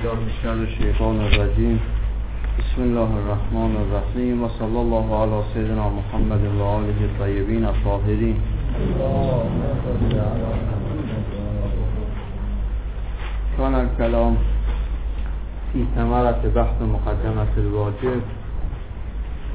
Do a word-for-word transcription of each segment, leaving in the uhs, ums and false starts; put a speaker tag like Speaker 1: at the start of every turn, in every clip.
Speaker 1: بالله من شر الشیطان الرجیم. بسم الله الرحمن الرحیم و صلی الله علی سیدنا محمد و آله الطیبین الطاهرین. کان الکلام فی ثمرة بحث مقدمة الواجب و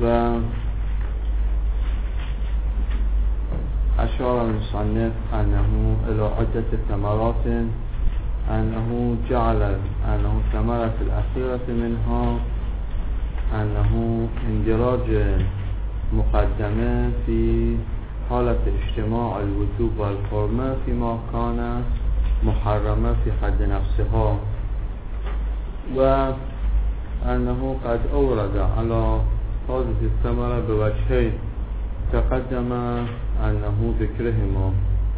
Speaker 1: اشار المصنف انه الى عدة ثمرات انه جعل انه ثمرة الاخيرة منها انه اندراج مقدمه في حالة اجتماع الوجوب والحرمة فيما كان محرمة في حد نفسها، وأنه قد أورد على هذه الثمرة بوجهين تقدم أنه ذكرهما،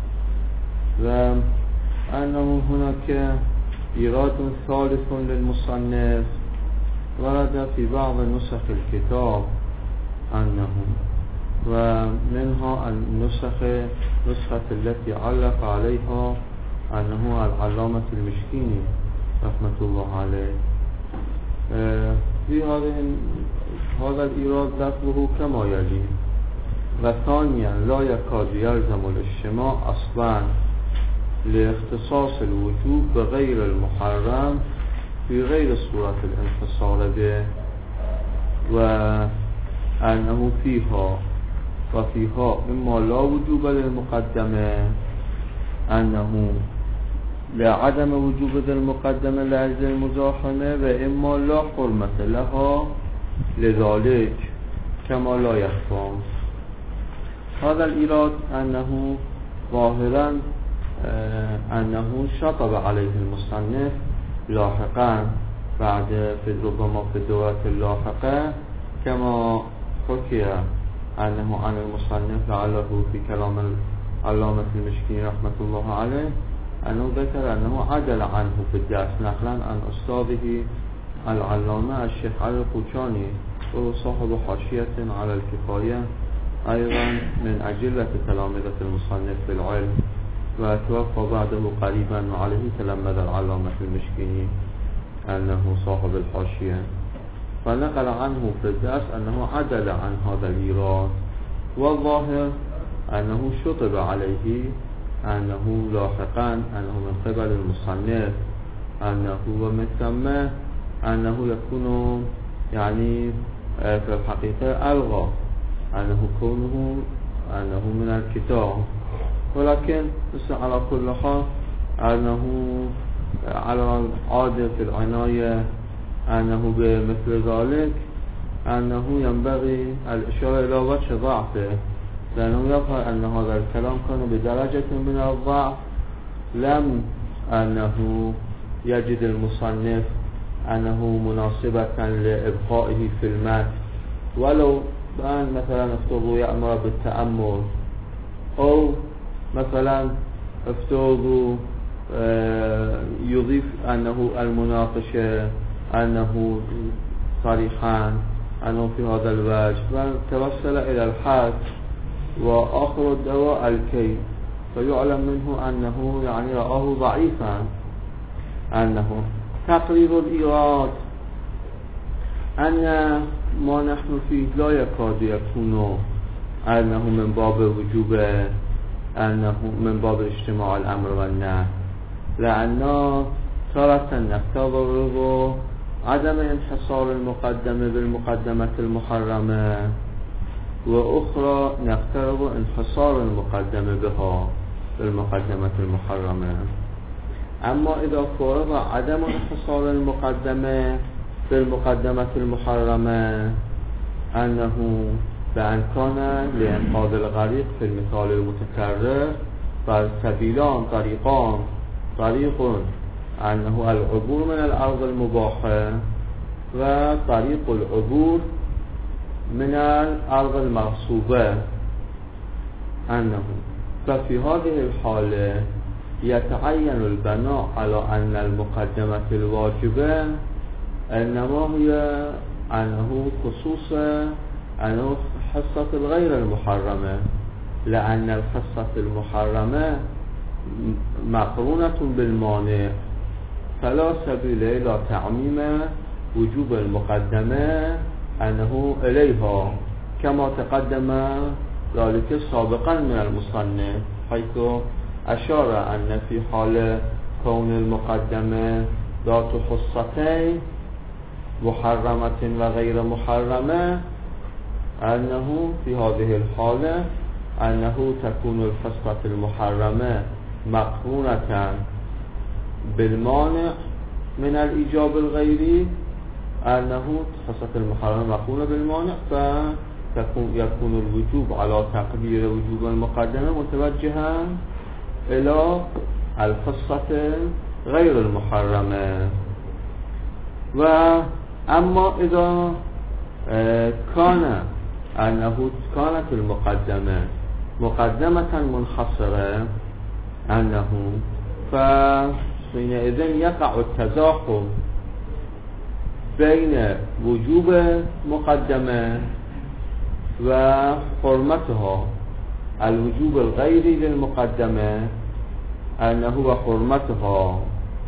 Speaker 1: وأنه هناك إيراد ثالث للمصنف ورد في بعض نسخ الكتاب أنه ومنها النسخ نسخة التي علق عليها أنه العلامة المشكيني رحمة الله عليه. في هذه هذا الإيراد لفظه كما يلي: وثانيا لا يكاد يلزم الاجتماع أصلا لاختصاص الوجوب بغير المحرم في غير صورة الانحصار به، وأنه فيها وفيها إما لا وجوب للمقدمة أنه لعدم وجوب ذي المقدمة لأجل المزاحمة، وإما لا حرمة لها لذلك كما لا يخفى. هذا الإيراد أنه ظاهرا أنه شطب عليه المصنف لاحقا بعد في ربما في الدورة اللاحقة، كما حكي أنه عن المصنف لعله في كلام العلامة المشكيني رحمة الله عليه أنه ذكر أنه عدل عنه في الدرس نقلا عن أستاذه العلامة الشيخ علي القوچاني وهو صاحب حاشية على الكفاية أيضا من أجلة تلامذة المصنف في العلم، وتوفى بعده قريبا وعليه تلمذ العلامة المشكيني أنه صاحب الحاشية، فنقل عنه في الدرس أنه عدل عن هذا الإيراد، والظاهر أنه شطب عليه أنه لاحقا أنه من قبل المصنف أنه ومن ثم أنه يكون يعني في الحقيقة ألغى أنه كونه أنه من الكتاب، ولكن على كل حال أنه على العادة في العناية أنه بمثل ذلك أنه ينبغي الإشارة إلى وجه ضعفه، لأنه يظهر أن هذا الكلام كان بدرجة من الضعف لم أنه يجد المصنف أنه مناسبة لإبقائه في المتن، ولو بأن مثلا افترضوا يأمر بالتأمل أو مثلا افترضوا يضيف أنه المناقشة أنه صريحا أنه في هذا الوجه، وتوصل إلى الحد وآخر الدواء الكي، فيعلم منه أنه يعني رآه ضعيفا. أنه تقرير الإيراد أن ما نحن فيه لا يكاد يكون أنه من باب وجوب أنه من باب اجتماع الأمر والنهي، لأنه تارة نفترض عدم انحصار المقدمة بالمقدمة المحرمة، وأخرى نفترض انحصار المقدمة بها بالمقدمة المحرمة. أما إذا فرض عدم انحصار المقدمة بالمقدمة المحرمة أنه بأن كان لإنقاذ الغريق في المثال المتكرر فالسبيلان طريقان: طريق أنه العبور من الأرض المباحة، وطريق العبور من الأرض المغصوبة. أنه ففي هذه الحالة يتعين البناء على أن المقدمة الواجبة إنما هي أنه خصوصا أنه حصة الغير المحرمة، لأن الحصة المحرمة مقرونة بالمانع، فلا سبيل إلى تعميم وجوب المقدمة أنه إليها كما تقدم ذلك سابقا من المصنف، حيث أشار أن في حال كون المقدمة ذات خصتين محرمة وغير محرمة أنه في هذه الحالة أنه تكون الخصلة المحرمة مقرونة بالمانع من الإيجاب الغيري، أنه خصلة المحرمة مقرونة بالمانع فتكون يكون الوجوب على تقدير وجوب المقدمة متوجها إلى الخصلة غير المحرمة. وأما إذا كان أنه كانت المقدمة مقدمة منحصرة أنه فحينئذ يقع التزاحم بين وجوب مقدمة وحرمتها، الوجوب الغيري للمقدمة أنه وحرمتها،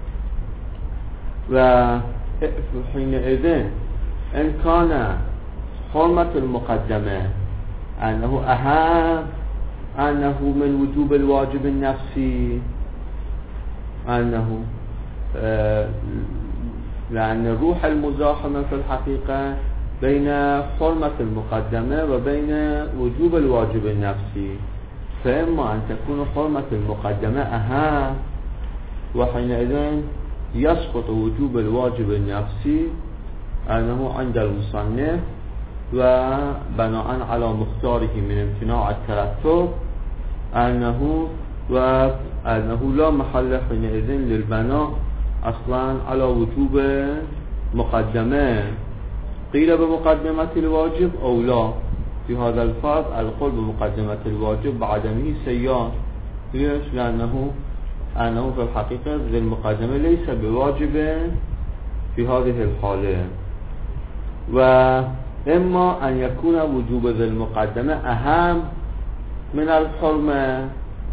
Speaker 1: وحينئذ إن كان حرمة المقدمة أنه أهم أنه من وجوب الواجب النفسي، أنه آه لأن الروح المزاحمة في الحقيقة بين حرمة المقدمة وبين وجوب الواجب النفسي، فإما أن تكون حرمة المقدمة أهم وحينئذ يسقط وجوب الواجب النفسي أنه عند المصنف وبناء على مختاره من امتناع الترتب أنه وأنه لا محل حينئذ للبناء أصلا على وجوب مقدمة، قيل بمقدمة الواجب أو لا. في هذا الفرض القول بمقدمة الواجب بعدمه سيان. ليش؟ لأنه أنه في الحقيقة ذي المقدمة ليس بواجب في هذه الحالة، وإما أن يكون وجوب ذي المقدمة أهم من الحرمة،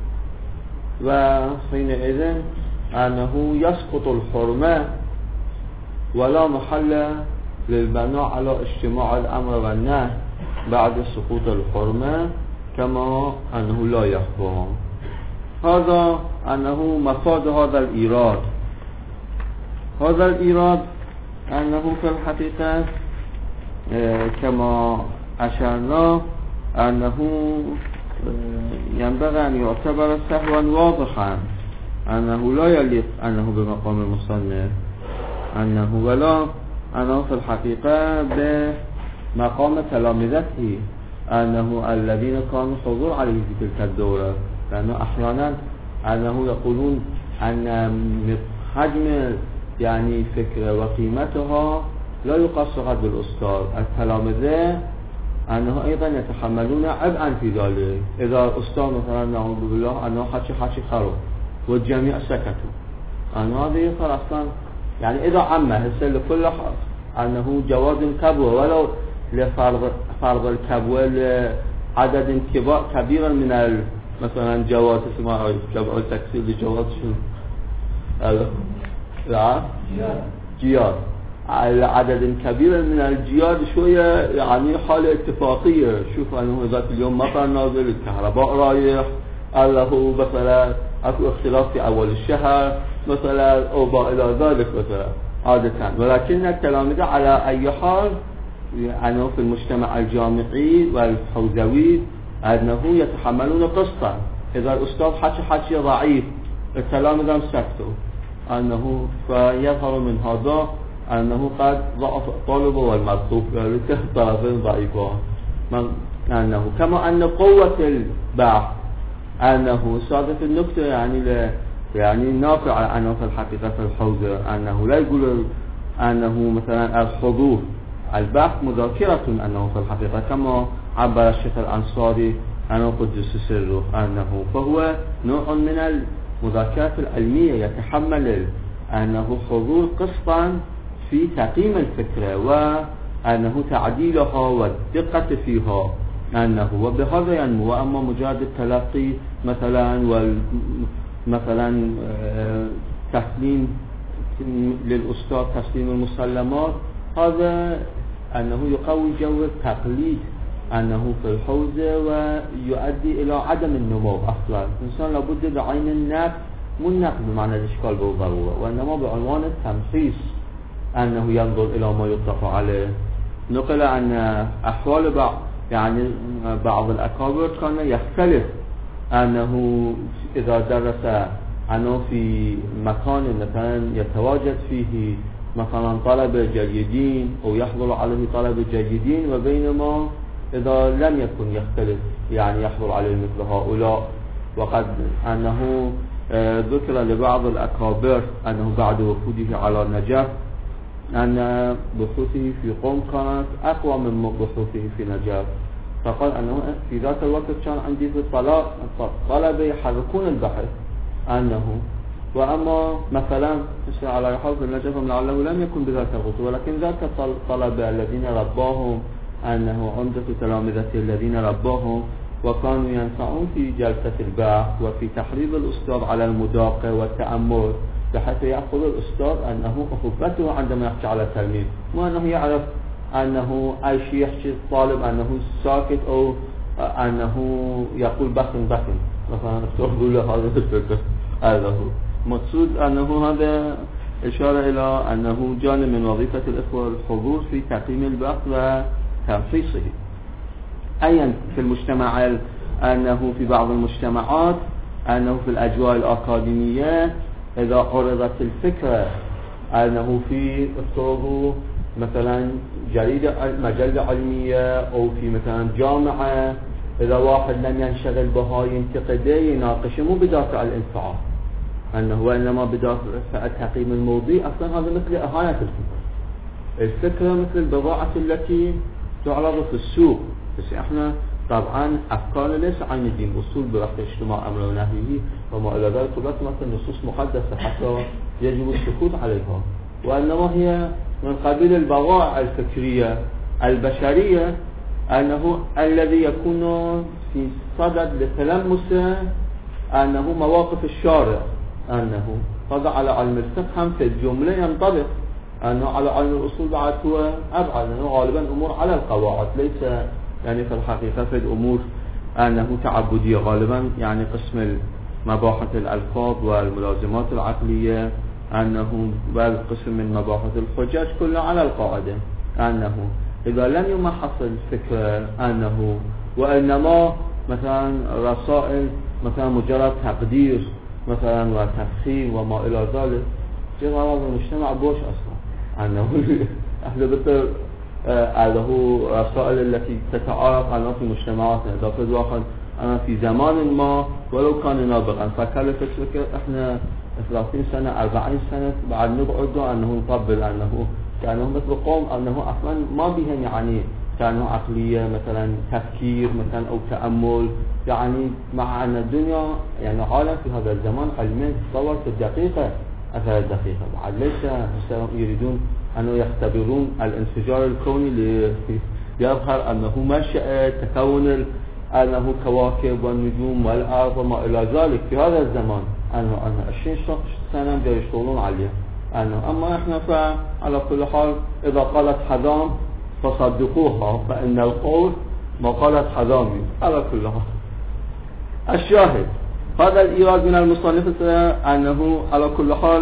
Speaker 1: وحينئذ أنه يسقط الحرمة ولا محل للبناء على اجتماع الأمر والنهي بعد سقوط الحرمة كما أنه لا يخفى. هذا أنه مفاد هذا الإيراد. هذا الإيراد أنه في الحقيقة كما أشرنا أنه ينبغي أن يعتبر سهوا واضحا، أنه لا يليق أنه بمقام المصنف، أنه ولا أنه في الحقيقة بمقام تلامذته أنه الذين كانوا حضور عليه في تلك الدورة، لأنه أحيانا أنه يقولون أن حجم يعني فكرة وقيمتها لا يقاس فقط بالأستاذ، التلامذة أنه أيضا يتحملون عبئا في ذلك. إذا أستاذ مثلا نعوذ بالله أنه حشي حشي خرب والجميع سكتوا، أنه هذا يقال أصلا يعني إذا عمه هسه لكل حق أنه جواز الكبوة ولو لفرض فرض الكبوة لعدد كبير من مثلا جواز اسمه جواز التكسير لجواز شو لا جياد على عدد كبير من الجياد شوية يعني حالة اتفاقية. شوف أنه ذات اليوم مطر نازل، الكهرباء رايح، الله مثلا أكو اختلاف في أول الشهر مثلا أو ما إلى ذلك مثلا عادة. ولكن التلامذة على أي حال أنه في المجتمع الجامعي والحوزوي أنه يتحملون قسطا. إذا الأستاذ حكي حكي ضعيف التلامذة سكتوا، أنه فيظهر من هذا أنه قد ضعف الطالب والمطلوب طرفين ضعيفان، أنه كما أن قوة البحث أنه صادف النكتة يعني ل يعني نافع أنه في الحقيقة في الحوزة أنه لا يقول أنه مثلا الحضور البحث مذاكرة، أنه في الحقيقة كما عبر الشيخ الأنصاري أنه قدس سره أنه فهو نوع من المذاكرة العلمية يتحمل أنه حضور قسطا في تقييم الفكرة وأنه تعديلها والدقة فيها أنه وبهذا ينمو. وأما مجرد التلقي مثلا ومثلا تسليم للأستاذ تسليم المسلمات، هذا أنه يقوي جو التقليد أنه في الحوزة ويؤدي إلى عدم النمو. أصلا الإنسان لابد بعين النقد، مو النقد بمعنى الإشكال بالضرورة، وإنما بعنوان التمحيص أنه ينظر إلى ما يطلق عليه. نقل أن أحوال بعض يعني بعض الأكابر كان يختلف، أنه إذا درس أنه في مكان مثلا يتواجد فيه مثلا طلبة جيدين أو يحضر عليه طلبة جيدين، وبينما إذا لم يكن يختلف يعني يحضر عليه مثل هؤلاء. وقد أنه ذكر لبعض الأكابر أنه بعد وفوده على النجف أن بحوثه في قم كانت أقوى من بحوثه في نجف، فقال أنه في ذات الوقت كان عندي في طلبة يحركون البحث أنه، وأما مثلا على حال في النجف لعله لم يكن بذلك الخطوة، ولكن ذاك الطلبة الذين رباهم أنه عمدة تلامذته الذين رباهم وكانوا ينفعون في جلسة البحث وفي تحريض الأستاذ على المداقة والتأمل، بحيث يأخذ الأستاذ أنه أخبته عندما يحكي على التلميذ، وأنه يعرف أنه أي شيء يحكي الطالب أنه ساكت أو أنه يقول بخن بخن مثلا تقول له هذا الفكر. هذا هو مقصود أنه هذا إشارة إلى أنه جانب من وظيفة الإخوة الحضور في تقييم البحث وتمحيصه. أيضا في المجتمع أنه في بعض المجتمعات أنه في الأجواء الأكاديمية إذا عرضت الفكرة أنه في افترضوا مثلا جريدة مجلة علمية أو في مثلا جامعة، إذا واحد لم ينشغل بهاي ينتقده يناقشه مو بدافع الانفعال أنه وإنما بدافع التقييم الموضوعي، أصلا هذا مثل إهانة الفكرة. الفكرة مثل البضاعة التي تعرض في السوق، بس احنا طبعا أفكار ليس عين الدين، أصول برفع اجتماع أمر ونهيه وما إلى ذلك كلها مثل نصوص مقدسة حتى يجب السكوت عليها، وإنما هي من قبيل البضائع الفكرية البشرية أنه الذي يكون في صدد لتلمس أنه مواقف الشارع، أنه هذا على علم الفقه هم في الجملة ينطبق، أنه على علم الأصول بعد هو أبعد، أنه غالبا أمور على القواعد ليس يعني في الحقيقة في الأمور أنه تعبدية غالبا، يعني قسم مباحث الألفاظ والملازمات العقلية أنه بل قسم من مباحث الحجج كلها على القاعدة أنه إذا لم يمحص الفكرة أنه وإنما مثلا رسائل مثلا مجرد تقدير مثلا وتفخيم وما إلى ذلك، جاء هذا المجتمع بوش أصلا أنه أهل بطر أنه رسائل التي تتعارف عنها في مجتمعاتنا. إذا في واحد أنا في زمان ما ولو كان نابغا فكر فكرة إحنا ثلاثين سنة أربعين سنة بعد نقعد أنه نطبل أنه كأنه مثل قوم أنه أصلا ما بهم يعني كأنه عقلية مثلا تفكير مثلا أو تأمل، يعني مع أن الدنيا يعني عالم في هذا الزمان علميا تطور في الدقيقة أثر الدقيقة، بعد ليس يريدون أنه يختبرون الانفجار الكوني ليظهر أنه منشأ تكون أنه كواكب والنجوم والأرض وما إلى ذلك في هذا الزمان، أنه أنه عشرين سنة يشتغلون عليه أنه. أما إحنا فعلى كل حال إذا قالت حذام فصدقوها فإن القول ما قالت حذامي على كل حال. الشاهد هذا الإيراد من المصنف أنه على كل حال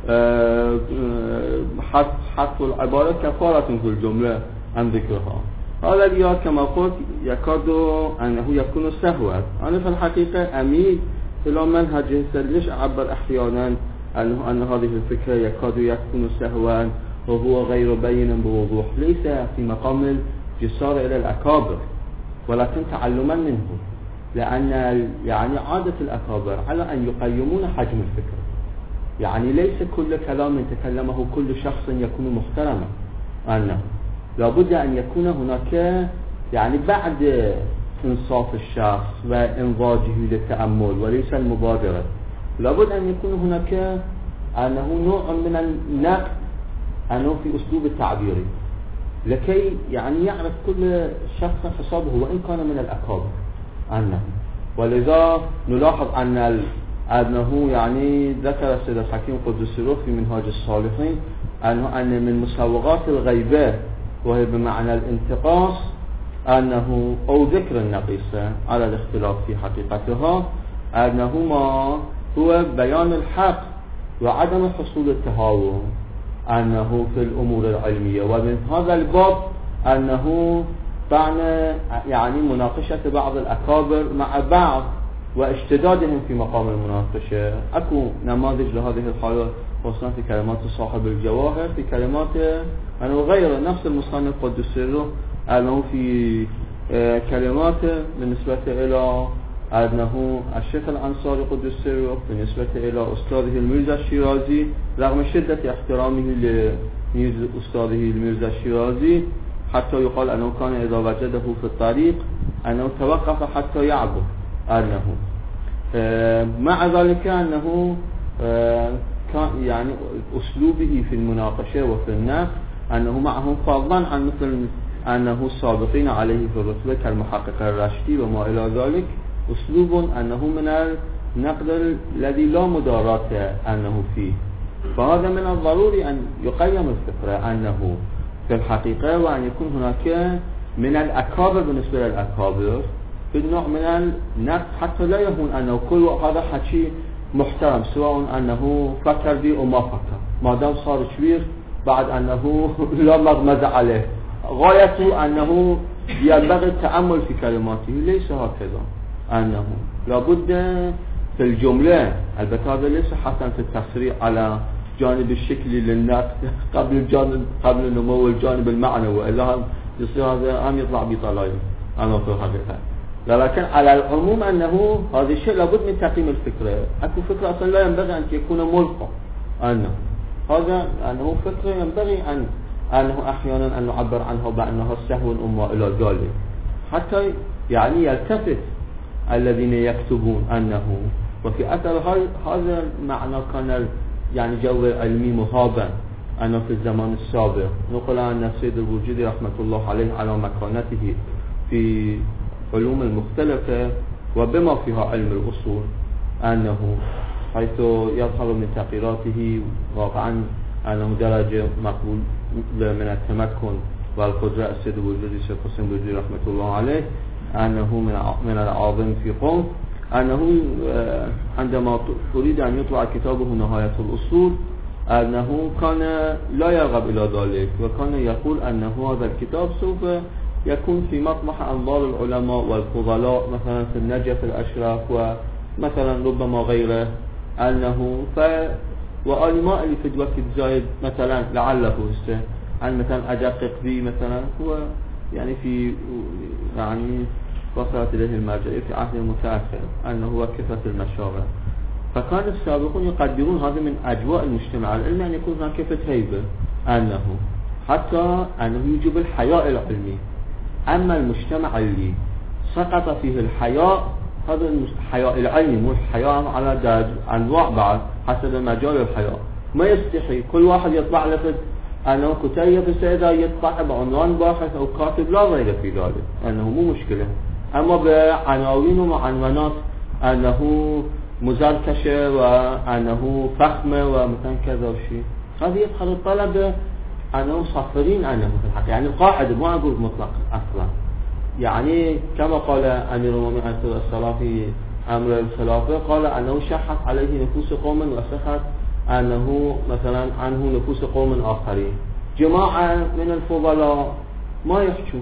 Speaker 1: حذف العبارة كفارة في الجملة عن ذكرها. هذا الإيراد كما قلت يكاد أنه يكون سهوا. أنا في الحقيقة أميل إلى منهج ليش أعبر أحيانا أنه أن هذه الفكرة يكاد يكون سهوا وهو غير بين بوضوح، ليس في مقام الجسار إلى الأكابر ولكن تعلما منه، لأن يعني عادة الأكابر على أن يقيمون حجم الفكرة، يعني ليس كل كلام تكلمه كل شخص يكون محترما، أنه لابد أن يكون هناك يعني بعد إنصاف الشخص وإنضاجه للتأمل وليس المبادرة، لابد أن يكون هناك أنه نوع من النقد أنه في أسلوب التعبير لكي يعني يعرف كل شخص حسابه وإن كان من الأكابر أنه. ولذا نلاحظ أن أنه يعني ذكر السيد الحكيم قدس الروح في منهاج الصالحين أنه أن من مسوغات الغيبة وهي بمعنى الانتقاص أنه أو ذكر النقيصة على الاختلاف في حقيقتها أنه ما هو بيان الحق وعدم حصول التهاون أنه في الأمور العلمية. ومن هذا الباب أنه طعن يعني مناقشة بعض الأكابر مع بعض واشتدادهم في مقام المناقشة. أكو نماذج لهذه الحالة خصوصا في كلمات صاحب الجواهر، في كلمات أنه غير نفس المصنف قدس الروح أنه في كلمات بالنسبة إلى أنه الشيخ الأنصاري قدس الروح بالنسبة إلى أستاذه الميرزا الشيرازي رغم شدة احترامه لأستاذه الميرزا الشيرازي حتى يقال أنه كان إذا وجده في الطريق أنه توقف حتى يعبر أنه مع ذلك أنه كان يعني أسلوبه في المناقشة وفي النقد أنه معهم فضلا عن مثل أنه السابقين عليه في الرتبة كالمحقق الرشدي وما إلى ذلك، أسلوب أنه من النقد الذي لا مدارات أنه فيه. فهذا من الضروري أن يقيم الفكرة أنه في الحقيقة وأن يكون هناك من الأكابر بالنسبة للأكابر في النوع من النقد حتى لا يهون أنه كل هذا حكي محترم سواء أنه فكر به أو ما فكر ما دام صار كبير بعد أنه لا مغمز عليه. غايته أنه ينبغي التأمل في كلماته، ليس هكذا. أنه لابد في الجملة البته هذا ليس حتى في التصريح على جانب الشكلي للنقد قبل الجانب قبل النمو الجانب المعنوي وإلا يصير هذا هم يطلع بطلايم أنا في الحقيقة. لكن على العموم أنه هذا الشيء لابد من تقييم الفكرة. أكو فكرة أصلا لا ينبغي أن يكون ملقى أنه هذا أنه فكرة ينبغي أن أنه أحيانا أن نعبر عنها بأنها سهو أما إلى ذلك حتى يعني يلتفت الذين يكتبون أنه وفي أثر هذا المعنى كان يعني جو علمي مهابا أنه في الزمان السابق نقول أن السيد الوجودي رحمة الله عليه على مكانته في علوم المختلفة وبما فيها علم الأصول أنه حيث يظهر من تقريراته واقعا أنه درجة مقبول من التمكن والقدرة السيد الوجودي الشيخ حسين الوجودي رحمة الله عليه أنه من العظيم في قوم أنه عندما أريد أن يطلع كتابه نهاية الأصول أنه كان لا يرغب إلى ذلك وكان يقول أنه هذا الكتاب سوف يكون في مطمح أنظار العلماء والفضلاء مثلا في النجف الأشرف ومثلا ربما غيره أنه ف وعلماء اللي في الوقت زايد مثلا لعله هسه عن مثلا أدقق به مثلا هو يعني في يعني وصلت إليه المرجعية في عهد متأخر أنه هو كثرة المشاغل. فكان السابقون يقدرون هذا من أجواء المجتمع العلمي أن يكون هناك كثرة هيبة أنه حتى أنه يجب الحياء العلمي. أما المجتمع اللي سقط فيه الحياء هذا الحياء العلمي مو الحياء على درجة أنواع بعض حسب مجال الحياء ما يستحي كل واحد يطلع لفت أنه كتيب السيدة يطلع بعنوان باحث أو كاتب لا غير في ذلك أنه مو مشكلة. أما بعناوين ومعنونات أنه مزركشة وأنه فخمة ومثلا كذا وشيء هذا يدخل الطلبة أنه صفرين أنه في الحقيقة يعني القاعدة ما أقول مطلق أصلا يعني كما قال أمير المؤمنين عليه الصلاة في أمر الخلافة قال أنه شحت عليه نفوس قوم وسخت أنه مثلا عنه نفوس قوم آخرين. جماعة من الفضلاء ما يحكوا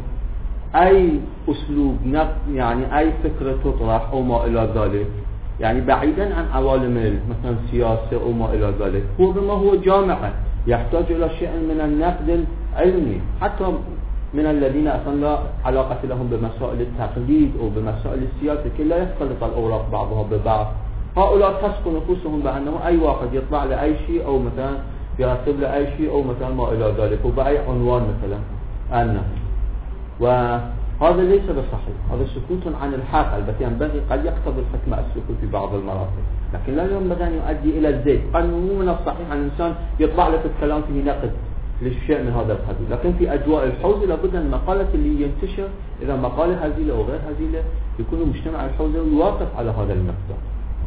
Speaker 1: أي أسلوب يعني أي فكرة تطرح أو ما إلى ذلك يعني بعيدا عن عوالم مثلا سياسة أو ما إلى ذلك هو بما هو جامعة يحتاج إلى شيء من النقد العلمي حتى من الذين أصلا لا علاقة لهم بمسائل التقليد أو بمسائل السياسة كي لا يختلط الأوراق بعضها ببعض. هؤلاء تسكن نفوسهم بأنه أي واحد يطلع لأي شيء أو مثلا يرتب لأي شيء أو مثلا ما إلى ذلك وبأي عنوان مثلا أنه وهذا ليس بصحيح. هذا سكوت عن الحق البتة ينبغي قد يقتضي الحكمة السكوت في بعض المراتب لكن لا ينبغي أن يؤدي إلى الزيت. قال مو من الصحيح أن الإنسان يطلع لك الكلام فيه نقد للشيء من هذا القبيل لكن في أجواء الحوزة لابد أن المقالة اللي ينتشر إذا مقالة هزيلة أو غير هزيلة يكون المجتمع الحوزة يوافق على هذا المقدار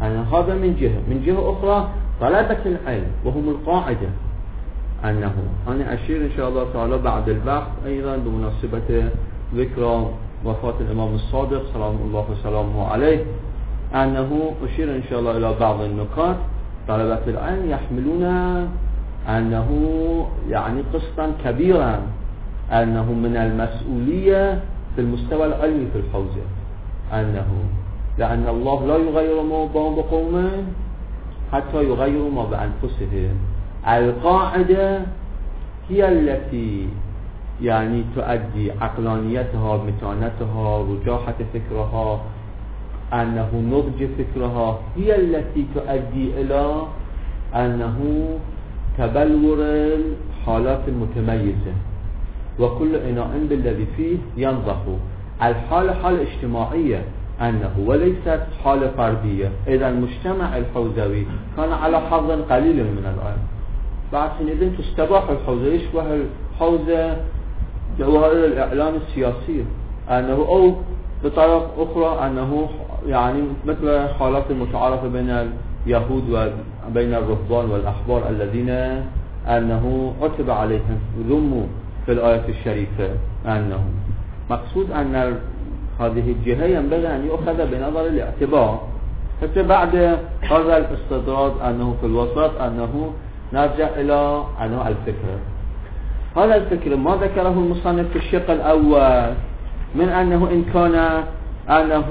Speaker 1: أن هذا من جهة. من جهة أخرى طلبة العلم وهم القاعدة أنه أنا أشير إن شاء الله تعالى بعد البحث أيضا بمناسبة ذكرى وفاة الإمام الصادق سلام الله وسلامه عليه، أنه أشير إن شاء الله إلى بعض النكات. طلبة العلم يحملون أنه يعني قسطا كبيرا أنه من المسؤولية في المستوى العلمي في الحوزة، أنه لأن الله لا يغير ما بقوم حتى يغيروا ما بأنفسهم. القاعدة هي التي يعني تؤدي عقلانيتها، متانتها، رجاحة فكرها، أنه نضج فكرها، هي التي تؤدي إلى أنه تبلور الحالات المتميزة، وكل إناء بالذي فيه ينضح. الحالة حالة اجتماعية أنه وليست حالة فردية. إذا المجتمع الحوزوي كان على حظ قليل من العلم، بعد حينئذ تستباح الحوزة، يشبه الحوزة جوهر الإعلام السياسي، أنه أو بطريقة أخرى أنه يعني مثل حالات المتعارفة بين اليهود وبين الرهبان والأحبار الذين أنه عتب عليهم ذموا في الآية الشريفة. أنه مقصود أن هذه الجهة ينبغي أن يؤخذ بنظر الاعتبار، حتى بعد هذا الاستطراد أنه في الوسط أنه نرجع إلى أنواع الفكرة. هذا الفكر ما ذكره المصنف في الشق الأول من أنه إن كان أنه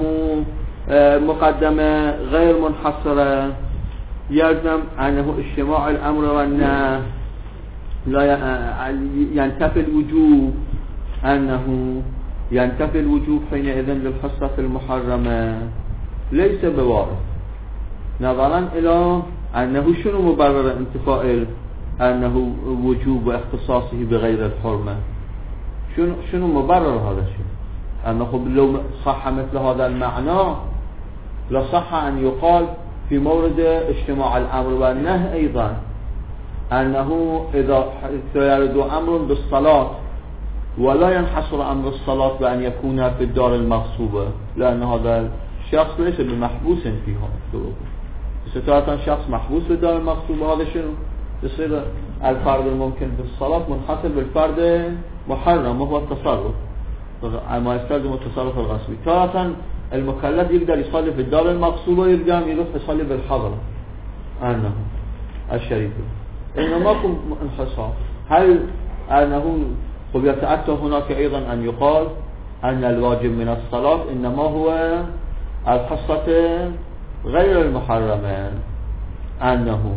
Speaker 1: مقدمة غير منحصرة يلزم أنه اجتماع الأمر والنهي لا ينتفي الوجوب، أنه ينتفي الوجوب حينئذ للحصة المحرمة ليس بوارث، نظرا إلى أنه شنو مبرر انتفاء أنه وجوب واختصاصه بغير الحرمة؟ شنو شنو مبرر هذا الشيء؟ أنه لو صح مثل هذا المعنى لصح أن يقال في مورد اجتماع الأمر والنهي أيضا أنه إذا يرد أمر بالصلاة ولا ينحصر أمر الصلاة بأن يكون في الدار المغصوبة، لأن هذا الشخص ليس بمحبوس فيها الطرق. ستارة شخص محبوس في الدار المغصوبة، هذا شنو؟ يصير الفرد الممكن بالصلاة منحصر بالفرد محرم وهو التصرف، ما يستلزم التصرف الغصبي. تارة المكلف يقدر يصلي في الدار المغصوبة ويقدر يروح يصلي بالحضرة أنه الشريفة، إنه ماكو انحصار. هل أنه ويتأتى هناك أيضا أن يقال أن الواجب من الصلاة إنما هو الحصة غير المحرمة، أنه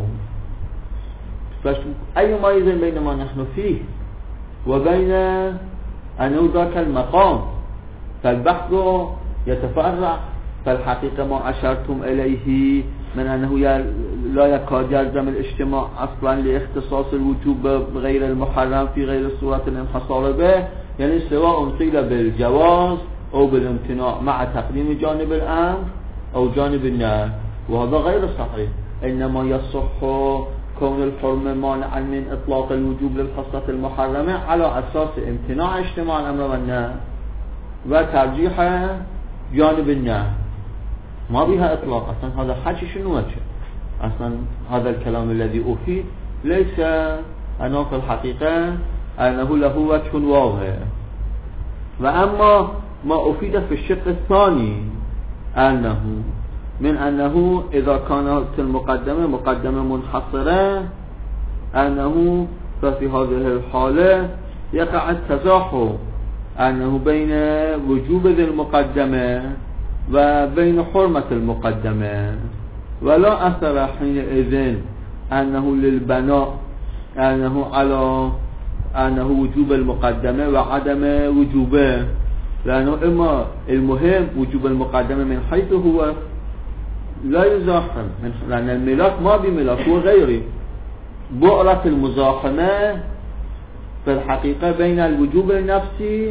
Speaker 1: أي ميزة بين ما نحن فيه وبين أنه ذاك المقام؟ فالبحث يتفرع. فالحقيقة ما أشرتم إليه من أنه لا يكاد يلزم الاجتماع أصلا لاختصاص الوجوب بغير المحرم في غير صورة الانحصار به، يعني سواء قيل بالجواز أو بالامتناع مع تقديم جانب الأمر أو جانب النهي، وهذا غير صحيح. إنما يصح كون الحرمة مانعا من إطلاق الوجوب للحصة المحرمة على أساس امتناع اجتماع الأمر والنهي وترجيح جانب النهي، ما بها إطلاق. أصلا هذا حكي شنو وجه؟ أصلا هذا الكلام الذي أفيد ليس أنه في الحقيقة أنه له وجه واضح. وأما ما أفيد في الشق الثاني أنه من أنه إذا كانت المقدمة مقدمة منحصرة أنه ففي هذه الحالة يقع التزاحم أنه بين وجوب ذي المقدمة وبين حرمة المقدمة، ولا أثر حينئذ أنه للبناء أنه على أنه وجوب المقدمة وعدم وجوبه، لأنه إما المهم وجوب المقدمة من حيث هو لا يزاحم، لأن الملاك ما بملاك هو غيري. بؤرة المزاحمة في الحقيقة بين الوجوب النفسي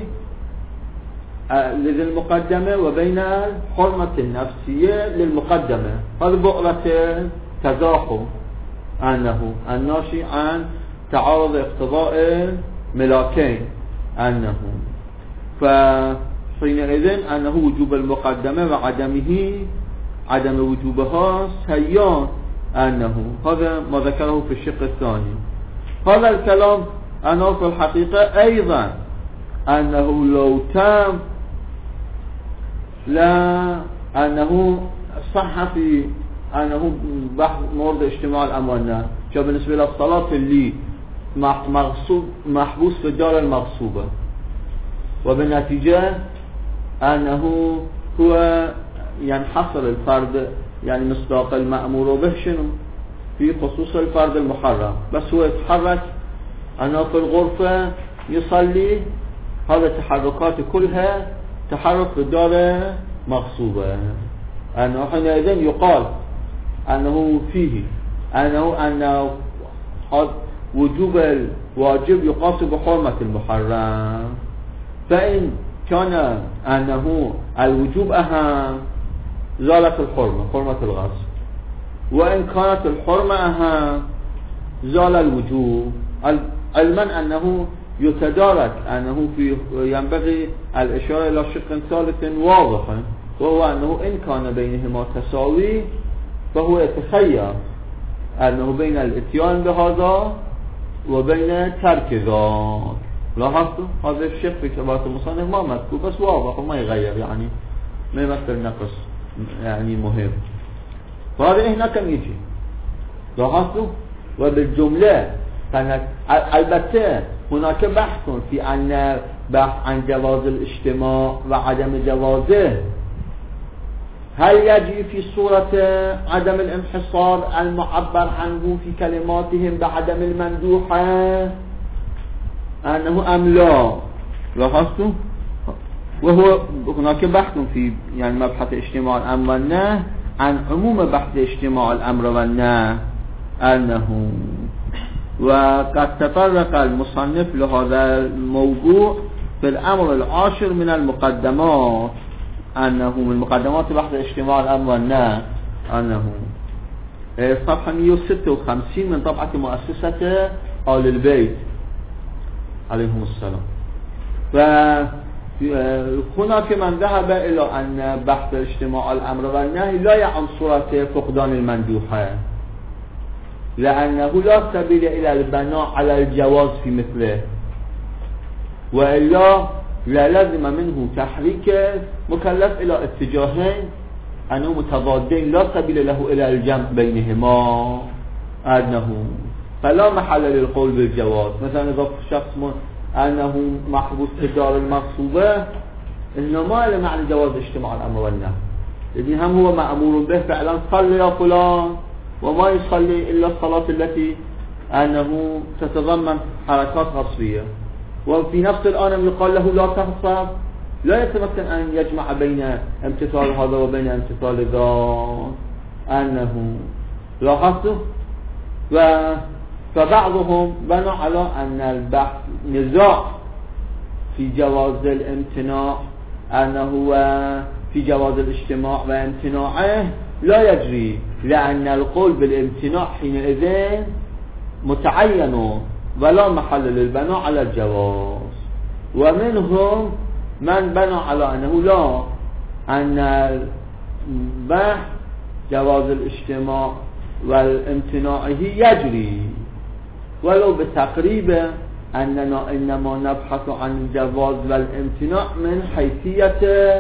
Speaker 1: للمقدمة وبين الحرمة النفسية للمقدمة، هذا بؤرة تزاحم أنه الناشئ عن تعارض اقتضاء ملاكين، أنه فحينئذ أنه وجوب المقدمة وعدمه عدم وجوبها سيان أنه هذا ما ذكره في الشق الثاني. هذا الكلام أنه في الحقيقة أيضا أنه لو تم لا أنه صح في أنه بحث مورد اجتماع الأمر والنهي بالنسبة للصلاة اللي مغصوب محبوس في الدار المغصوبة، وبالنتيجة أنه هو ينحصر الفرد يعني مصداق المأمور به شنو في خصوص الفرد المحرم، بس هو يتحرك أنه في الغرفة يصلي، هذا التحركات كلها تحرك في الدار مغصوبة، أنه حينئذ يقال أنه فيه أنه أنه وجوب الواجب يقاس بحرمة المحرم. فإن كان أنه الوجوب أهم زالت الحرمة حرمة الغصب، وإن كانت الحرمة أهم زال الوجوب، علما أنه يتدارك أنه في ينبغي الإشارة إلى شق ثالث واضح، وهو أنه إن كان بينهما تساوي فهو يتخير أنه بين الاتيان بهذا وبين ترك ذاك. لاحظتوا هذا الشق في كتابات المصنف ما مذكور بس واضح وما يغير، يعني ما يمثل نقص يعني مهم. فهذا هنا كم يجي لاحظتوا. وبالجملة كانت البته هناك بحث في أن بحث عن جواز الاجتماع وعدم جوازه، هل يجي في صورة عدم الانحصار المعبر عنه في كلماتهم بعدم المندوحة أنه أم لا؟ لاحظتوا؟ وهو هناك بحث في يعني مبحث اجتماع الأمر والنهي عن عموم بحث اجتماع الأمر والنهي أنه، وقد تطرق المصنف لهذا الموضوع في الأمر العاشر من المقدمات، أنه من مقدمات بحث اجتماع الأمر والنهي أنه صفحة مئة وستة وخمسين من طبعة مؤسسة آل البيت عليهم السلام. فهناك من ذهب إلى أن بحث اجتماع الأمر والنهي لا يعم صورة فقدان المندوحة، لأنه لا سبيل إلى البناء على الجواز في مثله، وإلا لا لازم منه تحريك مكلف إلى اتجاهين أنه متضادين لا سبيل له إلى الجمع بينهما، أنه فلا محل للقول بالجواز. مثلا إذا شخص أنه محبوس في الدار المغصوبة إنما لمعنى جواز اجتماع الأمر والنهي، لأن هم هو مأمور به فعلا صلي يا فلان، وما يصلي إلا الصلاة التي أنه تتضمن حركات غصبية، وفي نفس الآن يقال له لا تغصب، لا يتمكن أن يجمع بين امتثال هذا وبين امتثال ذاك. أنه لاحظته. فبعضهم بنى على أن البحث نزاع في جواز الامتناع، أنه في جواز الاجتماع وامتناعه لا يجري، لأن القول بالامتناع حينئذ متعين ولا محل للبناء على الجواز. ومنهم من بنى على أنه لا، أن البحث جواز الاجتماع والامتناع يجري، ولو بتقريب أننا إنما نبحث عن الجواز والامتناع من حيثية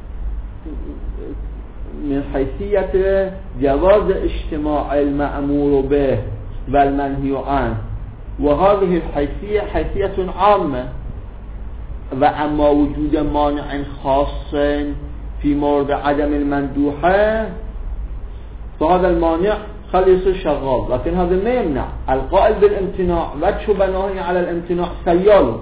Speaker 1: من حيثية جواز اجتماع المأمور به والمنهي عنه، وهذه الحيثية حيثية عامة. وأما وجود مانع خاص في مورد عدم المندوحة فهذا المانع خلي يصير شغال، لكن هذا ما يمنع القائل بالامتناع وجه بناء على الامتناع سيال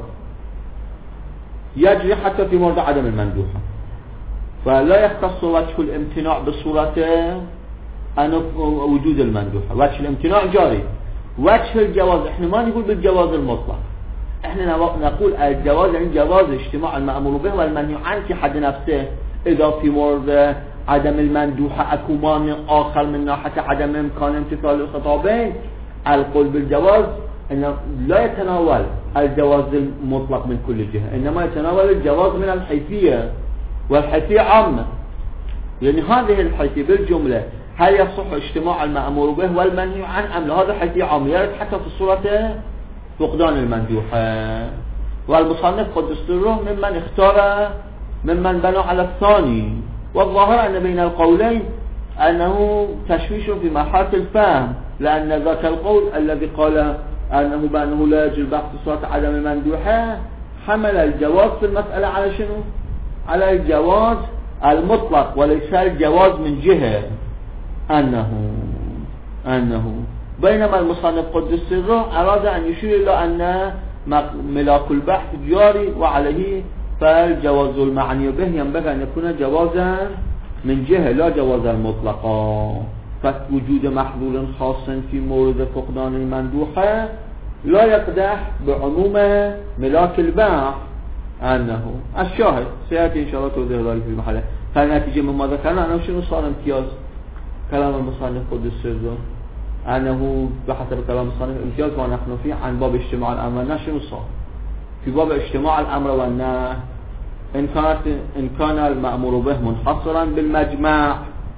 Speaker 1: يجري حتى في مورد عدم المندوحة، فلا يختص وجه الامتناع بصورة أن وجود المندوحة. وجه الامتناع جاري. وجه الجواز احنا ما نقول بالجواز المطلق، احنا نقول الجواز يعني جواز اجتماع المأمور به والمنهي عنه في حد نفسه. إذا في مورد عدم المندوحة اكو مانع آخر من ناحية عدم امكان امتثال الخطابين، القول بالجواز انه لا يتناول الجواز المطلق من كل جهة، انما يتناول الجواز من الحيثية، والحيثية عامة. يعني هذه الحيثية بالجملة هل يصح اجتماع المأمور به والمنهي عنه أم لا؟ هذا حيثية عامة حتى في صورة فقدان المندوحة. والمصنف قدس سره ممن اختار ممن بنى على الثاني، والظاهر أن بين القولين أنه تشويش في مرحلة الفهم، لأن ذاك القول الذي قال أنه بأنه لا يجوز البحث في صورة عدم المندوحة حمل الجواز في المسألة على شنو؟ على الجواز المطلق وليس الجواز من جهة أنه أنه بينما المصنف قدس سره أراد أن يشير إلى أن ملاك البحث جاري وعليه فالجواز المعني به ينبغي أن يكون جوازا من جهة لا جوازا مطلقا. فوجود محظور خاص في مورد فقدان المندوحة لا يقدح بعموم ملاك البحث أنه الشاهد سيأتي إن شاء الله توضيح ذلك في المحله. فالنتيجة مما ذكرنا أنه شنو صار امتياز كلام المصنف قدس سره؟ أنه بحسب كلام المصنف امتياز ما نحن فيه عن باب اجتماع الأمر والنهي شنو صار؟ في باب اجتماع الأمر والنهي إن كانت إن كان المأمور به منحصرا بالمجمع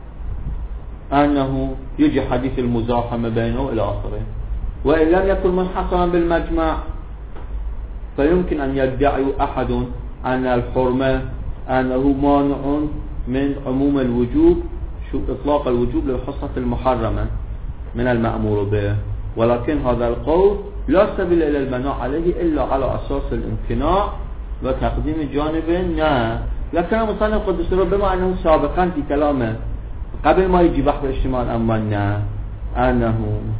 Speaker 1: أنه يجي حديث المزاحمة بينه إلى آخره، وإن لم يكن منحصرا بالمجمع فيمكن أن يدعي أحد أن الحرمة أنه مانع من عموم الوجوب شو إطلاق الوجوب للحصة المحرمة من المأمور به، ولكن هذا القول لا سبيل إلى المنع عليه إلا على أساس الامتناع وتقديم جانب نه. لكن المصنف قدس سره بما أنه سابقا في كلامه قبل ما يجي بحث اجتماع الأمر نه أنه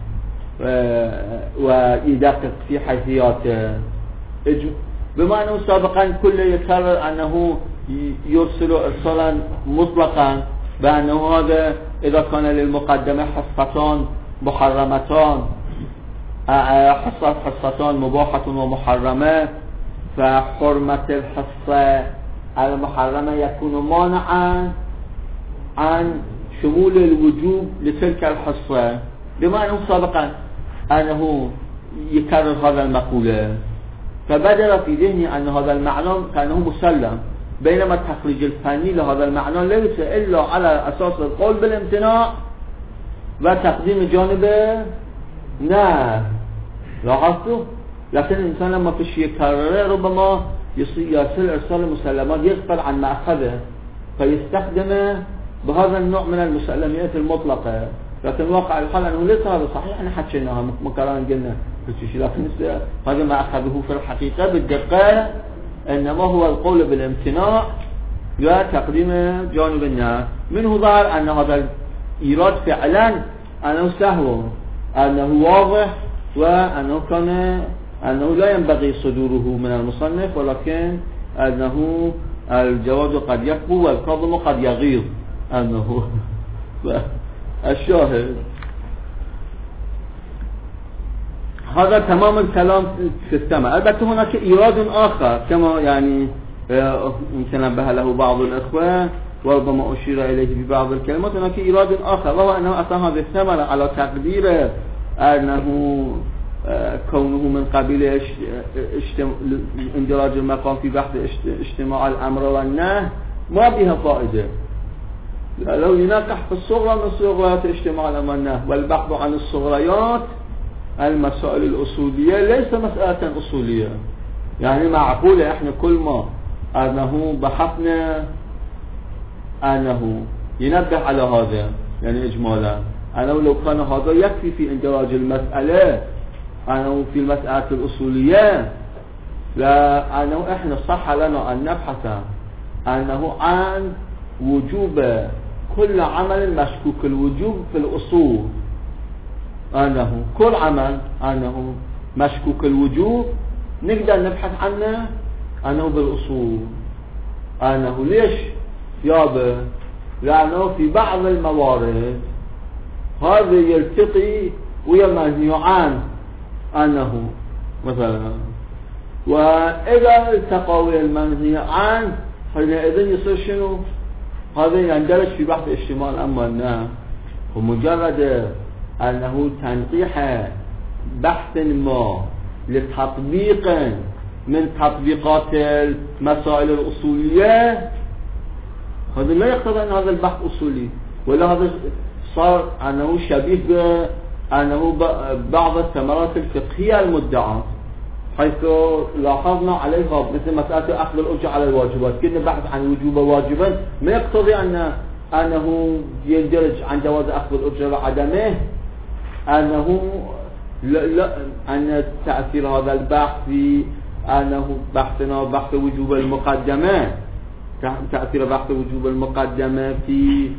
Speaker 1: ويدقق في حيثياته بما أنه سابقا كل يكرر أنه يرسل إرسالا مطلقا بأنه هذا إذا كان للمقدمة حصتان محرمتان حصة حصتان مباحة ومحرمة فحرمة الحصة المحرمة يكون مانعا عن شمول الوجوب لتلك الحصة، بما أنه سابقا أنه يكرر هذا المقولة فبدل في ذهني أن هذا المعنى كأنه مسلم، بينما التخريج الفني لهذا المعنى ليس إلا على أساس القول بالامتناع وتقديم جانب نه. لاحظتوا؟ لكن الإنسان لما في شيء يكرره ربما يرسل إرسال مسلمات يغفل عن مأخذه فيستخدمه بهذا النوع من المسلميات المطلقة، لكن واقع الحال أنه ليس هذا صحيح. احنا حكيناها مكررا قلنا لكن هذا ما أخذه في الحقيقة بالدقة إنما هو القول بالامتناع لا تقديم جانب النهي. منه ظهر أن هذا الإيراد فعلا أنه سهو أنه واضح وأنه كان أنه لا ينبغي صدوره من المصنف، ولكن أنه الجواز قد يكبو والكظم قد يغيظ أنه الشاهد هذا تمام الكلام في السماء. البته هناك إيراد آخر كما يعني يمكن نبه له بعض الأخوة وربما أشير إليه في بعض الكلمات. هناك إيراد آخر وهو أنه أتى هذه الثمرة على تقدير أنه كونه من قبيل اندراج المقام في بحث اجتماع الأمر والنهي ما بها فائدة. لو يناقح في الصغرى من صغريات اجتماع الأمر والنهي والبحث عن الصغريات المسائل الأصولية ليس مسألة أصولية، يعني معقولة احنا كل ما أنه بحثنا أنه ينبه على هذا يعني إجمالا أنه لو كان هذا يكفي في اندراج المسألة أنه في المسألة الأصولية لأنه إحنا صح لنا أن نبحث أنه عن وجوب كل عمل مشكوك الوجوب في الأصول، أنه كل عمل أنه مشكوك الوجوب نقدر نبحث عنه أنه بالأصول. أنه ليش يابا؟ لأنه في بعض الموارد هذا يلتقي ويمنهي عنه أنه مثلا، وإذا التقى ويا المنهي عنه حينئذ يصير شنو؟ هذا يندرج في بحث اجتماع الأمر والنهي. ومجرد أنه تنقيح بحث ما لتطبيق من تطبيقات المسائل الأصولية هذا لا يقتضي أن هذا البحث أصولي، ولا هذا صار أنه شبيه بأنه بعض الثمرات الفقهية المدعاة، حيث لاحظنا عليها مثل مسألة أخذ الأجرة على الواجبات. كنا بحث عن وجوب واجبا ما يقتضي أن أنه يندرج عن جواز أخذ الأجرة وعدمه، أنه لا لا أن تأثير هذا البحث في أنه بحثنا بحث وجوب المقدمة، تأثير بحث وجوب المقدمة في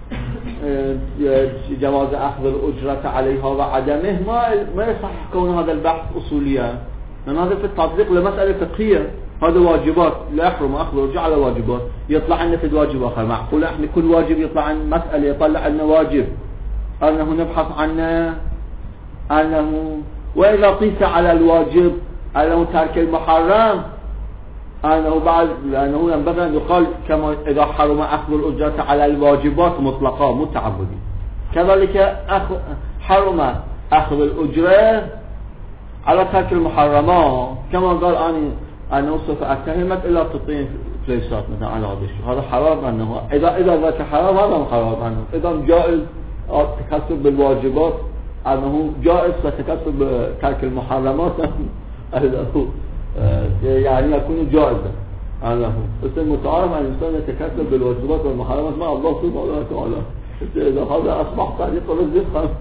Speaker 1: جواز أخذ الأجرة عليها وعدمه ما ما يصح كون هذا البحث أصوليا، لأن هذا في التطبيق لمسألة فقهية. هذا واجبات لا يحرم أخذ الأجرة على واجبات، يطلع عنا في واجب آخر. معقول احنا كل واجب يطلع عن مسألة يطلع عنا واجب أنه نبحث عنه أنه وإذا قيس على الواجب أنه ترك المحرم أنه بعد، لأنه ينبغي أن يقال كما إذا حرم أخذ الأجرة على الواجبات مطلقة متعبدة، كذلك أخ حرم أخذ الأجرة على ترك المحرمات، كما قال أنا أنه سوف أتهمك إلا تطين فليسات مثلا على هذا الشيء، هذا حرام. أنه إذا إذا ذاك حرام هذا حرام عنه. إذا جائز التكسب بالواجبات، أنه جائز التكسب بترك المحرمات أنه يعني يكون جائزا. أنه بس المتعارف أن الإنسان يتكسب بالواجبات والمحرمات مع الله سبحانه وتعالى. إذا هذا أصبح طريق الرزق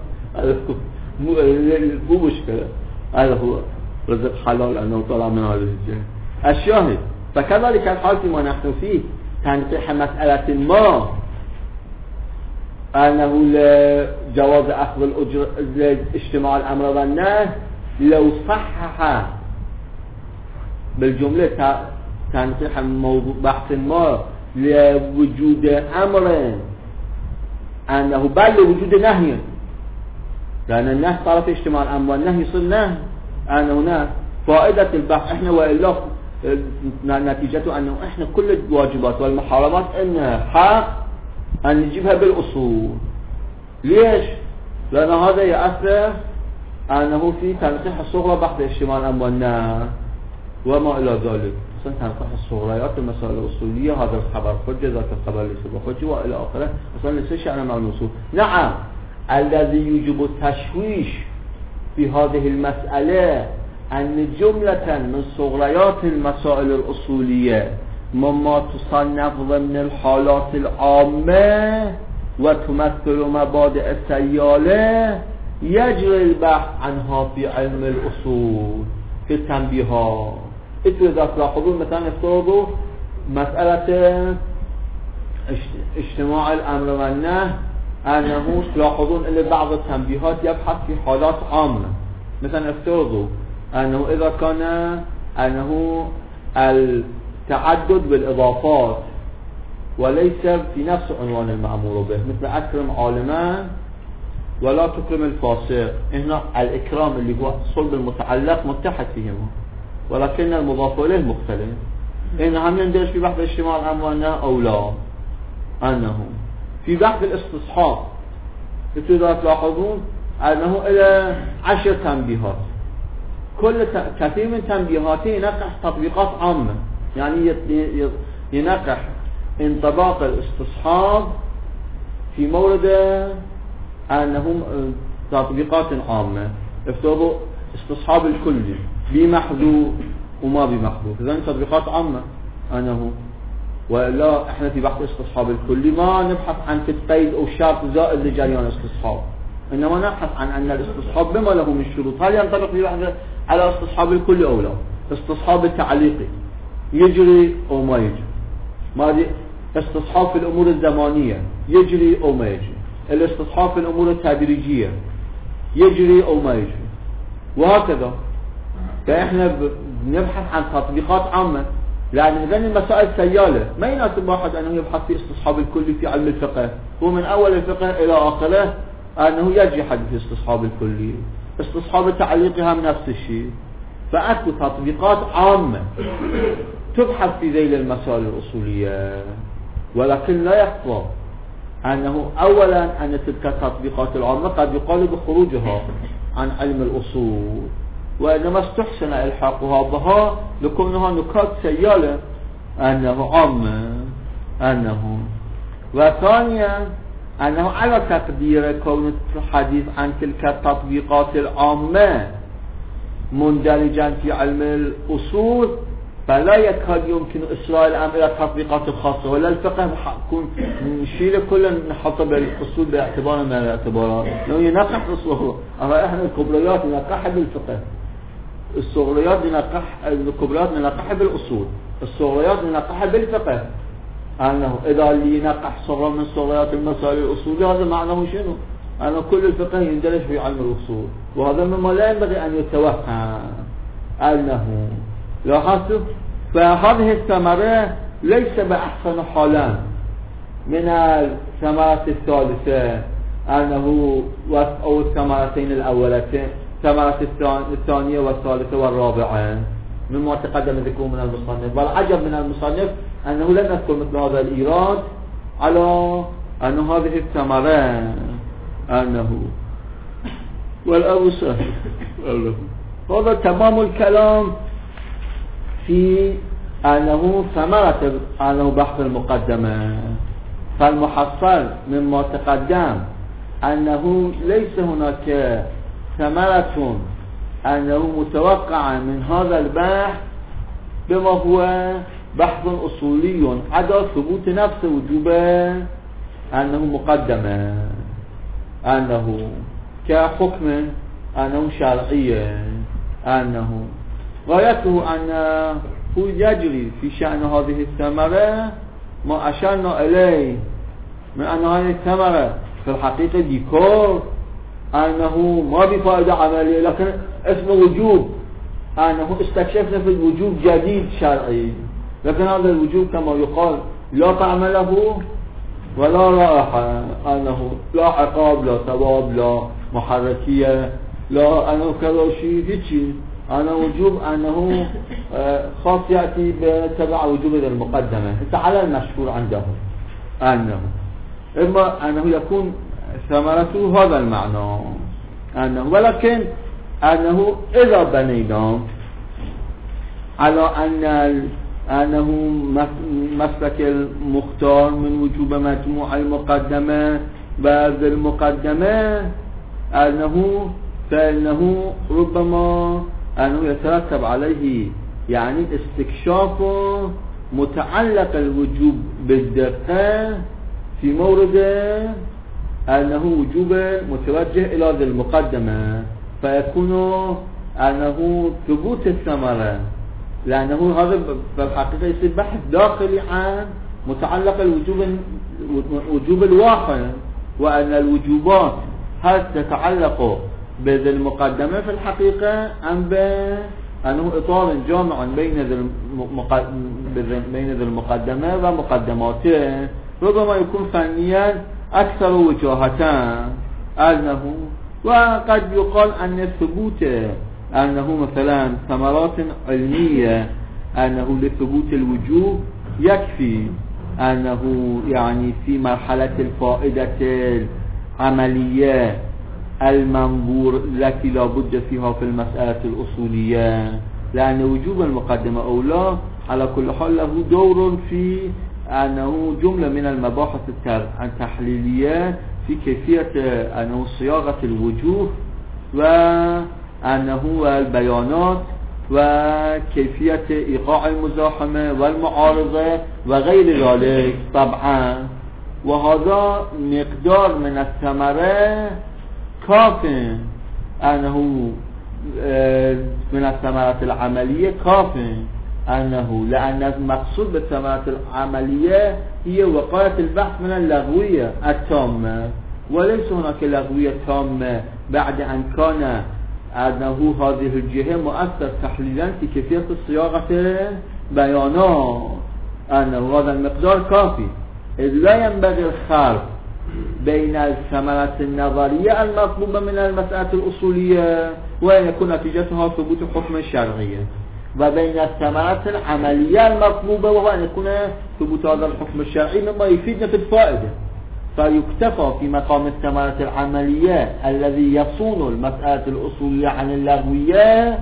Speaker 1: مو مشكلة، هذا هو رزق حلال أنه طلع من هذه الجهة. الشاهد فكذلك الحال فيما نحن فيه تنقيح مسألة ما أنه لجواز أخذ الأجر لاجتماع الأمر والنهي لو صحح بالجملة تنقيح موضوع بحث ما لوجود أمر أنه بل لوجود نهي، لأن النهي طرف اجتماع الأمر والنهي يصير نهي، أنه هنا فائدة البحث إحنا وإلا نتيجته أنه إحنا كل الواجبات والمحرمات إنها حق أن نجيبها بالأصول. ليش؟ لأن هذا يأثر أنه في تنقيح الصغرى بعد اجتماع الأمر والنهي وما إلى ذلك. مثلا تنقيح الصغريات المسائل الأصولية، هذا الخبر حجة ذاك الخبر ليس بحجة وإلى آخره، مثلا ليس شأن مع النصوص. نعم الذي يجب التشويش في هذه المسألة أن جملة من صغريات المسائل الأصولية مما تصنف ضمن الحالات العامة وتمثل مبادئ السيالة يجري البحث عنها في علم الأصول في التنبيهات. إذا تلاحظون مثلا افترضوا مسألة اجتماع الأمر والنهي أنه تلاحظون إلى بعض التنبيهات يبحث في حالات عامة. مثلا افترضوا أنه إذا كان أنه التعدد بالإضافات وليس في نفس عنوان المأمور به، مثل أكرم عالما ولا تكرم الفاسق، هنا الإكرام اللي هو صلب المتعلق متحد فيهما ولكن المضاف إليه مختلف. هنا هم يندرج في بحث اجتماع الأمر والنهي أو لا؟ أنه في بحث الاستصحاب إذا تلاحظون أنه إلى عشر تنبيهات، كل كثير من تنبيهاته ينقح تطبيقات عامة، يعني ينقح انطباق الاستصحاب في مورد أنهم تطبيقات عامة. افترضوا استصحاب الكلي بمحذوف وما بمحذوف، إذن تطبيقات عامة أنه، ولا احنا في بحث استصحاب الكلي ما نبحث عن القيد او شرط زائد لجريان استصحاب، انما نبحث عن ان الاستصحاب بما له من شروط هل ينطبق على استصحاب الكلي او لا. استصحاب التعليقي يجري او ما يجري، ما دي استصحاب في الامور الزمانية يجري او ما يجري، الاستصحاب في الامور التدريجية يجري او ما يجري، وهكذا. فاحنا بنبحث عن تطبيقات عامة، لأن إذن المسائل سيالة ما يناسب واحد أنه يبحث في استصحاب الكلي في علم الفقه، هو من أول الفقه إلى آخره أنه يجري حد في استصحاب الكلي. استصحاب التعليق هم نفس الشيء. فأكو تطبيقات عامة تبحث في ذيل المسائل الأصولية، ولكن لا يخفى أنه أولا أن تلك التطبيقات العامة قد يقال بخروجها عن علم الأصول، وإنما استحسن إلحاقها بها لكونها نكات سيالة أنه عامة، أنه وثانيا أنه على تقدير كون الحديث عن تلك التطبيقات العامة مندرجا في علم الأصول فلا يكاد يمكن إسراء الأمر إلى التطبيقات الخاصة، ولا الفقه يكون نشيل كل نحطه بالأصول باعتبار من الاعتبارات، لو ينقح الأصول أما إحنا الكبريات ننقح بالفقه، الصغريات ننقح الكبريات ننقح بالأصول، الصغريات ننقح بالفقه. أنه إذا اللي ينقح صغرى من صغريات المسائل الأصولية هذا معناه شنو؟ أن كل الفقه يندرج في علم الأصول، وهذا مما لا ينبغي أن يتوهم. أنه لاحظتوا فهذه الثمرة ليس بأحسن حالا من الثمرة الثالثة أنه أو الثمرتين الأولتين، الثمرة الثانية والثالثة والرابعة مما تقدم ذكره من المصنف. والعجب من المصنف أنه لم يذكر مثل هذا الإيراد على أن هذه الثمرة أنه والأبو سهل هذا تمام الكلام في أنه ثمرة أنه بحث المقدمة. فالمحصل مما تقدم أنه ليس هناك ثمرة أنه متوقع من هذا البحث بما هو بحث أصولي عدا ثبوت نفس وجوبه أنه مقدمة، أنه كحكم أنه شرعي، أنه غايته أنه يجري في شأن هذه الثمرة ما أشرنا إليه من أن هذه الثمرة في الحقيقة ديكور، أنه ما بفائدة عملية لكن اسمه وجوب، أنه استكشفنا في الوجوب جديد شرعي، لكن هذا الوجوب كما يقال لا طعم له ولا رائحة، أنه لا عقاب لا ثواب لا محركية لا أنه كذا شيء هيجي، أنا وجوب أنه خاص يأتي بتبع وجوب المقدمة على المشهور عندهم، أنه إما أنه يكون ثمرته هذا المعنى أنه، ولكن أنه إذا بنينا على أن أنه مسلك المختار من وجوب مجموع المقدمة بعد المقدمة أنه فإنه ربما أنه يترتب عليه يعني استكشاف متعلق الوجوب بالدقة في مورد أنه وجوب متوجه إلى ذي المقدمة، فيكون أنه ثبوت الثمرة، لأنه هذا بالحقيقة يصير بحث داخلي عن متعلق الوجوب وجوب الواقع، وأن الوجوبات هل تتعلق بذي المقدمة في الحقيقة أم بأنه إطار جامع بين ذي المقدمة ومقدماته، ربما يكون فنيا أكثر وجاهة، أنه وقد يقال أن الثبوت أنه مثلا ثمرات علمية أنه لثبوت الوجوب يكفي أنه يعني في مرحلة الفائدة العملية المنظور التي لا بد فيها في المسألة الأصولية، لأن وجوب المقدمة أو لا على كل حال له دور في أنه جملة من المباحث التحليلية في كيفية أنه صياغة الوجوه وأنه البيانات وكيفية إيقاع المزاحمة والمعارضة وغير ذلك طبعا. وهذا مقدار من الثمرة كاف أنه من الثمرات العملية كاف أنه لأن المقصود بالثمرات العملية هي وقاية البحث من اللغوية التامة، وليس هناك لغوية تامة بعد أن كان أنه هذه الجهة مؤثر تحليلا في كيفية صياغة بيانات، أنه هذا المقدار كافي، إذ لا ينبغي الخلط بين الثمرات النظرية المطلوبة من المسألة الأصولية وأن يكون نتيجتها ثبوت الحكم الشرعي، وبين الثمرات العملية المطلوبة وهو أن يكون ثبوت هذا الحكم الشرعي مما يفيدنا في الفائدة. فيكتفى في مقام الثمرات العملية الذي يصون المسألة الأصولية عن اللغوية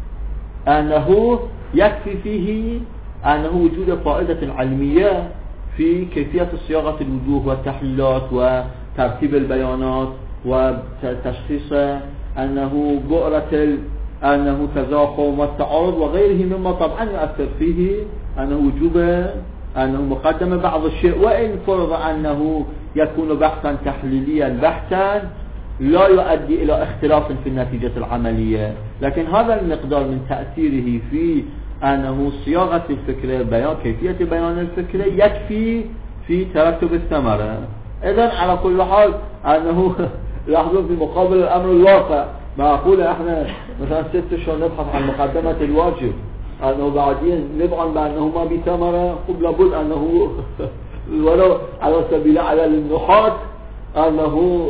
Speaker 1: أنه يكفي فيه أنه وجود فائدة علمية في كيفية صياغة الوجوه والتحليلات وترتيب البيانات وتشخيص أنه بؤرة أنه تزاحم والتعارض وغيره مما طبعا يؤثر فيه أنه وجوب أنه مقدم بعض الشيء، وإن فرض أنه يكون بحثا تحليليا بحتا لا يؤدي إلى اختلاف في النتيجة العملية، لكن هذا المقدار من تأثيره في أنه صياغة الفكرة بيان كيفية بيان الفكرة يكفي في ترتب الثمرة. إذن على كل حال أنه لاحظوا في مقابل الأمر الواقع معقول احنا مثلا ست شهور نبحث عن مقدمة الواجب أنه بعدين نبعن بأنه ما بثمرة، خب لابد أنه ولو على سبيل على النحاة أنه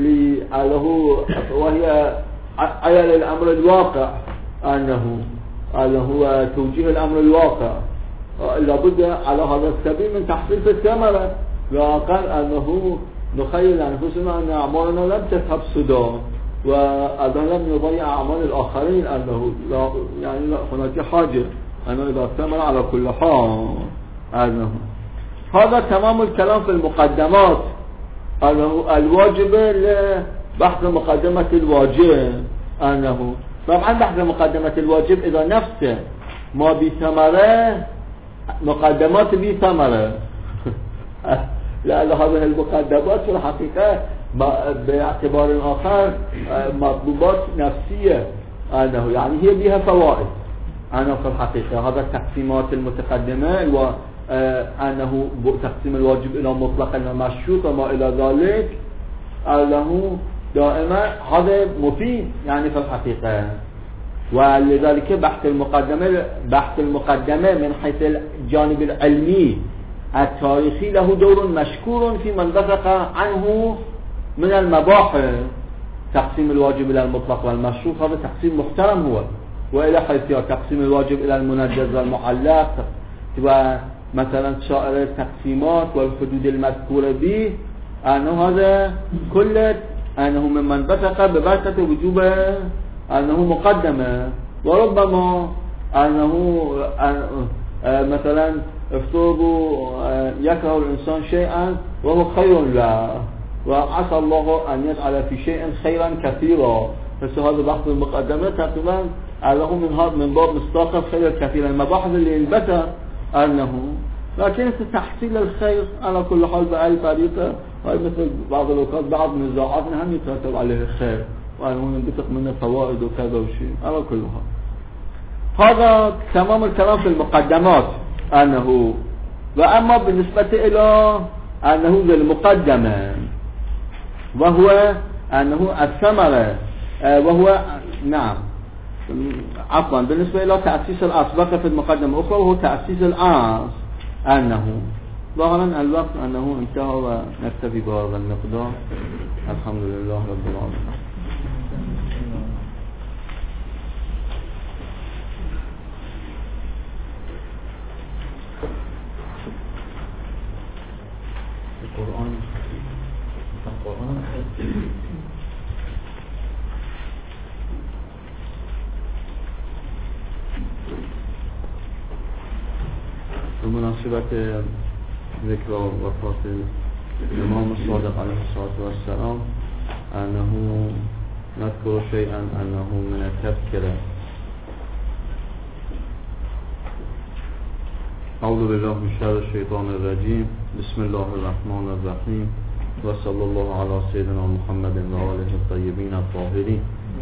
Speaker 1: له وهي على الأمر الواقع أنه أنه هو توجيه الأمر الواقع لابد على هذا السبيل من تحصيل في الثمرة، وقال أنه نخيل أنفسنا أن أعمالنا لم تذهب سدى وأيضا لم يضيع أعمال الآخرين، أنه لا يعني لا هناك حاجة أنه إذا ثمر على كل حال أنه هذا تمام الكلام في المقدمات. أنه الواجب لبحث مقدمة الواجب أنه طبعا بحث مقدمة الواجب إذا نفسه ما بثمرة مقدمات بثمرة لأن هذه المقدمات في الحقيقة باعتبار آخر مطلوبات نفسية أنه يعني هي بها فوائد أنه في الحقيقة هذا التقسيمات المتقدمة وأنه تقسيم الواجب إلى مطلق ومشروط وما إلى ذلك أنه دائما هذا مفيد يعني في الحقيقة، ولذلك بحث المقدمة بحث المقدمة من حيث الجانب العلمي التاريخي له دور مشكور في من بثق عنه من المباحث. تقسيم الواجب إلى المطلق والمشروط هذا تقسيم محترم هو، وإلى حيث تقسيم الواجب إلى المنجز والمعلق ومثلا سائر التقسيمات والحدود المذكورة به أنه هذا كله أنه ممن بثق ببركة وجوب أنه مقدمة، وربما أنه مثلا افترضوا يكره الإنسان شيئا وهو خير له وعسى الله أن يجعل في شيء خيرا كثيرا، فهذا بحث المقدمة تقريبا له من هذا من باب مصداق الخير الكثير المباحث اللي ينبثق أنه لكن في تحصيل الخير على كل حال بأي طريقة، وهي مثل بعض الأوقات بعض نزاعاتنا هم يترتب عليه الخير وأنه ينبثق منه فوائد وكذا وشيء على كل حال. هذا تمام الكلام في المقدمات أنه. وأما بالنسبة إلى أنه للمقدمة وهو أنه الثمرة وهو نعم عفوا بالنسبة إلى تأسيس الأصل في المقدمة أخرى وهو تأسيس الأصل أنه ظاهرا الوقت أنه انتهى ونكتفي بهذا المقدار. الحمد لله رب العالمين. القرآن القرآن بمناسبة ذكر وفاة الإمام الصادق عليه الصلاة والسلام أنه نذكر شيئا أنه من التذكرة. أعوذ بالله من شر الشيطان الرجيم. بسم الله الرحمن الرحيم، وصلى الله على سيدنا محمد وآله الطيبين الطاهرين.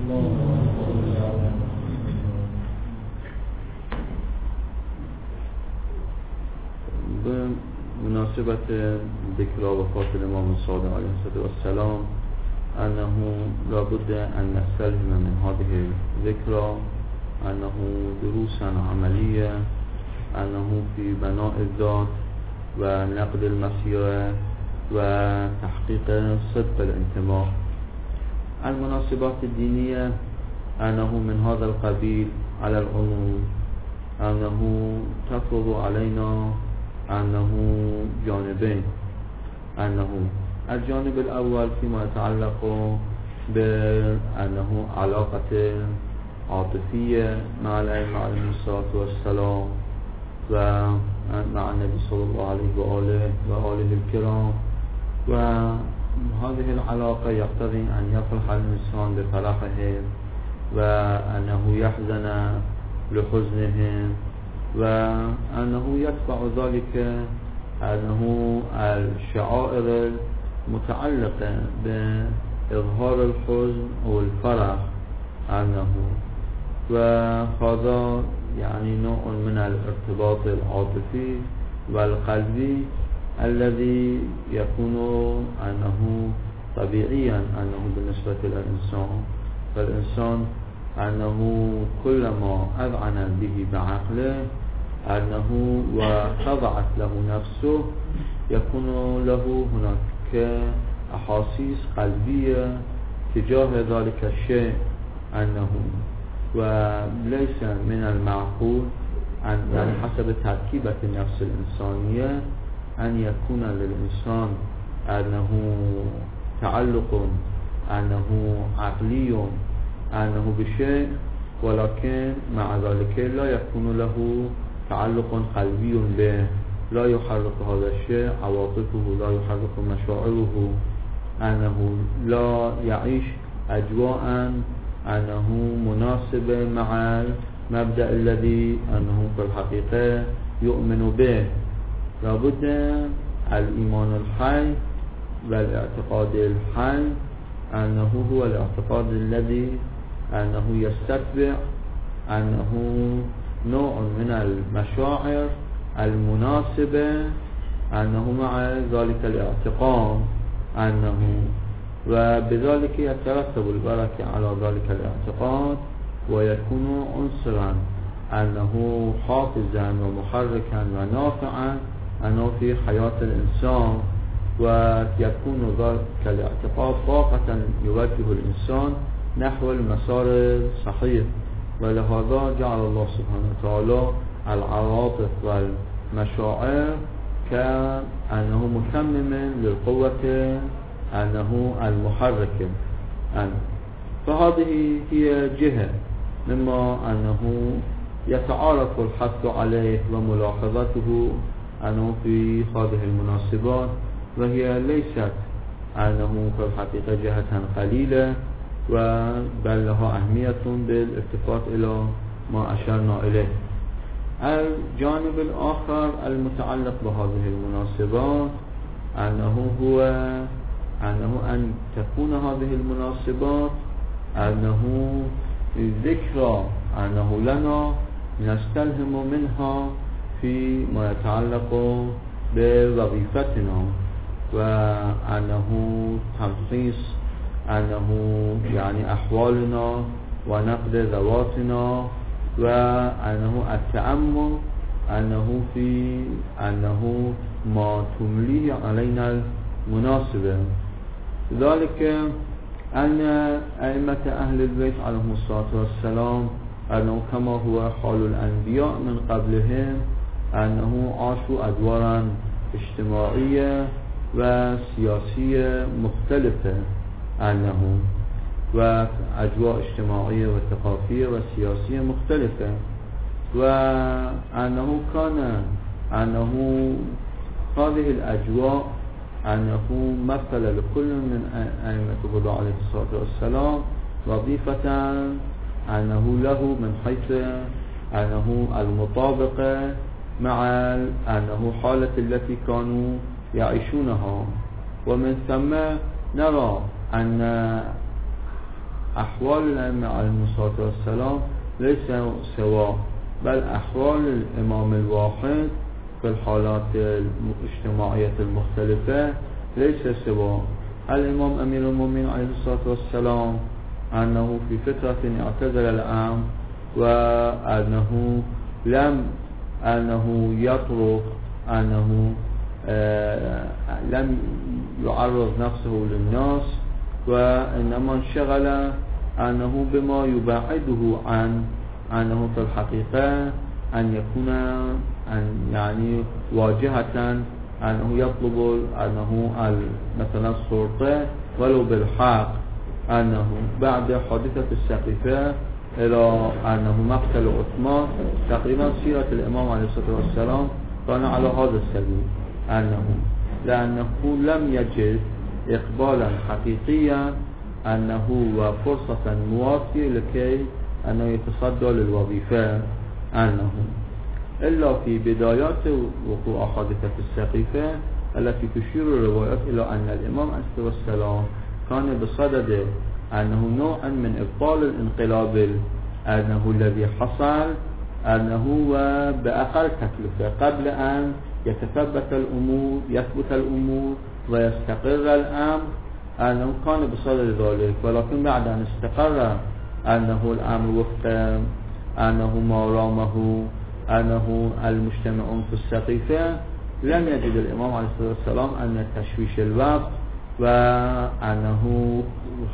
Speaker 1: بمناسبة ذكر وفاة الإمام الصادق عليه الصلاة والسلام أنه لابد أن نستلهم من هذه الذكرى أنه دروسا عملية أنه في بناء الذات ونقد المسيرة وتحقيق صدق الانتماء. المناسبات الدينية أنه من هذا القبيل على العموم أنه تفرض علينا أنه جانبين، أنه الجانب الأول فيما يتعلق بأنه علاقة عاطفية مع الأئمة عليهم الصلاة والسلام، و مع النبي صلى الله عليه وآله وآله الكرام. وهذه العلاقة يقتضي أن يفرح الإنسان بفرحهم وأنه يحزن لحزنهم، وأنه يتبع ذلك أنه الشعائر المتعلقة بإظهار الحزن والفرح أنه، وهذا يعني نوع من الارتباط العاطفي والقلبي الذي يكون أنه طبيعيا أنه بالنسبة للإنسان، فالإنسان أنه كلما أذعن به بعقله أنه وخضعت له نفسه يكون له هناك أحاسيس قلبية تجاه ذلك الشيء أنه، وليس من المعقول أن يعني حسب تركيبة النفس الإنسانية أن يكون للإنسان أنه تعلق أنه عقلي أنه بشيء، ولكن مع ذلك لا يكون له تعلق قلبي به، لا يحرك هذا الشيء عواطفه، لا يحرك مشاعره، أنه لا يعيش أجواء أنه مناسبة مع المبدأ الذي أنه في الحقيقة يؤمن به. لابد الإيمان الحي والاعتقاد الحي أنه هو الاعتقاد الذي أنه يستتبع أنه نوع من المشاعر المناسبة أنه مع ذلك الاعتقاد أنه، وبذلك يترتب البركة على ذلك الاعتقاد ويكون عنصرا أنه حافظا ومحركا ونافعا أنه في حياة الإنسان، ويكون ذلك الاعتقاد طاقة يوجه الإنسان نحو المسار الصحيح. ولهذا جعل الله سبحانه وتعالى العواطف والمشاعر كأنه متمم للقوة أنه المحرك أنه. فهذه هي جهة مما أنه يتعارف الحث عليه وملاحظته أنه في هذه المناسبات، وهي ليست أنه في الحقيقة جهة قليلة بل لها أهمية بالالتفات إلى ما أشرنا إليه. الجانب الآخر المتعلق بهذه المناسبات أنه هو أنه أن تكون هذه المناسبات أنه ذكرى أنه لنا نستلهم منها في ما يتعلق بوظيفتنا، وأنه تلخيص أنه يعني أحوالنا ونقد ذواتنا، وأنه التأمل أنه في أنه ما تمليه علينا المناسبة. ذلك أن أئمة أهل البيت عليهم الصلاة والسلام أنه كما هو حال الأنبياء من قبلهم أنه عاشوا أدوارا اجتماعية وسياسية مختلفة أنه، وأجواء اجتماعية وثقافية وسياسية مختلفة، وأنه كان أنه هذه الأجواء أنه مثل لكل من أئمة الهدى عليه الصلاة والسلام وظيفة أنه له من حيث أنه المطابقة مع أنه حالة التي كانوا يعيشونها. ومن ثم نرى أن أحوال الأئمة عليهم الصلاة والسلام ليس سواء، بل أحوال الإمام الواحد في الحالات الاجتماعية المختلفة ليس سواء. الإمام أمير المؤمنين عليه الصلاة والسلام أنه في فترة اعتزل العام، وأنه لم أنه يطرق أنه آه لم يعرض نفسه للناس، وإنما انشغل أنه بما يبعده عن أنه في الحقيقة أن يكون أن يعني واجهة أنه يطلب أنه مثلا السلطة ولو بالحق، أنه بعد حادثة السقيفة إلى أنه مقتل عثمان تقريبا سيرة الإمام عليه الصلاة والسلام كان على هذا السبيل أنه لأنه لم يجد إقبالا حقيقيا أنه وفرصة موافية لكي أنه يتصدى للوظيفة أنه إلا في بدايات وقوع حادثة السقيفة التي تشير الروايات إلى أن الإمام عليه السلام كان بصدد أنه نوع من إبطال الانقلاب أنه الذي حصل أنه بأقل تكلفة قبل أن يتثبت الأمور يثبت الأمور ويستقر الأمر أنه كان بصدد ذلك، ولكن بعد أن استقر أنه الأمر وفق أنه ما رامه أنه المجتمعون في السقيفة لم يجد الإمام عليه الصلاة والسلام أن تشويش الوقت وأنه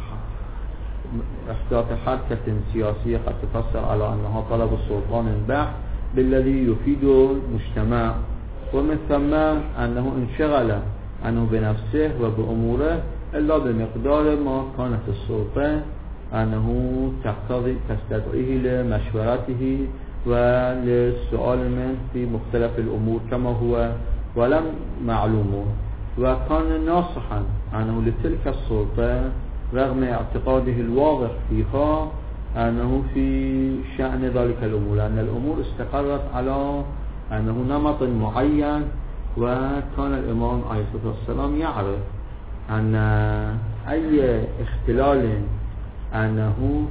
Speaker 1: احداث حركة سياسية قد تفسر على أنها طلب السلطان البحث بالذي يفيد المجتمع، ومن ثم أنه انشغل عنه بنفسه وبأموره إلا بمقدار ما كانت السلطة أنه تقتضي تستدعيه لمشورته وللسؤال منه في مختلف الأمور كما هو ولم معلومه، وكان ناصحا أنه لتلك السلطة رغم اعتقاده الواضح فيها أنه في شأن ذلك الأمور، لأن الأمور استقرت على أنه نمط معين، وكان الإمام عليه الصلاة والسلام يعرف أن أي اختلال أنه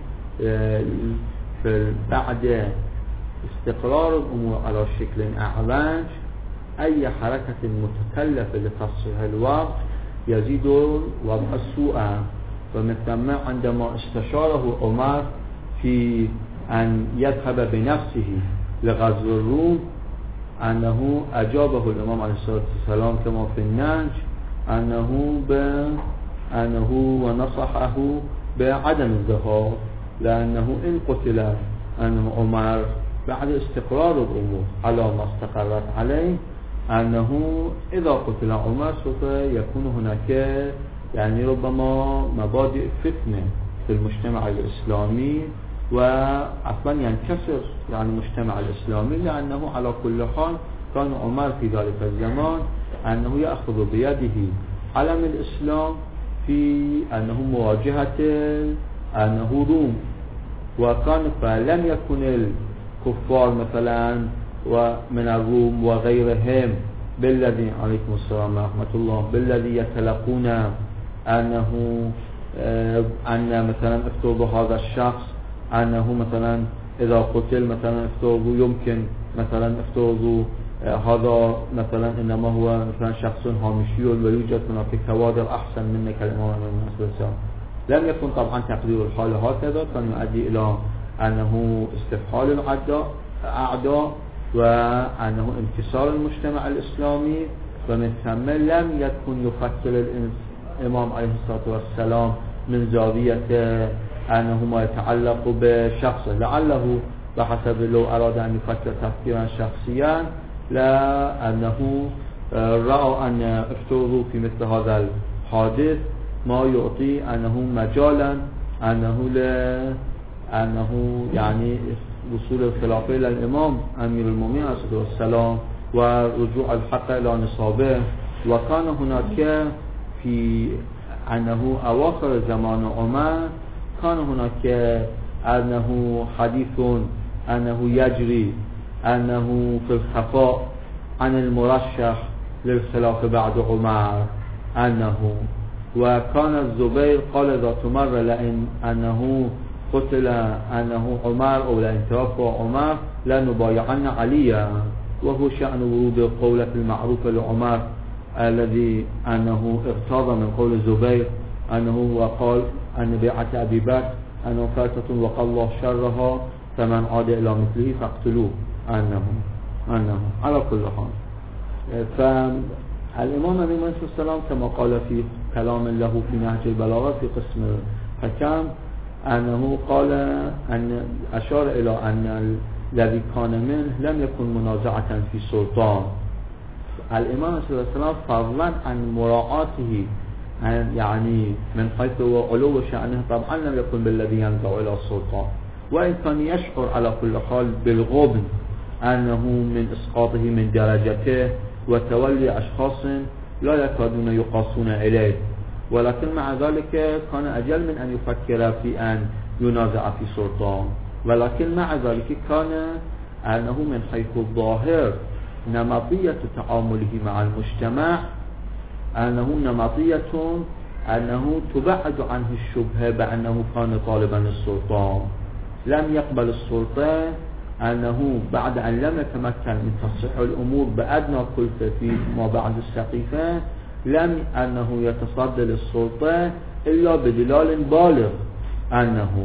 Speaker 1: بعد استقرار الأمور على شكل أعلاج أي حركة متكلفة لتصحيح الوقت يزيد وضع السوء. ومن ثم عندما استشاره عمر في أن يذهب بنفسه لغزو الروم أنه أجابه الإمام عليه الصلاة والسلام كما في النهج أنه أنه ونصحه بعدم الذهاب، لأنه إن قتل أنه عمر بعد استقرار الأمور على ما استقرت عليه أنه إذا قتل عمر سوف يكون هناك يعني ربما مبادئ فتنة في المجتمع الإسلامي وأصلا ينكسر يعني المجتمع الإسلامي، لأنه على كل حال كان عمر في ذلك الزمان أنه يأخذ بيده علم الإسلام في أنه مواجهة أنه روم، وكان فلم يكن الكفار مثلا ومن الروم وغيرهم بالذي عليكم السلام ورحمة الله بالذي يتلقون أنه أن مثلا افترضوا هذا الشخص أنه مثلا إذا قتل مثلا افترضوا يمكن مثلا افترضوا هذا مثلا إنما هو مثلا شخص هامشي ويوجد هناك كوادر أحسن منك الإمام المسلم. لم يكن طبعا تقدير الحال هكذا، كان يؤدي إلى أنه استفحال الأعداء أعداء وأنه انكسار المجتمع الإسلامي، ومن ثم لم يكن يفكر الإمام عليه الصلاة والسلام من زاوية أنه ما يتعلق بشخصه، لعله بحسب لو أراد أن يفكر تفكيرا شخصيا لأنه رأى أن افترضوا في مثل هذا الحادث ما يعطي أنه مجالا أنه لا أنه يعني وصول الخلافة إلى الإمام أمير المؤمنين عليه الصلاة والسلام ورجوع الحق إلى نصابه. وكان هناك في أنه أواخر زمان عمر كان هناك أنه حديث أنه يجري أنه في الخفاء عن المرشح للخلافة بعد عمر أنه، وكان الزبير قال ذات مرة لأن أنه قتل أنه عمر أو لأن توفى عمر لنبايعن عليا، وهو شأن ورود القولة المعروفة لعمر الذي أنه اغتاظ من قول الزبير أنه وقال أن بيعة أبي بكر أنه فاتة وقال الله شرها فمن عاد إلى مثله فاقتلوه أنه أنه على كل حال. فالإمام عليه السلام كما قال في كلام له في نهج البلاغة في قسم الحكام أنه قال أن أشار إلى أن الذي كان منه لم يكن منازعة في سلطان. الإمام صلى الله عليه وسلم فضلا عن مراعاته يعني من حيث علو شأنه طبعا لم يكن بالذي ينزع إلى السلطان، وإن كان يشعر على كل حال بالغبن أنه من إسقاطه من درجته وتولي أشخاص لا يكادون يقاسون إليه، ولكن مع ذلك كان أجل من أن يفكر في أن ينازع في سلطان، ولكن مع ذلك كان أنه من حيث الظاهر نمطية تعامله مع المجتمع أنه نمطية أنه تبعد عنه الشبهة بأنه كان طالبا السلطان، لم يقبل السلطة، أنه بعد أن لم يتمكن من تصحيح الأمور بأدنى كلفة في ما بعد السقيفة لم أنه يتصدى للسلطة إلا بدلال بالغ أنه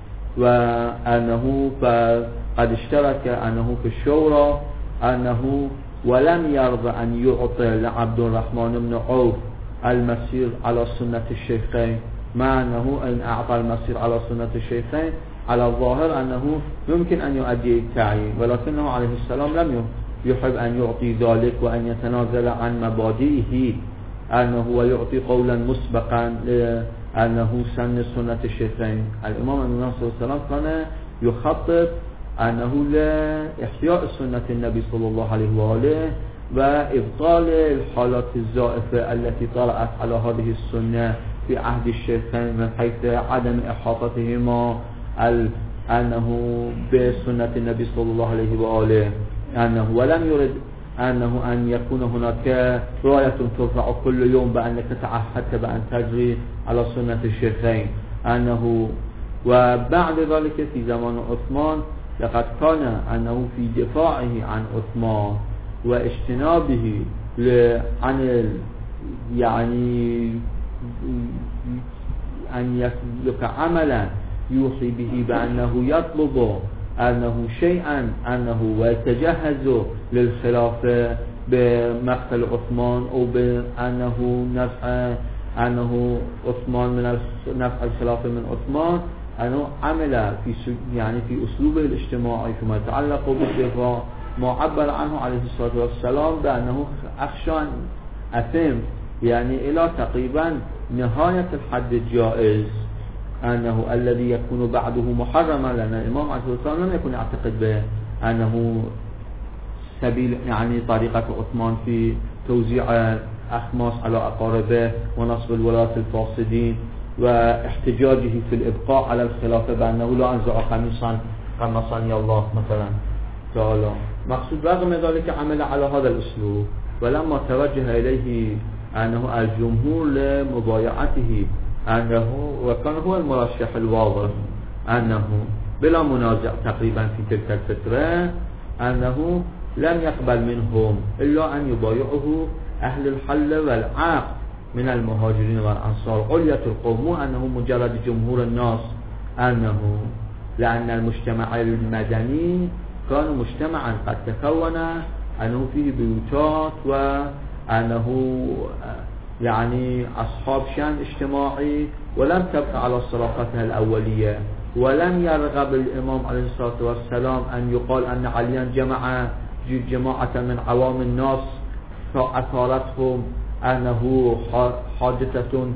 Speaker 1: وأنه فقد اشترك أنه في الشورى أنه ولم يرضى أن يعطي لعبد الرحمن بن عوف المسير على سنة الشيخين، مع أنه إن أعطى المسير على سنة الشيخين على الظاهر أنه يمكن أن يؤدي التعيين، ولكنه عليه السلام لم يحب أن يعطي ذلك وأن يتنازل عن مبادئه أنه ويعطي قولا مسبقا لأنه سن سنة الشيخين. الإمام النبي صلى الله عليه وسلم كان يخطط أنه لإحياء سنة النبي صلى الله عليه وآله وإبطال الحالات الزائفة التي طرأت على هذه السنة في عهد الشيخين من حيث عدم إحاطتهما أنه بسنة النبي صلى الله عليه وآله أنه ولم يرد أنه أن يكون هناك راية ترفع كل يوم بأنك تعهدت بأن تجري على سنة الشيخين أنه. وبعد ذلك في زمان عثمان لقد كان أنه في دفاعه عن عثمان واجتنابه عن يعني أن يسلك عملا يوحي به بأنه يطلب أنه شيئا أنه ويتجهز للخلافة بمقتل عثمان أو بأنه نفع أنه عثمان من نفع الخلافة من عثمان، أنه عمل في يعني في أسلوبه الاجتماعي فيما يتعلق بالدفاع ما عبر عنه عليه الصلاة والسلام بأنه أخشى أثم يعني إلى تقريبا نهاية الحد الجائز أنه الذي يكون بعده محرما، لأن الإمام عليه الصلاة والسلام لم يكن يعتقد بأنه سبيل يعني طريقة عثمان في توزيع أخماس على أقاربه ونصب الولاة الفاسدين واحتجاجه في الإبقاء على الخلافة بأنه لا أنزع قميصا قمصني الله مثلا تعالى. مقصود رغم ذلك عمل على هذا الأسلوب، ولما توجه إليه أنه الجمهور لمبايعته أنه وكان هو المرشح الواضح أنه بلا منازع تقريبا في تلك الفترة أنه لم يقبل منهم إلا أن يبايعه أهل الحل والعقد من المهاجرين والأنصار علية القوم، أنه مجرد جمهور الناس، أنه لأن المجتمع المدني كان مجتمعا قد تكون أنه فيه بيوتات وأنه يعني أصحاب شأن اجتماعي ولم تبقى على صراحتها الأولية، ولم يرغب الإمام عليه الصلاة والسلام أن يقال أن عليا جمع جماعة من عوام الناس فأثارتهم أنه حادثة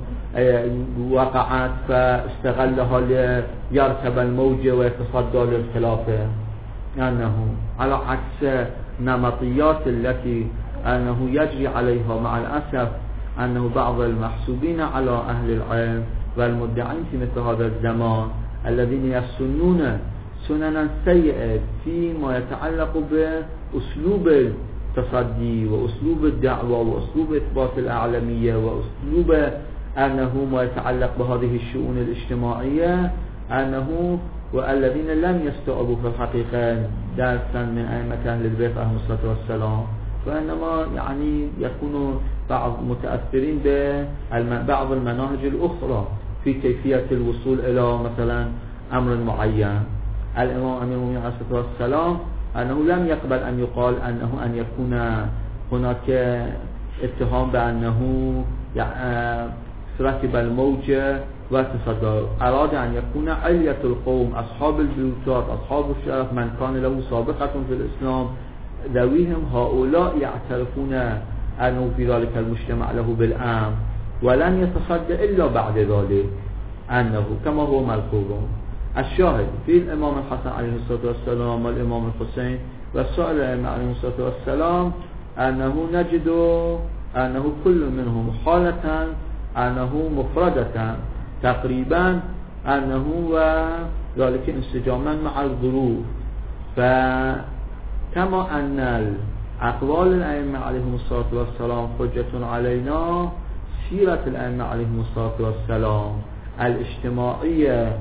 Speaker 1: وقعت فاستغلها ليركب الموجة ويتصدى للخلافة، أنه على عكس نمطيات التي أنه يجري عليها مع الأسف أنه بعض المحسوبين على أهل العلم والمدعين في مثل هذا الزمان الذين يسنون سننا سيئة فيما يتعلق بأسلوب التصدي وأسلوب الدعوة وأسلوب إثبات الأعلمية وأسلوب أنه ما يتعلق بهذه الشؤون الاجتماعية، أنه والذين لم يستوعبوا في الحقيقة درسا من أئمة أهل البيت عليهم الصلاة والسلام، وإنما يعني يكون بعض متأثرين ببعض المناهج الأخرى في كيفية الوصول إلى مثلا أمر معين. الإمام أمير المؤمنين عليه الصلاة والسلام أنه لم يقبل أن يقال أنه أن يكون هناك اتهام بأنه ركب الموجة وتصدر، أراد أن يكون علية القوم أصحاب البيوتات أصحاب الشرف من كان له سابقة في الإسلام ذويهم هؤلاء يعترفون أنه في ذلك المجتمع له بالأمن، ولن يتصدى إلا بعد ذلك أنه كما هو ملحوظ. الشاهد في الإمام الحسن عليه الصلاة والسلام والإمام الحسين وسائر الأئمة عليهم الصلاة والسلام أنه نجد أنه كل منهم حالة أنه مفردة تقريبا أنه وذلك انسجاما مع الظروف. فكما أن أقوال الأئمة عليهم الصلاة والسلام حجة علينا، سيرة الأئمة عليهم الصلاة والسلام الاجتماعية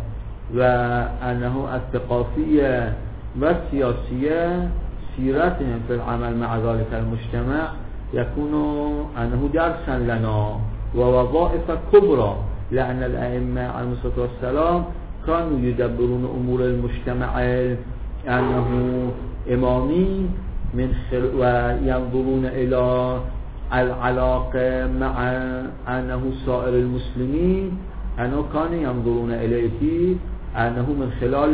Speaker 1: وأنه الثقافية والسياسية، سيرتهم في العمل مع ذلك المجتمع يكون أنه درسا لنا ووظائف كبرى، لأن الأئمة عليهم الصلاة والسلام كانوا يدبرون أمور المجتمع أنه إمامي من خل... وينظرون إلى العلاقة مع أنه سائر المسلمين، أنه كانوا ينظرون إليه أنه من خلال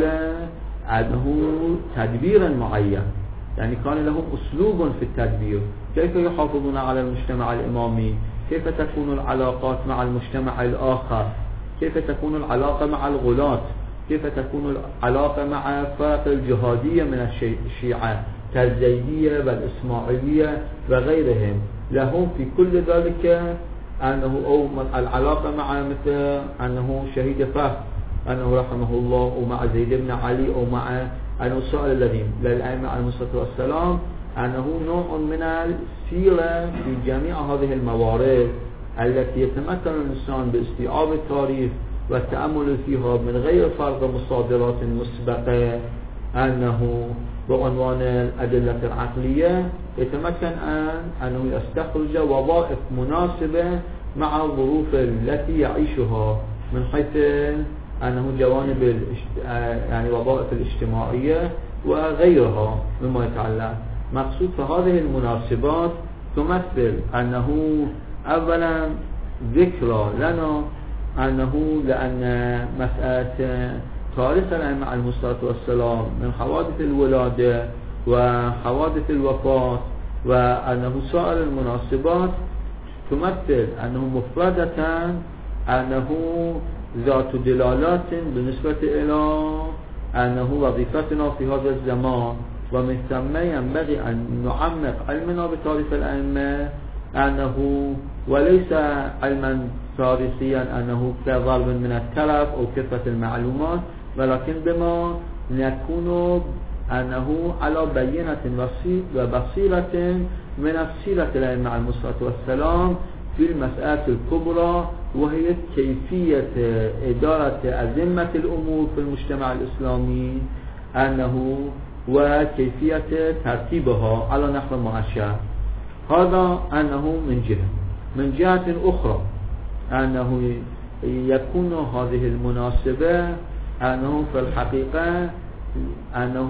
Speaker 1: أنه تدبير معين، يعني كان لهم أسلوب في التدبير، كيف يحافظون على المجتمع الإمامي، كيف تكون العلاقات مع المجتمع الآخر، كيف تكون العلاقة مع الغلاة، كيف تكون العلاقة مع فرق الجهادية من الشيعة كالزيدية والإسماعيلية وغيرهم. لهم في كل ذلك أنه أو العلاقة مع مثل أنه شهيد فهد أنه رحمه الله، ومع زيد بن علي، ومع أنه سائر الذين للأئمة عليهم الصلاة والسلام، أنه نوع من السيرة في جميع هذه الموارد التي يتمكن الإنسان باستيعاب التاريخ والتأمل فيها من غير فرض مصادرات مسبقة، أنه بعنوان الأدلة العقلية يتمكن أن أنه يستخرج وظائف مناسبة مع الظروف التي يعيشها، من حيث أنه جوانب يعني وظائف الاجتماعية وغيرها مما يتعلق. مقصود فهذه المناسبات تمثل أنه أولا ذكرى لنا أنه لأن مسألة تاريخ الأئمة عليهم الصلاة والسلام من حوادث الولادة وحوادث الوفاة وأنه سائر المناسبات تمثل أنه مفردة أنه ذات دلالات بالنسبة إلى أنه وظيفتنا في هذا الزمان، ومن ثم ينبغي أن نعمق علمنا بتاريخ الأئمة أنه وليس علما تاريخيا أنه كضرب من التلف أو كثرة المعلومات، ولكن بما نكون أنه على بينة وبصيرة من السيرة الأئمة عليهم الصلاة والسلام في المسألة الكبرى، وهي كيفية إدارة أزمة الأمور في المجتمع الإسلامي أنه وكيفية ترتيبها على نحو معشر. هذا أنه من جهة. من جهة أخرى أنه يكون هذه المناسبة أنه في الحقيقة أنه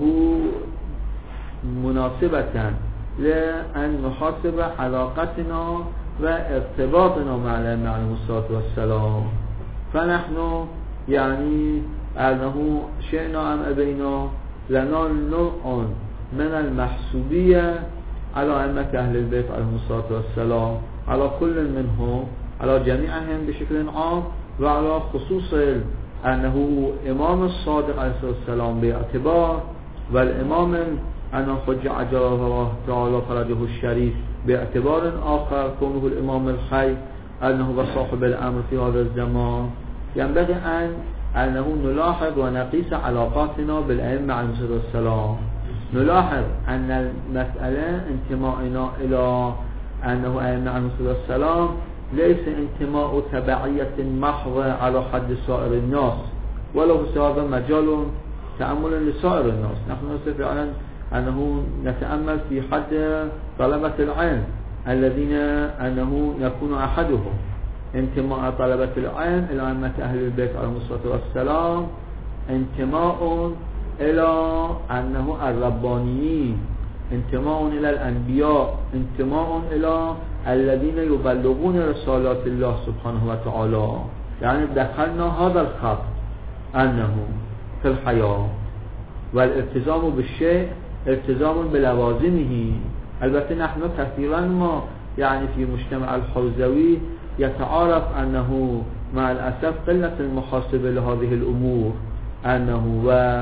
Speaker 1: مناسبة لأن نحاسب علاقتنا وارتباطنا مع الأئمة عليهم الصلاة والسلام. فنحن يعني أنه شئنا أم أبينا لنا نوع من المحسوبية على أئمة أهل البيت عليهم الصلاة والسلام، على كل منهم، على جميعهم بشكل عام، وعلى خصوص أنه إمام الصادق عليه الصلاة والسلام باعتبار، والإمام أنه حجة عجل الله تعالى فرجه الشريف باعتبار آخر كونه الإمام الحي أنه وصاحب الأمر في هذا الزمان. ينبغي أن أنه نلاحظ ونقيس علاقاتنا بالأئمة عليهم الصلاة والسلام. نلاحظ أن المسألة انتمائنا إلى أنه أئمة عليهم الصلاة والسلام ليس انتماء تبعية محضة على حد سائر الناس، ولو هذا مجال تأمل لسائر الناس. نحن نستطيع فعلا أنه نتأمل في حد طلبة العلم الذين أنه يكون أحدهم انتماء طلبة العلم إلى أئمة أهل البيت عليهم الصلاة والسلام انتماء إلى أنه الربانيين، انتماء إلى الأنبياء، انتماء إلى الذين يبلغون رسالات الله سبحانه وتعالى. يعني دخلنا هذا الخط أنه في الحياة والالتزام بالشيء التزام بلوازمه. البته نحن كثيرا ما يعني في مجتمع الحوزوي يتعارف أنه مع الأسف قلة المحاسبة لهذه الأمور، أنه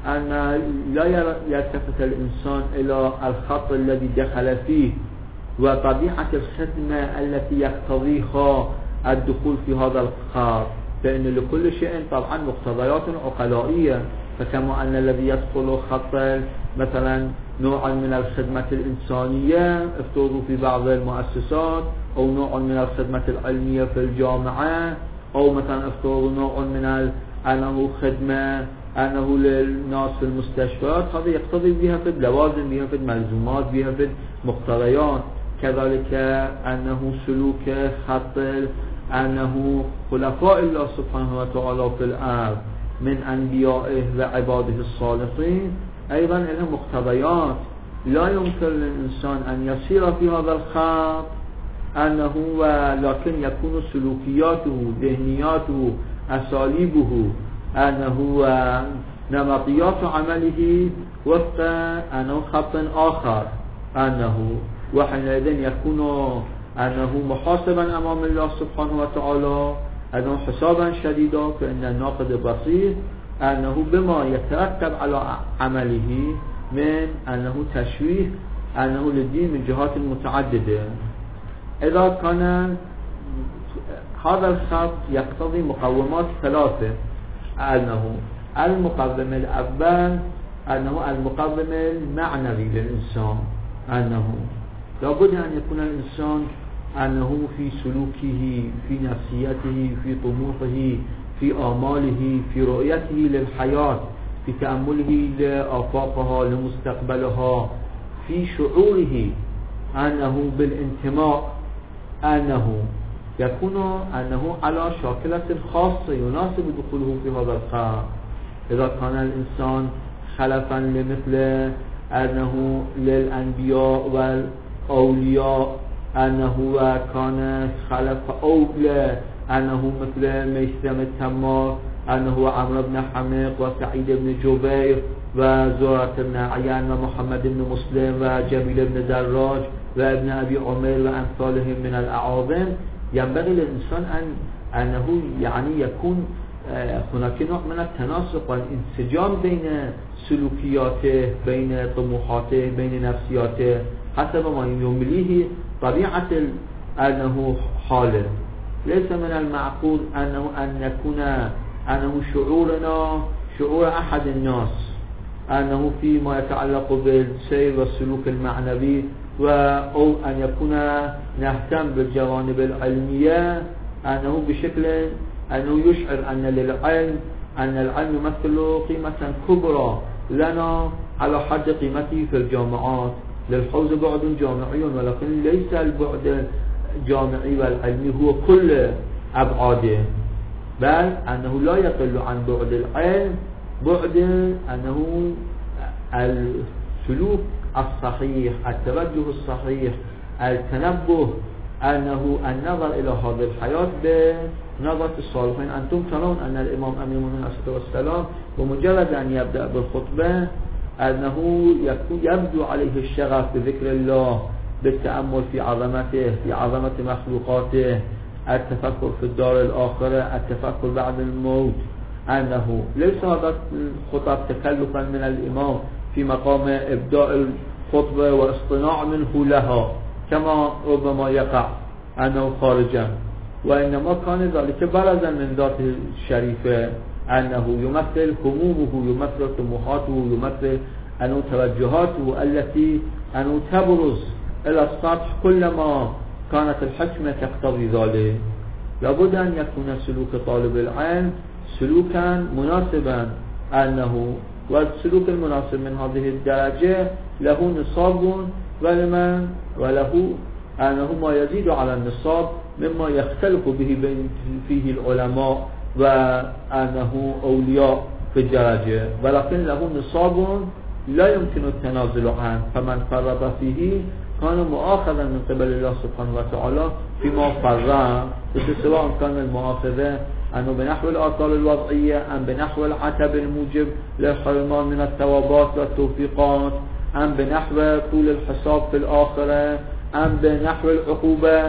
Speaker 1: أن لا يلتفت الإنسان إلى الخط الذي دخل فيه وطبيعة الخدمة التي يقتضيها الدخول في هذا الخط، فإن لكل شيء طبعا مقتضيات عقلائية. فكما أن الذي يدخل خط مثلا نوع من الخدمة الإنسانية افترضوا في بعض المؤسسات، أو نوع من الخدمة العلمية في الجامعة، أو مثلا افترضوا نوع من أنه خدمة أنه للناس في المستشفيات، هذا يقتضي بها في اللوازم، بها في الملزومات، بها في المقتضيات. كذلك أنه سلوك خط أنه خلفاء الله سبحانه وتعالى في الأرض من أنبيائه وعباده الصالحين أيضا لهم مقتضيات. لا يمكن للإنسان أن يسير في هذا الخط أنه ولكن يكون سلوكياته، ذهنياته، أساليبه، أنه نمطيات عمله وفق أنه خط آخر، أنه وحينئذ يكون أنه محاسبا أمام الله سبحانه وتعالى، أنه حسابا شديدا. فإن الناقد البصير أنه بما يترتب على عمله من أنه تشويه أنه للدين من جهات متعددة. إذا كان هذا الخط يقتضي مقومات ثلاثة، أنه المقوم الأول أنه المقوم المعنوي للإنسان، أنه لابد أن يكون الإنسان أنه في سلوكه، في نفسيته، في طموحه، في آماله، في رؤيته للحياة، في تأمله لآفاقها، لمستقبلها، في شعوره أنه بالانتماء، أنه يكون أنه على شاكلة خاصة يناسب دخوله في هذا الخط. إذا كان الإنسان خلفا لمثل أنه للأنبياء والأولياء، أنه كان خلف أولى أنه مثل ميثم التمار، أنه عمرو بن حميق وسعيد بن جبير وزرارة بن عيان ومحمد بن مسلم وجميل بن دراج وابن أبي عمير وأمثالهم من الأعاظم، ينبغي للإنسان أن أنه يعني يكون هناك نوع من التناسق والانسجام بين سلوكياته، بين طموحاته، بين نفسياته، حسب ما يمليه طبيعة أنه حاله. ليس من المعقول أنه أن يكون أنه شعورنا شعور أحد الناس أنه فيما يتعلق بالسير والسلوك المعنوي، أو أن يكون نهتم بالجوانب العلمية أنه بشكل أنه يشعر أن للعلم أن العلم يمثل قيمة كبرى لنا على حد قيمته في الجامعات. للحوز بعد جامعي، ولكن ليس البعد الجامعي والعلمي هو كل أبعاده، بل أنه لا يقل عن بعد العلم بعد أنه السلوك الصحيح، التوجه الصحيح، التنبه، أنه النظر إلى هذه الحياة بنظرة الصالحين. أنتم ترون أن الإمام أمير المؤمنين عليه الصلاة والسلام بمجرد أن يبدأ بالخطبة أنه يبدو عليه الشغف بذكر الله، بالتأمل في عظمته، في عظمة مخلوقاته، التفكر في الدار الآخرة، التفكر بعد الموت. أنه ليس هذا الخطب تكلفا من الإمام في مقام إبداء الخطبة واصطناع منه لها كما ربما يقع أنه خارجا، وإنما كان ذلك برزا من ذاته الشريفة، أنه يمثل همومه، يمثل طموحاته، يمثل أنه توجهاته التي أنه تبرز إلى السطح كلما كانت الحكمة تقتضي ذلك. لابد أن يكون سلوك طالب العلم سلوكا مناسبا، أنه والسلوك المناسب من هذه الدرجة له نصاب ولمن وله أنه ما يزيد على النصاب مما يختلف به بين فيه العلماء وأنه أولياء في الدرجة، ولكن له نصاب لا يمكن التنازل عنه. فمن فرط فيه كان مؤاخذا من قبل الله سبحانه وتعالى فيما فرط، سواء كان المؤاخذة أنه بنحو الآثار الوضعية أم بنحو العتب الموجب للحرمان من الثوابات والتوفيقات، أم بنحو طول الحساب في الآخرة، أم بنحو العقوبة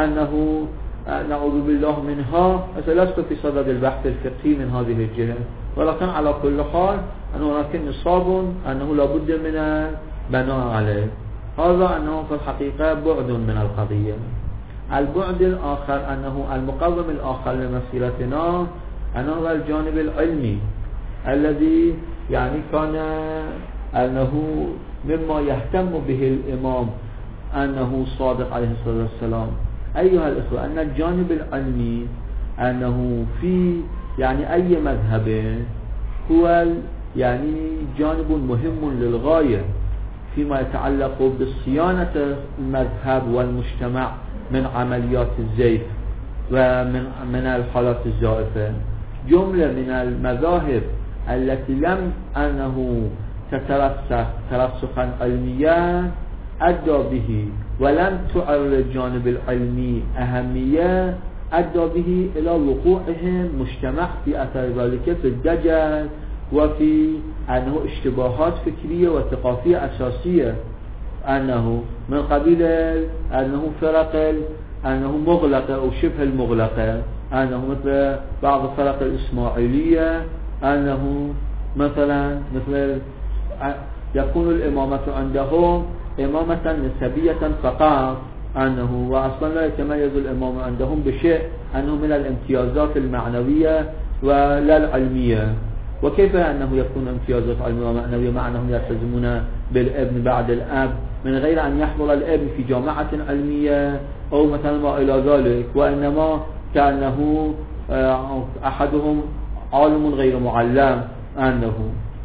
Speaker 1: أنه نعوذ بالله منها. لست في صدد البحث الفقهي من هذه الجهة، ولكن على كل حال أن هناك نصاب أنه لابد من البناء عليه. هذا أنه في الحقيقة بعد من القضية. البعد الآخر أنه المقوم الآخر لمسيرتنا أنه الجانب العلمي الذي يعني كان أنه مما يهتم به الإمام أنه صادق عليه الصلاة والسلام. أيها الأخوة، أن الجانب العلمي أنه في يعني أي مذهب هو يعني جانب مهم للغاية فيما يتعلق بصيانة المذهب والمجتمع من عمليات الزيف ومن من الحالات الزائفة. جملة من المذاهب التي لم أنه تترسخ ترسخا علميا أدى به ولم تعر الجانب العلمي أهمية أدى به إلى وقوعهم مجتمع في أثر ذلك في الدجل وفي أنه اشتباهات فكرية وثقافية أساسية، أنه من قبيل أنه فرق أنه مغلقة أو شبه المغلقة، أنه مثل بعض الفرق الإسماعيلية أنه مثلا مثل يكون الإمامة عندهم إمامة نسبية فقط، أنه وأصلا لا يتميز الإمام عندهم بشيء أنه من الامتيازات المعنوية ولا العلمية. وكيف أنه يكون امتيازات علمية ومعنوية مع أنهم يلتزمون بالابن بعد الأب من غير أن يحضر الابن في جامعة علمية أو مثلا ما إلى ذلك، وإنما كأنه أحدهم عالم غير معلم أنه.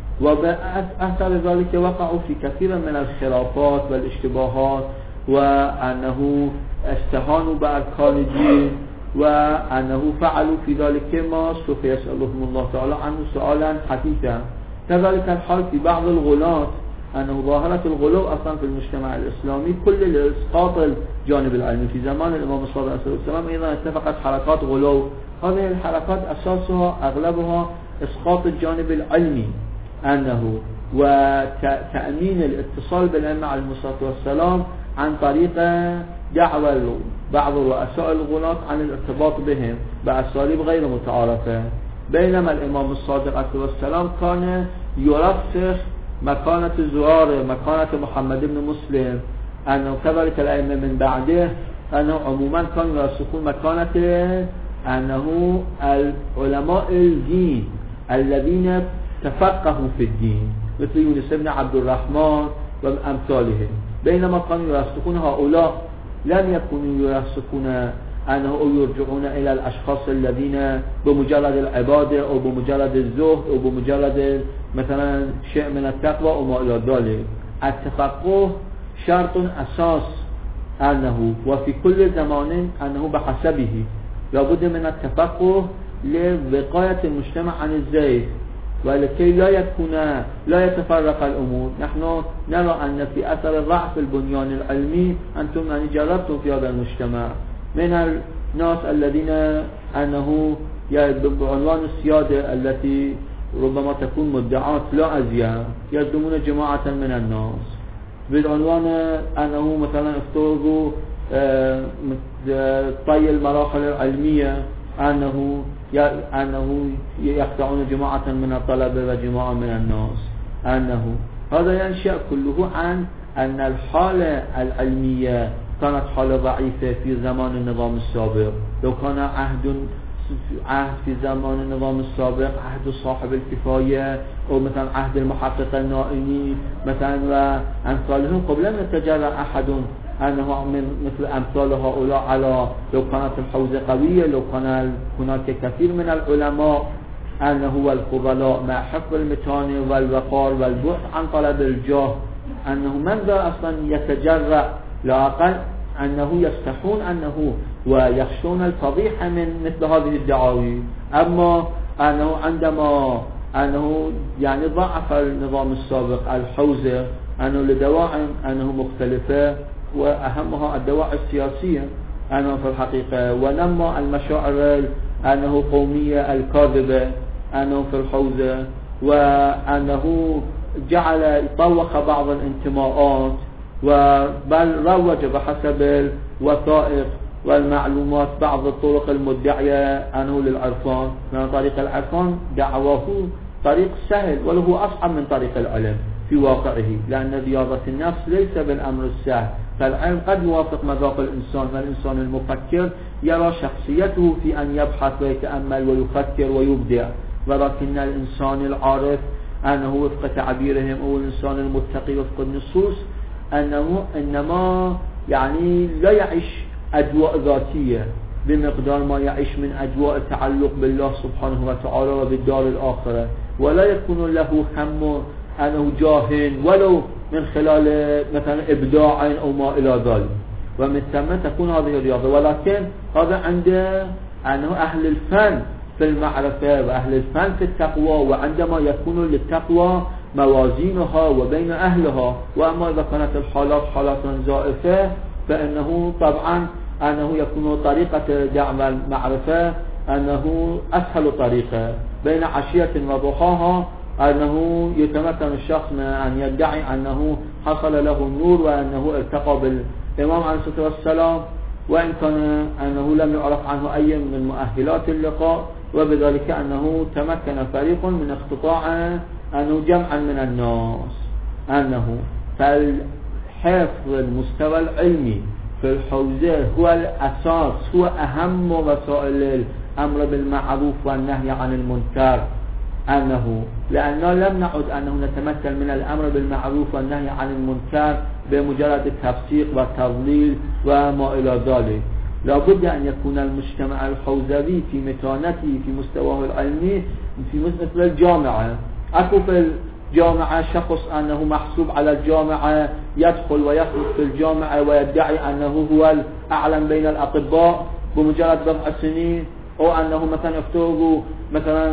Speaker 1: وبأثر ذلك وقعوا في كثير من الخلافات والاشتباهات، وأنه استهانوا بأركان الدين، وأنه فعلوا في ذلك ما سوف يسألهم الله تعالى عنه سؤالا حديثا. كذلك الحال في بعض الغلاة، أنه ظاهرة الغلو أصلا في المجتمع الإسلامي كل الإسقاط الجانب العلمي. في زمان الإمام الصادق عليه السلام أيضا اتفقت حركات غلو، هذه الحركات أساسها أغلبها إسقاط الجانب العلمي أنه وتأمين الاتصال بالأئمة عليهم الصلاة والسلام عن طريق دعوة بعض رؤساء الغلاة عن الارتباط بهم بأساليب غير متعارفة، بينما الإمام الصادق عليه السلام كان يرسخ مكانة زرارة، مكانة محمد بن مسلم، أنه كذلك الأئمة من بعده أنه عموما كانوا يرسخون مكانة أنه العلماء الدين الذين تفقهوا في الدين مثل يونس بن عبد الرحمن وأمثالهم، بينما كانوا يرسخون هؤلاء لم يكونوا يرسخون أنه يرجعون إلى الأشخاص الذين بمجرد العبادة أو بمجرد الزهد أو بمجرد مثلا شيء من التقوى وما إلى ذلك. التفقه شرط أساس أنه وفي كل زمان أنه بحسبه لابد من التفقه لوقاية المجتمع عن الزيف ولكي لا يكون لا يتفرق الأمور. نحن نرى أن في أثر الضعف البنيان العلمي أنتم يعني جربتم في هذا المجتمع من الناس الذين أنه بعنوان السيادة التي ربما تكون مدعاة لا أزياء يخدمون جماعة من الناس بالعنوان أنه مثلا افترضوا طي المراحل العلمية أنه أنه يخدعون جماعة من الطلبة وجماعة من الناس، أنه هذا ينشأ كله عن أن الحالة العلمية كانت حالة ضعيفة في زمان النظام السابق. لو كان عهد عهد في زمان النظام السابق عهد صاحب الكفاية أو مثلا عهد المحقق النائمي مثلا وأمثالهم، قبل أن يتجرأ أحد أنه من مثل أمثال هؤلاء على لو كانت الحوزة قوية، لو كان هناك كثير من العلماء أنه والفضلاء مع حفظ المتانة والوقار والبعد عن طلب الجاه، أنه من ذا أصلا يتجرأ لا أقل أنه يستحون أنه ويخشون الفضيحة من مثل هذه الدعاوي. أما أنه عندما أنه يعني ضعف النظام السابق الحوزة أنه لدواعي أنه مختلفة وأهمها الدواعي السياسية أنه في الحقيقة، ونما المشاعر أنه قومية الكاذبة أنه في الحوزة، وأنه جعل طوق بعض الانتماءات وبل روج بحسب الوثائق والمعلومات بعض الطرق المدعية أنه للعرفان، من طريق العرفان دعواه طريق سهل ولو هو أصعب من طريق العلم في واقعه، لأن رياضة النفس ليس بالأمر السهل. فالعلم قد يوافق مذاق الإنسان، والإنسان المفكر يرى شخصيته في أن يبحث ويتأمل ويفكر ويبدع، ولكن الإنسان العارف أنه وفق تعبيرهم أو الإنسان المتقي وفق النصوص أنه إنما يعني لا يعيش أجواء ذاتية بمقدار ما يعيش من أجواء التعلق بالله سبحانه وتعالى وبالدار الآخرة، ولا يكون له هم أنه جاهل ولو من خلال مثلا إبداع أو ما إلى ذلك، ومن ثم تكون هذه الرياضة. ولكن هذا عند أنه أهل الفن في المعرفة وأهل الفن في التقوى، وعندما يكون للتقوى موازينها وبين أهلها. وأما إذا كانت الحالات حالات زائفة فإنه طبعا أنه يكون طريقة دعم المعرفة أنه أسهل طريقة بين عشية وضحاها، أنه يتمكن الشخص من أن يدعي أنه حصل له النور وأنه التقى بالإمام عليه الصلاة والسلام، وإن كان أنه لم يعرف عنه أي من مؤهلات اللقاء، وبذلك أنه تمكن فريق من اختطاع أنه جمعا من الناس. أنه فالحفظ المستوى العلمي في الحوزة هو الأساس، هو أهم وسائل الأمر بالمعروف والنهي عن المنكر. أنه لأننا لم نعد أنه نتمثل من الأمر بالمعروف والنهي عن المنكر بمجرد التفسيق والتضليل وما إلى ذلك. لابد أن يكون المجتمع الحوزوي في متانته في مستواه العلمي في مثل الجامعة. أكو في الجامعة شخص أنه محسوب على الجامعة يدخل ويخرج في الجامعة ويدعي أنه هو الأعلم بين الأطباء بمجرد بضع سنين، أو أنه مثلا يفترض مثلا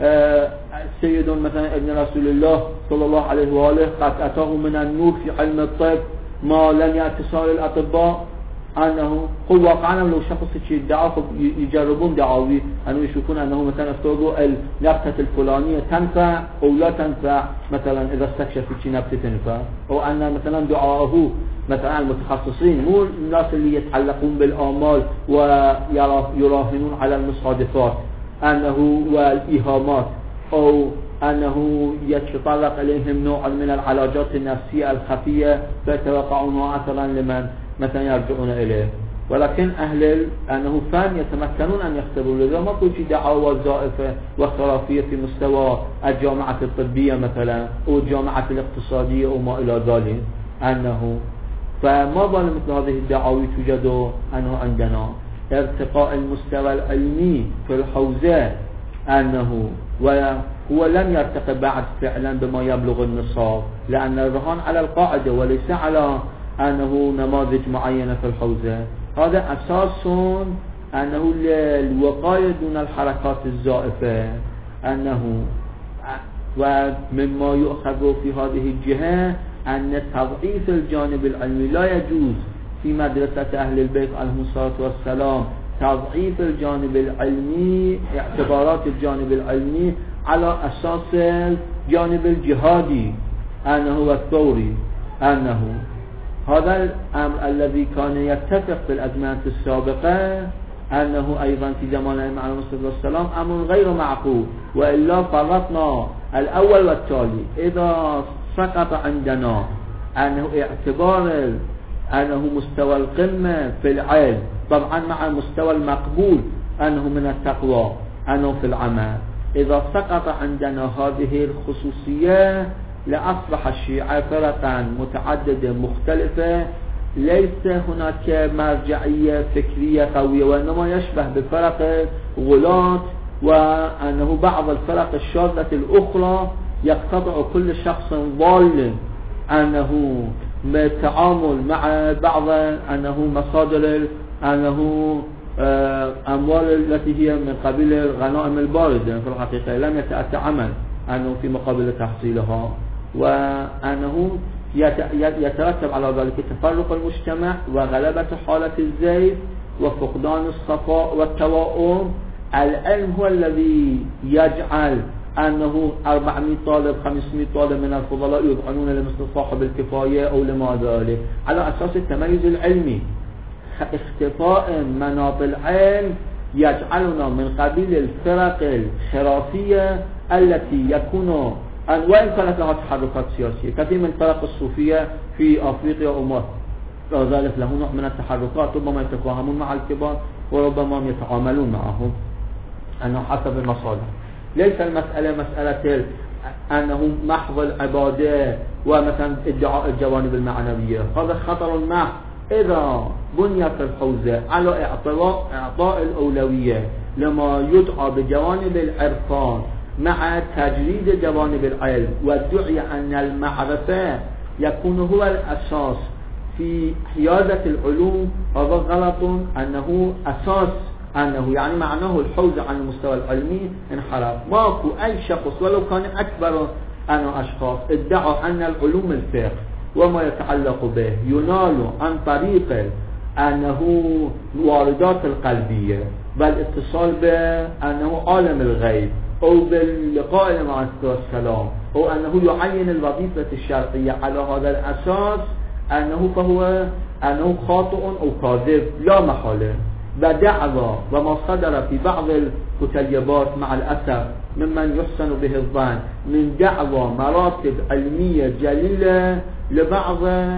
Speaker 1: سيد مثلا ابن رسول الله صلى الله عليه وآله قد أتاه من النور في علم الطب ما لم يأتي سائر الأطباء. أنه قل واقعا لو شخص يدعى يجربون دعاوي أنه يشوفون أنه مثلا افترضوا النبتة الفلانية تنفع أو لا تنفع، مثلا إذا استكشفوا شي نبتة تنفع، أو أن مثلا دعاءه مثلا المتخصصين مو الناس اللي يتعلقون بالآمال ويراهنون على المصادفات أنه والإيهامات، أو أنه يتطرق إليهم نوع من العلاجات النفسية الخفية فيتوقعونها أثرا لمن مثلا يرجعون إليه. ولكن أهل أنه فن يتمكنون أن يختبروا، لذا ما كل شيء دعاوى زائفة وخرافية في مستوى الجامعة الطبية مثلا أو الجامعة الاقتصادية أو ما إلى ذلك. أنه فما بال مثل هذه الدعاوي توجد أنه عندنا ارتقاء المستوى العلمي في الحوزة، أنه وهو لم يرتقي بعد فعلا بما يبلغ النصاب، لأن الرهان على القاعدة وليس على أنه نماذج معينة في الحوزة. هذا أساس أنه للوقاية دون الحركات الزائفة. أنه ومما يؤخذ في هذه الجهة أن تضعيف الجانب العلمي لا يجوز في مدرسة أهل البيت عليهم الصلاة والسلام. تضعيف الجانب العلمي، اعتبارات الجانب العلمي على أساس الجانب الجهادي أنه هو الثوري. أنه هذا الأمر الذي كان يتفق في الأزمنة السابقة أنه أيضا في زمان الإمام عليه الصلاة والسلام أمر غير معقول، وإلا فرطنا الأول والتالي. إذا سقط عندنا أنه اعتبار أنه مستوى القمة في العلم طبعا مع مستوى المقبول أنه من التقوى أنه في العمل، إذا سقط عندنا هذه الخصوصية لأصبح الشيعة فرقا متعددة مختلفة، ليس هناك مرجعية فكرية قوية، وإنما يشبه بفرق غلاة، وأنه بعض الفرق الشاذة الأخرى يقتطع كل شخص ضال أنه بالتعامل مع بعض أنه مصادر أنه أموال التي هي من قبيل الغنائم الباردة في الحقيقة لم يتأتى عمل أنه في مقابل تحصيلها، وأنه يترتب على ذلك تفرق المجتمع وغلبة حالة الزيف وفقدان الصفاء والتواؤم. العلم هو الذي يجعل أنه أربعمائة طالب خمسمائة طالب من الفضلاء يذعنون لمثل صاحب الكفاية أو لما ذلك على أساس التميز العلمي. اختفاء مناط العلم يجعلنا من قبيل الفرق الخرافية التي يكون وإن كانت لها تحركات سياسية. كثير من الفرق الصوفية في أفريقيا وما ذلك له نوع من التحركات، ربما يتفاهمون مع الكبار وربما يتعاملون معهم أنه حسب المصالح. ليس المسألة مسألة أنه محض العبادة ومثلا ادعاء الجوانب المعنوية، هذا خطر محض. إذا بنيت الحوزة على إعطاء إعطاء الأولوية لما يدعى بجوانب العرفان مع تجريد جوانب العلم وادعي أن المعرفة يكون هو الأساس في حيازة العلوم، هذا غلط. أنه أساس أنه يعني معناه الحوزة عن المستوى العلمي انحرف. ماكو أي شخص ولو كان أكبر أنا أشخاص ادعوا أن العلوم الفقه وما يتعلق به ينال عن طريق أنه الواردات القلبية بالاتصال بأنه عالم الغيب أو باللقاء مع السلام أو أنه يعين الوظيفة الشرعية على هذا الأساس، أنه فهو أنه خاطئ أو كاذب لا محالة. ودعوى وما صدر في بعض الكتيبات مع الأسف ممن يحسن به الظن من دعوى مراتب علمية جليلة لبعض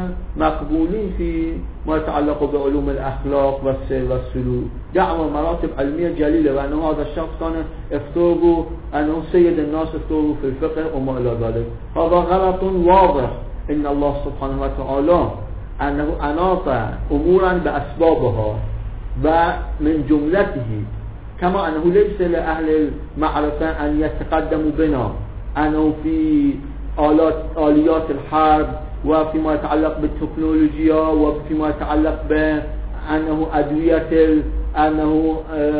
Speaker 1: مقبولين في ما يتعلق بعلوم الأخلاق والسير والسلوك، دعوى مراتب علمية جليلة وأنه هذا الشخص كان افتوه أنه سيد الناس افتوه في الفقه وما إلى ذلك. هذا غلط واضح. إن الله سبحانه وتعالى أنه أناط أمورا بأسبابها ومن جملته كما أنه ليس لأهل المعرفة أن يتقدموا بنا أنه في آلات آليات الحرب وفيما يتعلق بالتكنولوجيا وفيما يتعلق بأنه أدوية أنه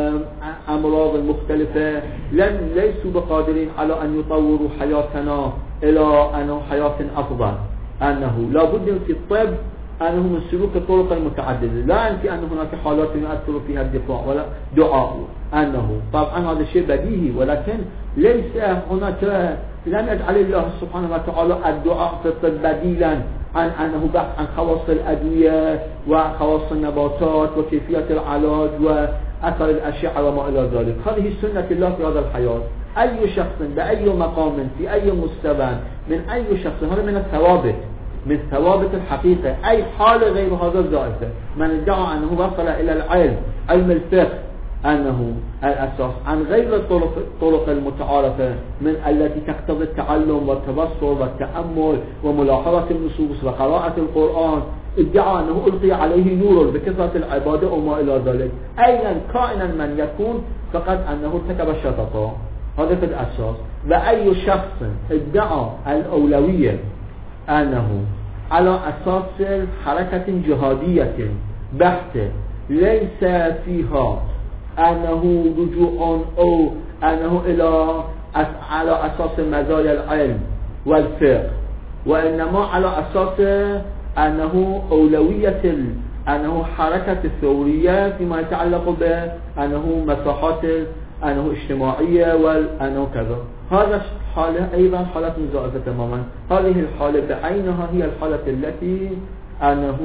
Speaker 1: أمراض المختلفة لن ليسوا بقادرين على أن يطوروا حياتنا إلى أنه حياة أفضل. أنه لا بد في الطب أنه من سلوك الطرق المتعددة، لا أنت أن هناك حالات يؤثر فيها الدفاع ولا دعاء، أنه طبعا هذا شيء بديهي، ولكن ليس هناك لم يجعل الله سبحانه وتعالى الدعاء في الطب بديلا عن أنه بحث عن خواص الأدوية وخواص النباتات وكيفية العلاج وأثر الأشعة وما إلى ذلك. هذه سنة الله في هذا الحياة. أي شخص بأي مقام في أي مستوى من أي شخص، هذا من الثوابت من ثوابت الحقيقة. أي حال غير هذا الزائفة من ادعى أنه وصل إلى العلم علم الفقه أنه الأساس عن غير الطرق, الطرق المتعارفة من التي تقتضي التعلم والتبصر والتأمل وملاحظة النصوص وقراءة القرآن، ادعى أنه ألقي عليه نور بكثرة العبادة وما إلى ذلك. أيا كائنا من يكون فقد أنه ارتكب الشططة، هذا في الأساس. وأي شخص ادعى الأولوية أنه على أساس حركة جهادية بحتة ليس فيها أنه رجوع أو أنه إلى على أساس مزايا العلم والفقه، وإنما على أساس أنه أولوية أنه حركة الثورية فيما يتعلق بأنه مساحات أنه اجتماعية وأنه كذا. هذا حالة أيضا حالة مزائفة تماما. هذه الحالة بعينها هي الحالة التي أنه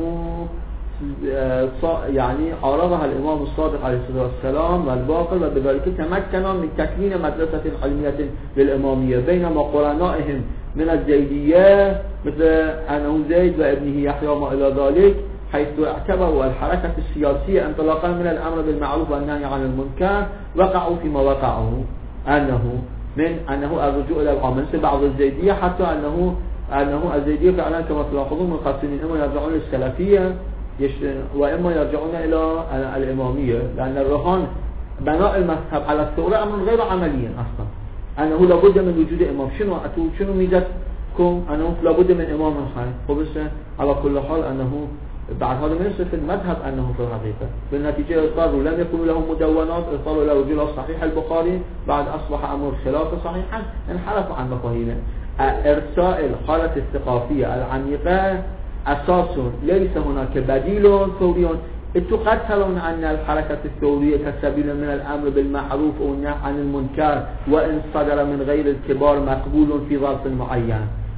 Speaker 1: يعني عارضها الإمام الصادق عليه الصلاة والسلام والباقر، وبذلك تمكن من تكوين مدرسة علمية للإمامية بينما قرنائهم من الزيدية مثل أنه زيد وابنه يحيى وما إلى ذلك، حيث اعتبروا الحركة السياسية انطلاقا من الأمر بالمعروف والنهي عن المنكر وقعوا فيما وقعوا أنه من أنه الرجوع إلى العام مثل بعض الزيدية، حتى أنه أنه الزيدية فعلا كما تلاحظون منقسمين، إما يرجعون للسلفية وإما يرجعون إلى الإمامية، لأن الرهان بناء المذهب على الثورة أمر غير عملي أصلا. أنه لابد من وجود إمام. شنو أتو شنو ميزتكم أنه لابد من إمام حي؟ خبص على كل حال أنه بعد هذا من يصف المذهب أنه في الحقيقة بالنتيجة اضطروا لم يكن لهم مدونات، اضطروا إلى رجوع صحيح البخاري بعد أصبح أمر خلافه صحيحا، انحرفوا عن مفاهيمه. إرساء الحالة الثقافية العميقة أساس ليس هناك بديل ثوري. اتقتلون أن الحركة الثورية كسبيل من الأمر بالمعروف والنهي عن المنكر وإن صدر من غير الكبار مقبول في ظرف معين.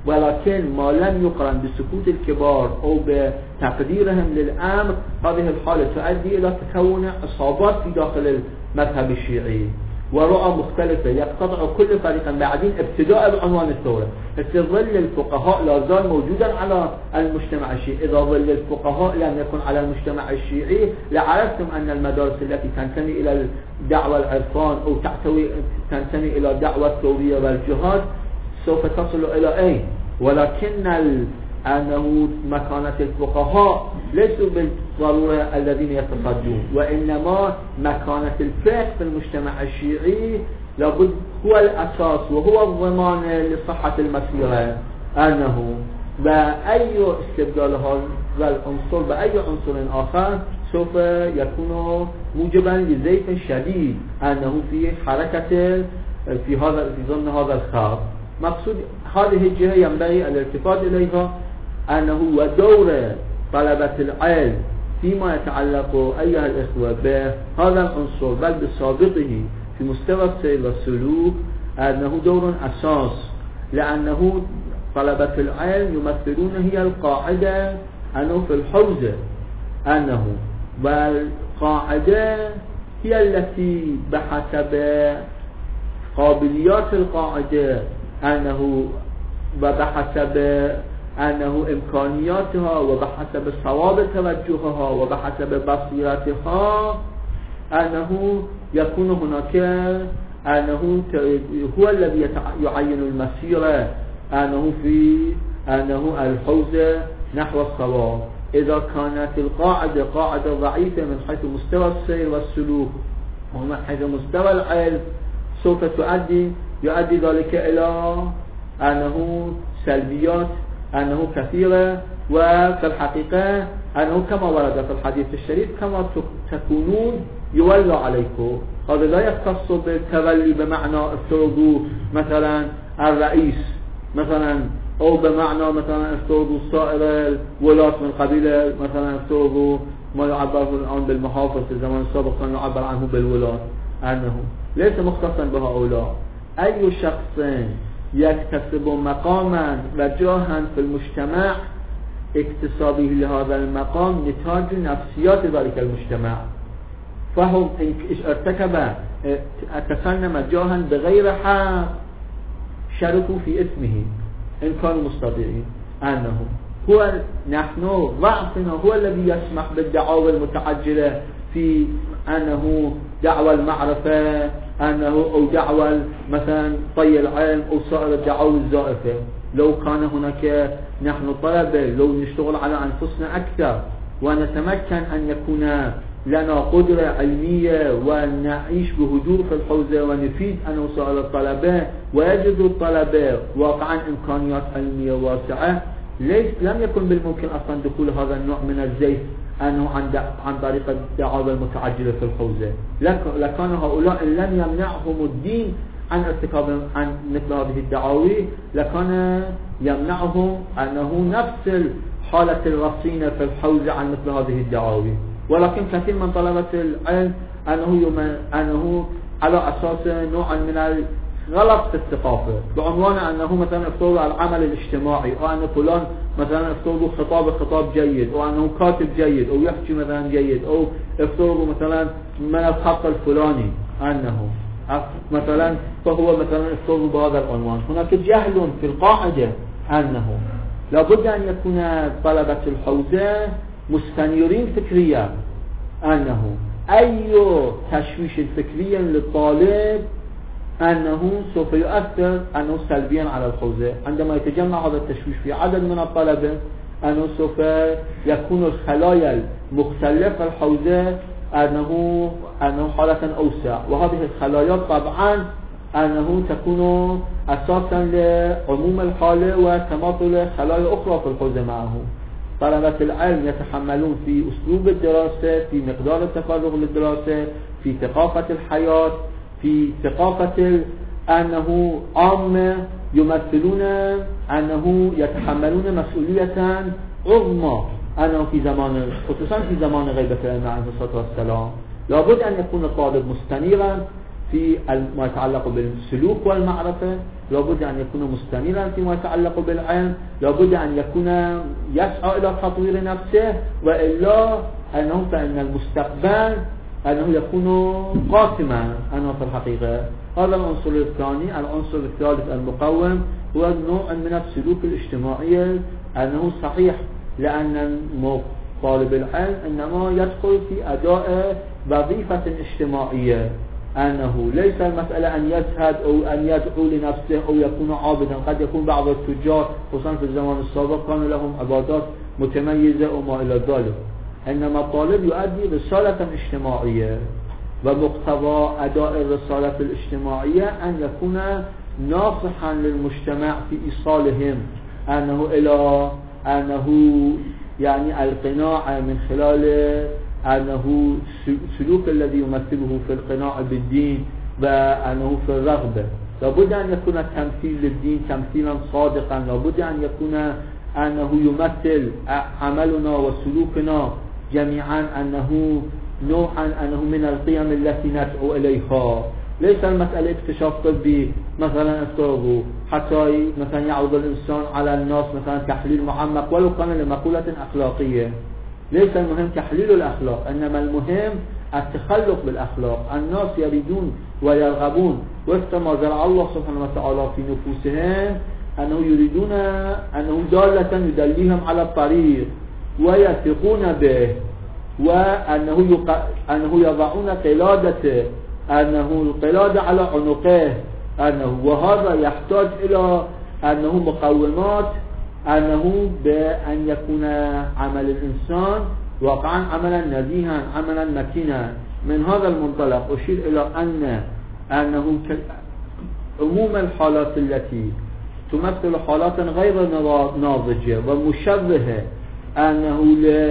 Speaker 1: ولكن ما لم يقرن بسكوت الكبار أو بتقديرهم للأمر هذه الحالة تؤدي إلى تكون عصابات في داخل المذهب الشيعي ورؤى مختلفة يقتطع كل فريق بعدين ابتداء بعنوان الثورة. ظل الفقهاء لا زال موجودا على المجتمع الشيعي. إذا ظل الفقهاء لم يكن على المجتمع الشيعي لعرفتم أن المدارس التي تنتمي إلى الدعوة العرفان أو تحتوي تنتمي إلى الدعوة الثورية والجهاد سوف تصل إلى أين؟ ولكن ال... أنه مكانة الفقهاء ليسوا بالضرورة الذين يتصدون، وإنما مكانة الفقه في المجتمع الشيعي لابد هو الأساس وهو الضمان لصحة المسيرة. أنه بأي استبدال هذا العنصر بأي عنصر آخر سوف يكون موجبا لزيف شديد أنه في حركة في هذا في ضمن هذا الخط. مقصود هذه الجهة ينبغي الالتفات إليها أنه ودور طلبة العلم فيما يتعلق أيها الإخوة بهذا العنصر بل بسابقه في مستوى السير والسلوك أنه دور أساس، لأنه طلبة العلم يمثلون هي القاعدة أنه في الحوزة أنه والقاعدة هي التي بحسب قابليات القاعدة أنه وبحسب أنه إمكانياتها وبحسب صواب توجهها وبحسب بصيرتها أنه يكون هناك أنه هو الذي يعين المسيرة أنه في أنه الحوزة نحو الصواب. إذا كانت القاعدة قاعدة ضعيفة من حيث مستوى السير والسلوك ومن حيث مستوى العلم سوف تؤدي يؤدي ذلك إلى أنه سلبيات أنه كثيرة، وفي الحقيقة أنه كما ورد في الحديث الشريف كما تكونون يولى عليكم. هذا لا يختص بالتولي بمعنى افترضوا مثلا الرئيس مثلا أو بمعنى مثلا افترضوا سائر الولاة من قبيلة مثلا افترضوا ما يعبر الآن بالمحافظ في الزمان السابق كان يعبر عنه بالولاة، أنه ليس مختصا بهؤلاء. أي شخص يكتسب مقاما وجاها في المجتمع اكتسابه لهذا المقام نتاج نفسيات ذلك المجتمع، فهم ارتكب تسنم جاها بغير حق شاركوا في اسمه إن كانوا مستطيعين. أنه هو نحن ضعفنا هو الذي يسمح بالدعاوى المتعجلة في أنه دعوى المعرفة أنه أو دعوى مثلا طي العلم أو سائر الدعاوى الزائفة. لو كان هناك نحن طلبة لو نشتغل على أنفسنا أكثر ونتمكن أن يكون لنا قدرة علمية ونعيش بهدوء في الحوزة ونفيد أن سائر الطلبة ويجد الطلبة واقعا إمكانيات علمية واسعة، ليس لم يكن بالممكن أصلا دخول هذا النوع من الزيف أنه عن, عن طريق الدعاوى المتعجلة في الحوزة. لكان هؤلاء لم يمنعهم الدين عن ارتكاب عن مثل هذه الدعاوي، لكان يمنعهم أنه نفس حالة الرصينة في الحوزة عن مثل هذه الدعاوي. ولكن كثير من طلبة العلم أنه, أنه على أساس نوع من الغلط في الثقافة بعنوان أنه مثلا افترض على العمل الاجتماعي أو أن فلان مثلا افترضوا خطاب خطاب جيد أو أنه كاتب جيد أو يحكي مثلا جيد أو افترضوا مثلا من الخط الفلاني أنه مثلا فهو مثلا افترضوا بهذا العنوان. هناك جهل في القاعدة أنه لابد أن يكون طلبة الحوزة مستنيرين فكريا، أنه أي تشويش فكري للطالب أنه سوف يؤثر أنه سلبيا على الحوزة. عندما يتجمع هذا التشويش في عدد من الطلبة أنه سوف يكون الخلايا المختلفة الحوزة أنه أنه حالة أوسع، وهذه الخلايا طبعا أنه تكون أساسا لعموم الحالة وتماثل خلايا أخرى في الحوزة معه. طلبة العلم يتحملون في أسلوب الدراسة، في مقدار التفرغ للدراسة، في ثقافة الحياة، في ثقافة أنه عامة يمثلون أنه يتحملون مسؤولية عظمى أنه في زمان خصوصا في زمان غيبة الإمام عليه الصلاة والسلام لابد أن يكون الطالب مستنيرا في ما يتعلق بالسلوك والمعرفة، لابد أن يكون مستمرا فيما يتعلق بالعلم، لابد أن يكون يسعى إلى تطوير نفسه، وإلا أنه فإن المستقبل أنه يكون قاسما أنه في الحقيقة. هذا العنصر الثاني. العنصر الثالث المقوم هو نوع من السلوك الاجتماعي أنه صحيح، لأن طالب العلم إنما يدخل في أداء وظيفة اجتماعية، أنه ليس المسألة أن يزهد أو أن يدعو لنفسه أو يكون عابدا. قد يكون بعض التجار خصوصا في الزمان السابق كان لهم عبادات متميزة وما إلى ذلك، إنما الطالب يؤدي رسالة اجتماعية، ومقتضى أداء الرسالة الاجتماعية أن يكون ناصحا للمجتمع في إيصالهم أنه إلى أنه يعني القناع من خلال أنه سلوك الذي يمثله في القناع بالدين وأنه في الرغبة. لابد أن يكون تمثيل للدين تمثيلا صادقا، لابد أن يكون أنه يمثل عملنا وسلوكنا جميعا أنه نوعا أنه من القيم التي ندعو إليها. ليس المسألة اكتشاف طبي مثلا افترضوا حتى مثلا يعرض الإنسان على الناس مثلا تحليل معمق ولو كان لمقولة أخلاقية. ليس المهم تحليل الأخلاق، إنما المهم التخلق بالأخلاق. الناس يريدون ويرغبون وفق ما زرع الله سبحانه وتعالى في نفوسهم، أنه يريدون أنه دالة يدليهم على الطريق ويثقون به، وأنه يق... أنه يضعون قلادته، أنه القلادة على عنقه، أنه وهذا يحتاج إلى أنه مقومات، أنه بأن يكون عمل الإنسان واقعا عملا نزيها عملا متينا. من هذا المنطلق أشير إلى أن أنه عموم الحالات التي تمثل حالات غير ناضجة ومشبهة أنه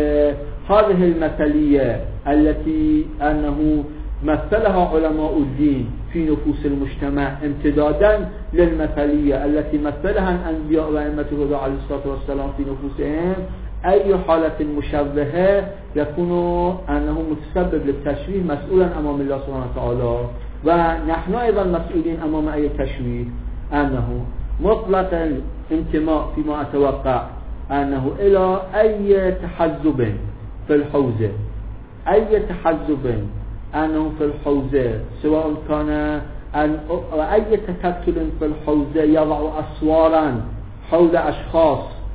Speaker 1: لهذه المثلية التي أنه مثلها علماء الدين في نفوس المجتمع امتدادا للمثلية التي مثلها الأنبياء وأئمة الهدى عليه الصلاة والسلام في نفوسهم. أي حالة مشبهة يكون أنه متسبب للتشويه مسؤولا أمام الله سبحانه وتعالى، ونحن أيضا مسؤولين أمام أي تشويه. أنه مطلق الانتماء فيما أتوقع أنه إلى أي تحزب في الحوزة، أي تحزب أنه في الحوزة، سواء كان أن أي تكتل في الحوزة يضع أسوارا حول أشخاص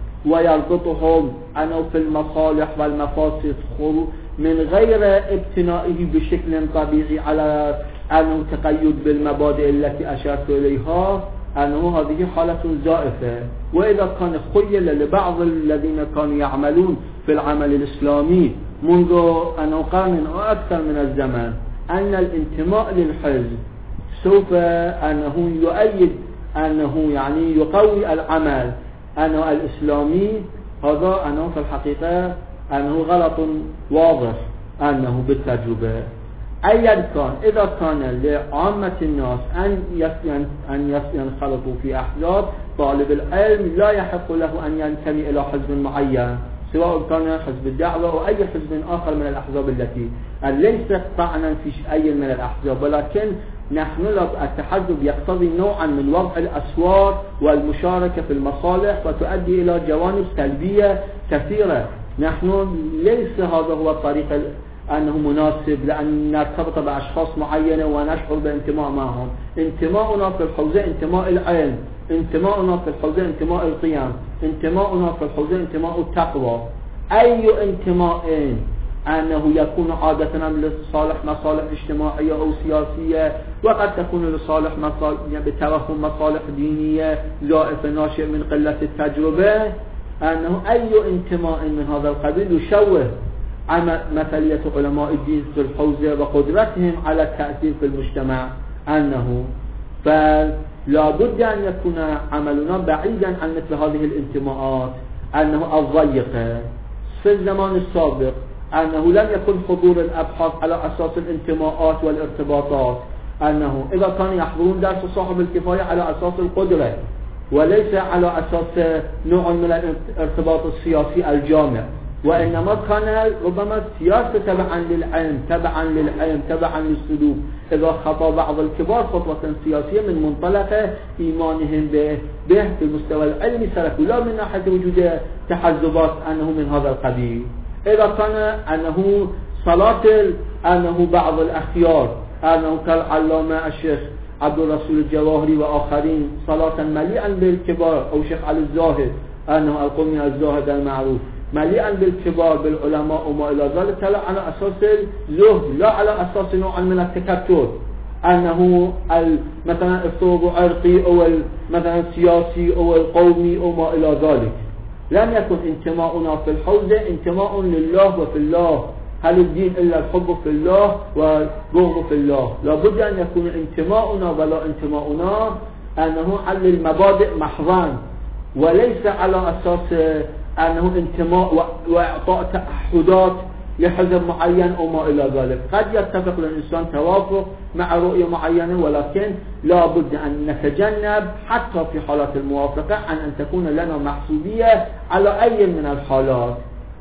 Speaker 1: ويربطهم أنه في المصالح والمفاسد من غير ابتنائه بشكل طبيعي على أنه تقيد بالمبادئ التي أشرت إليها، أنه هذه حالة زائفة. وإذا كان خيل لبعض الذين كانوا يعملون في العمل الإسلامي منذ أنه قرن أو أكثر من الزمن أن الانتماء للحزب سوف أنه يؤيد أنه يعني يقوي العمل أنه الإسلامي، هذا أنه في الحقيقة أنه غلط واضح أنه بالتجربة. أيا كان، إذا كان لعامة الناس أن أن ينخرطوا في أحزاب، طالب العلم لا يحق له أن ينتمي إلى حزب معين، سواء كان حزب الدعوة أو أي حزب آخر من الأحزاب التي ليست طعنا في أي من الأحزاب، ولكن نحن التحزب يقتضي نوعا من وضع الأسوار والمشاركة في المصالح وتؤدي إلى جوانب سلبية كثيرة. نحن ليس هذا هو الطريق أنه مناسب لأن نرتبط بأشخاص معينة ونشعر بانتماء معهم. انتماؤنا في الحوزة انتماء العلم، انتماؤنا في الحوزة انتماء القيم، انتماؤنا في الحوزة انتماء التقوى. أي انتماء أنه يكون عادة لصالح مصالح اجتماعية أو سياسية، وقد تكون لصالح مصالح بتوهم مصالح دينية زائفة ناشئ من قلة التجربة، أنه أي انتماء من هذا القبيل يشوه مثلية علماء الدين في الحوزة وقدرتهم على التأثير في المجتمع. أنه فلا بد أن يكون عملنا بعيدا عن مثل هذه الانتماءات أنه الضيقة. في الزمان السابق أنه لم يكن حضور الأبحاث على أساس الانتماءات والارتباطات، أنه إذا كانوا يحضرون درس صاحب الكفاية على أساس القدرة وليس على أساس نوع من الارتباط السياسي الجامع، وإنما كان ربما سياسة تبعا للعلم تبعا للعلم تبعا للسلوك. إذا خطأ بعض الكبار خطوة سياسية من منطلق إيمانهم به به في المستوى العلمي سلكوا، لا من ناحية وجود تحزبات أنه من هذا القبيل. إذا كان أنه صلاة أنه بعض الأخيار أنه كالعلامة الشيخ عبد الرسول الجواهري وآخرين صلاة مليئا بالكبار، أو شيخ علي الزاهد أنه القومي الزاهد المعروف مليئا بالكبار بالعلماء وما إلى ذلك، لا على أساس الزهد لا على أساس نوع من التكتل أنه مثلا الثوب عرقي أو مثلا السياسي أو القومي أو ما إلى ذلك. لم يكن انتماؤنا في الحوزة انتماء لله وفي الله. هل الدين إلا الحب في الله والبغض في الله؟ لابد أن يكون انتماؤنا ولا انتماؤنا أنه على المبادئ محضاً، وليس على أساس أنه انتماء وإعطاء تعهدات لحزب معين أو ما إلى ذلك. قد يتفق الإنسان توافق مع رؤية معينة، ولكن لا بد أن نتجنب حتى في حالات الموافقة عن أن تكون لنا محسوبية على أي من الحالات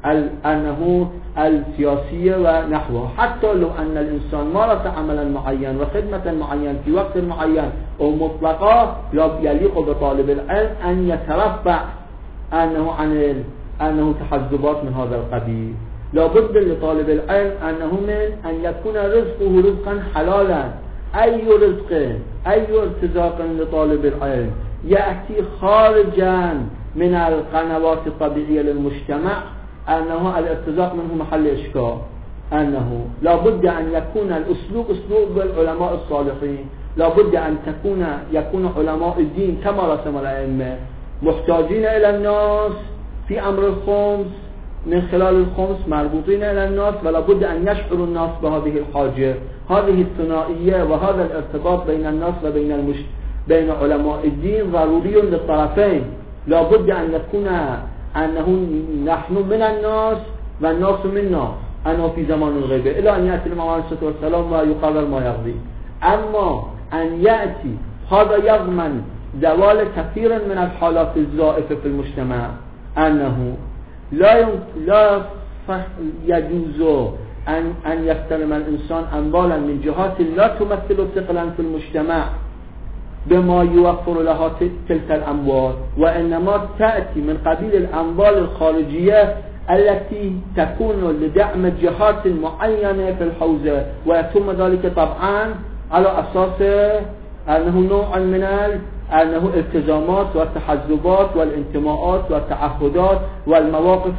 Speaker 1: أنه السياسية ونحوها، حتى لو أن الإنسان مارس عملا معين وخدمة معين في وقت معين أو مطلقة، يليق بطالب العلم أن يترفع أنه عن أنه تحزبات من هذا القبيل. لا بد لطالب العلم أنه من أن يكون رزقه رزقا حلالا. أي رزق أي ارتزاق لطالب العلم يأتي خارجا من القنوات الطبيعية للمجتمع أنه الارتزاق منه محل إشكال. أنه لا بد أن يكون الأسلوب أسلوب العلماء الصالحين، لا بد أن تكون يكون علماء الدين كما رسم الأئمة محتاجين إلى الناس في أمر الخمس، من خلال الخمس مربوطين إلى الناس، ولا بد أن يشعر الناس بهذه الحاجة. هذه الثنائية وهذا الارتباط بين الناس وبين المش... بين علماء الدين ضروري للطرفين. لا بد أن يكون أنه نحن من الناس والناس منا، أنا في زمان الغيبة إلى أن يأتي الإمام عليه الصلاة والسلام ويقرر ما يقضي. أما أن يأتي هذا يضمن زوال كثير من الحالات الزائفة في المجتمع، أنه لا لا يجوز أن أن يستلم الإنسان أموالا من جهات لا تمثل ثقلا في المجتمع بما يوفر لها تلك الأموال، وإنما تأتي من قبيل الأموال الخارجية التي تكون لدعم جهات معينة في الحوزة، ويتم ذلك طبعا على أساس أنه نوع من أنه التزامات والتحزبات والانتماءات والتعهدات والمواقف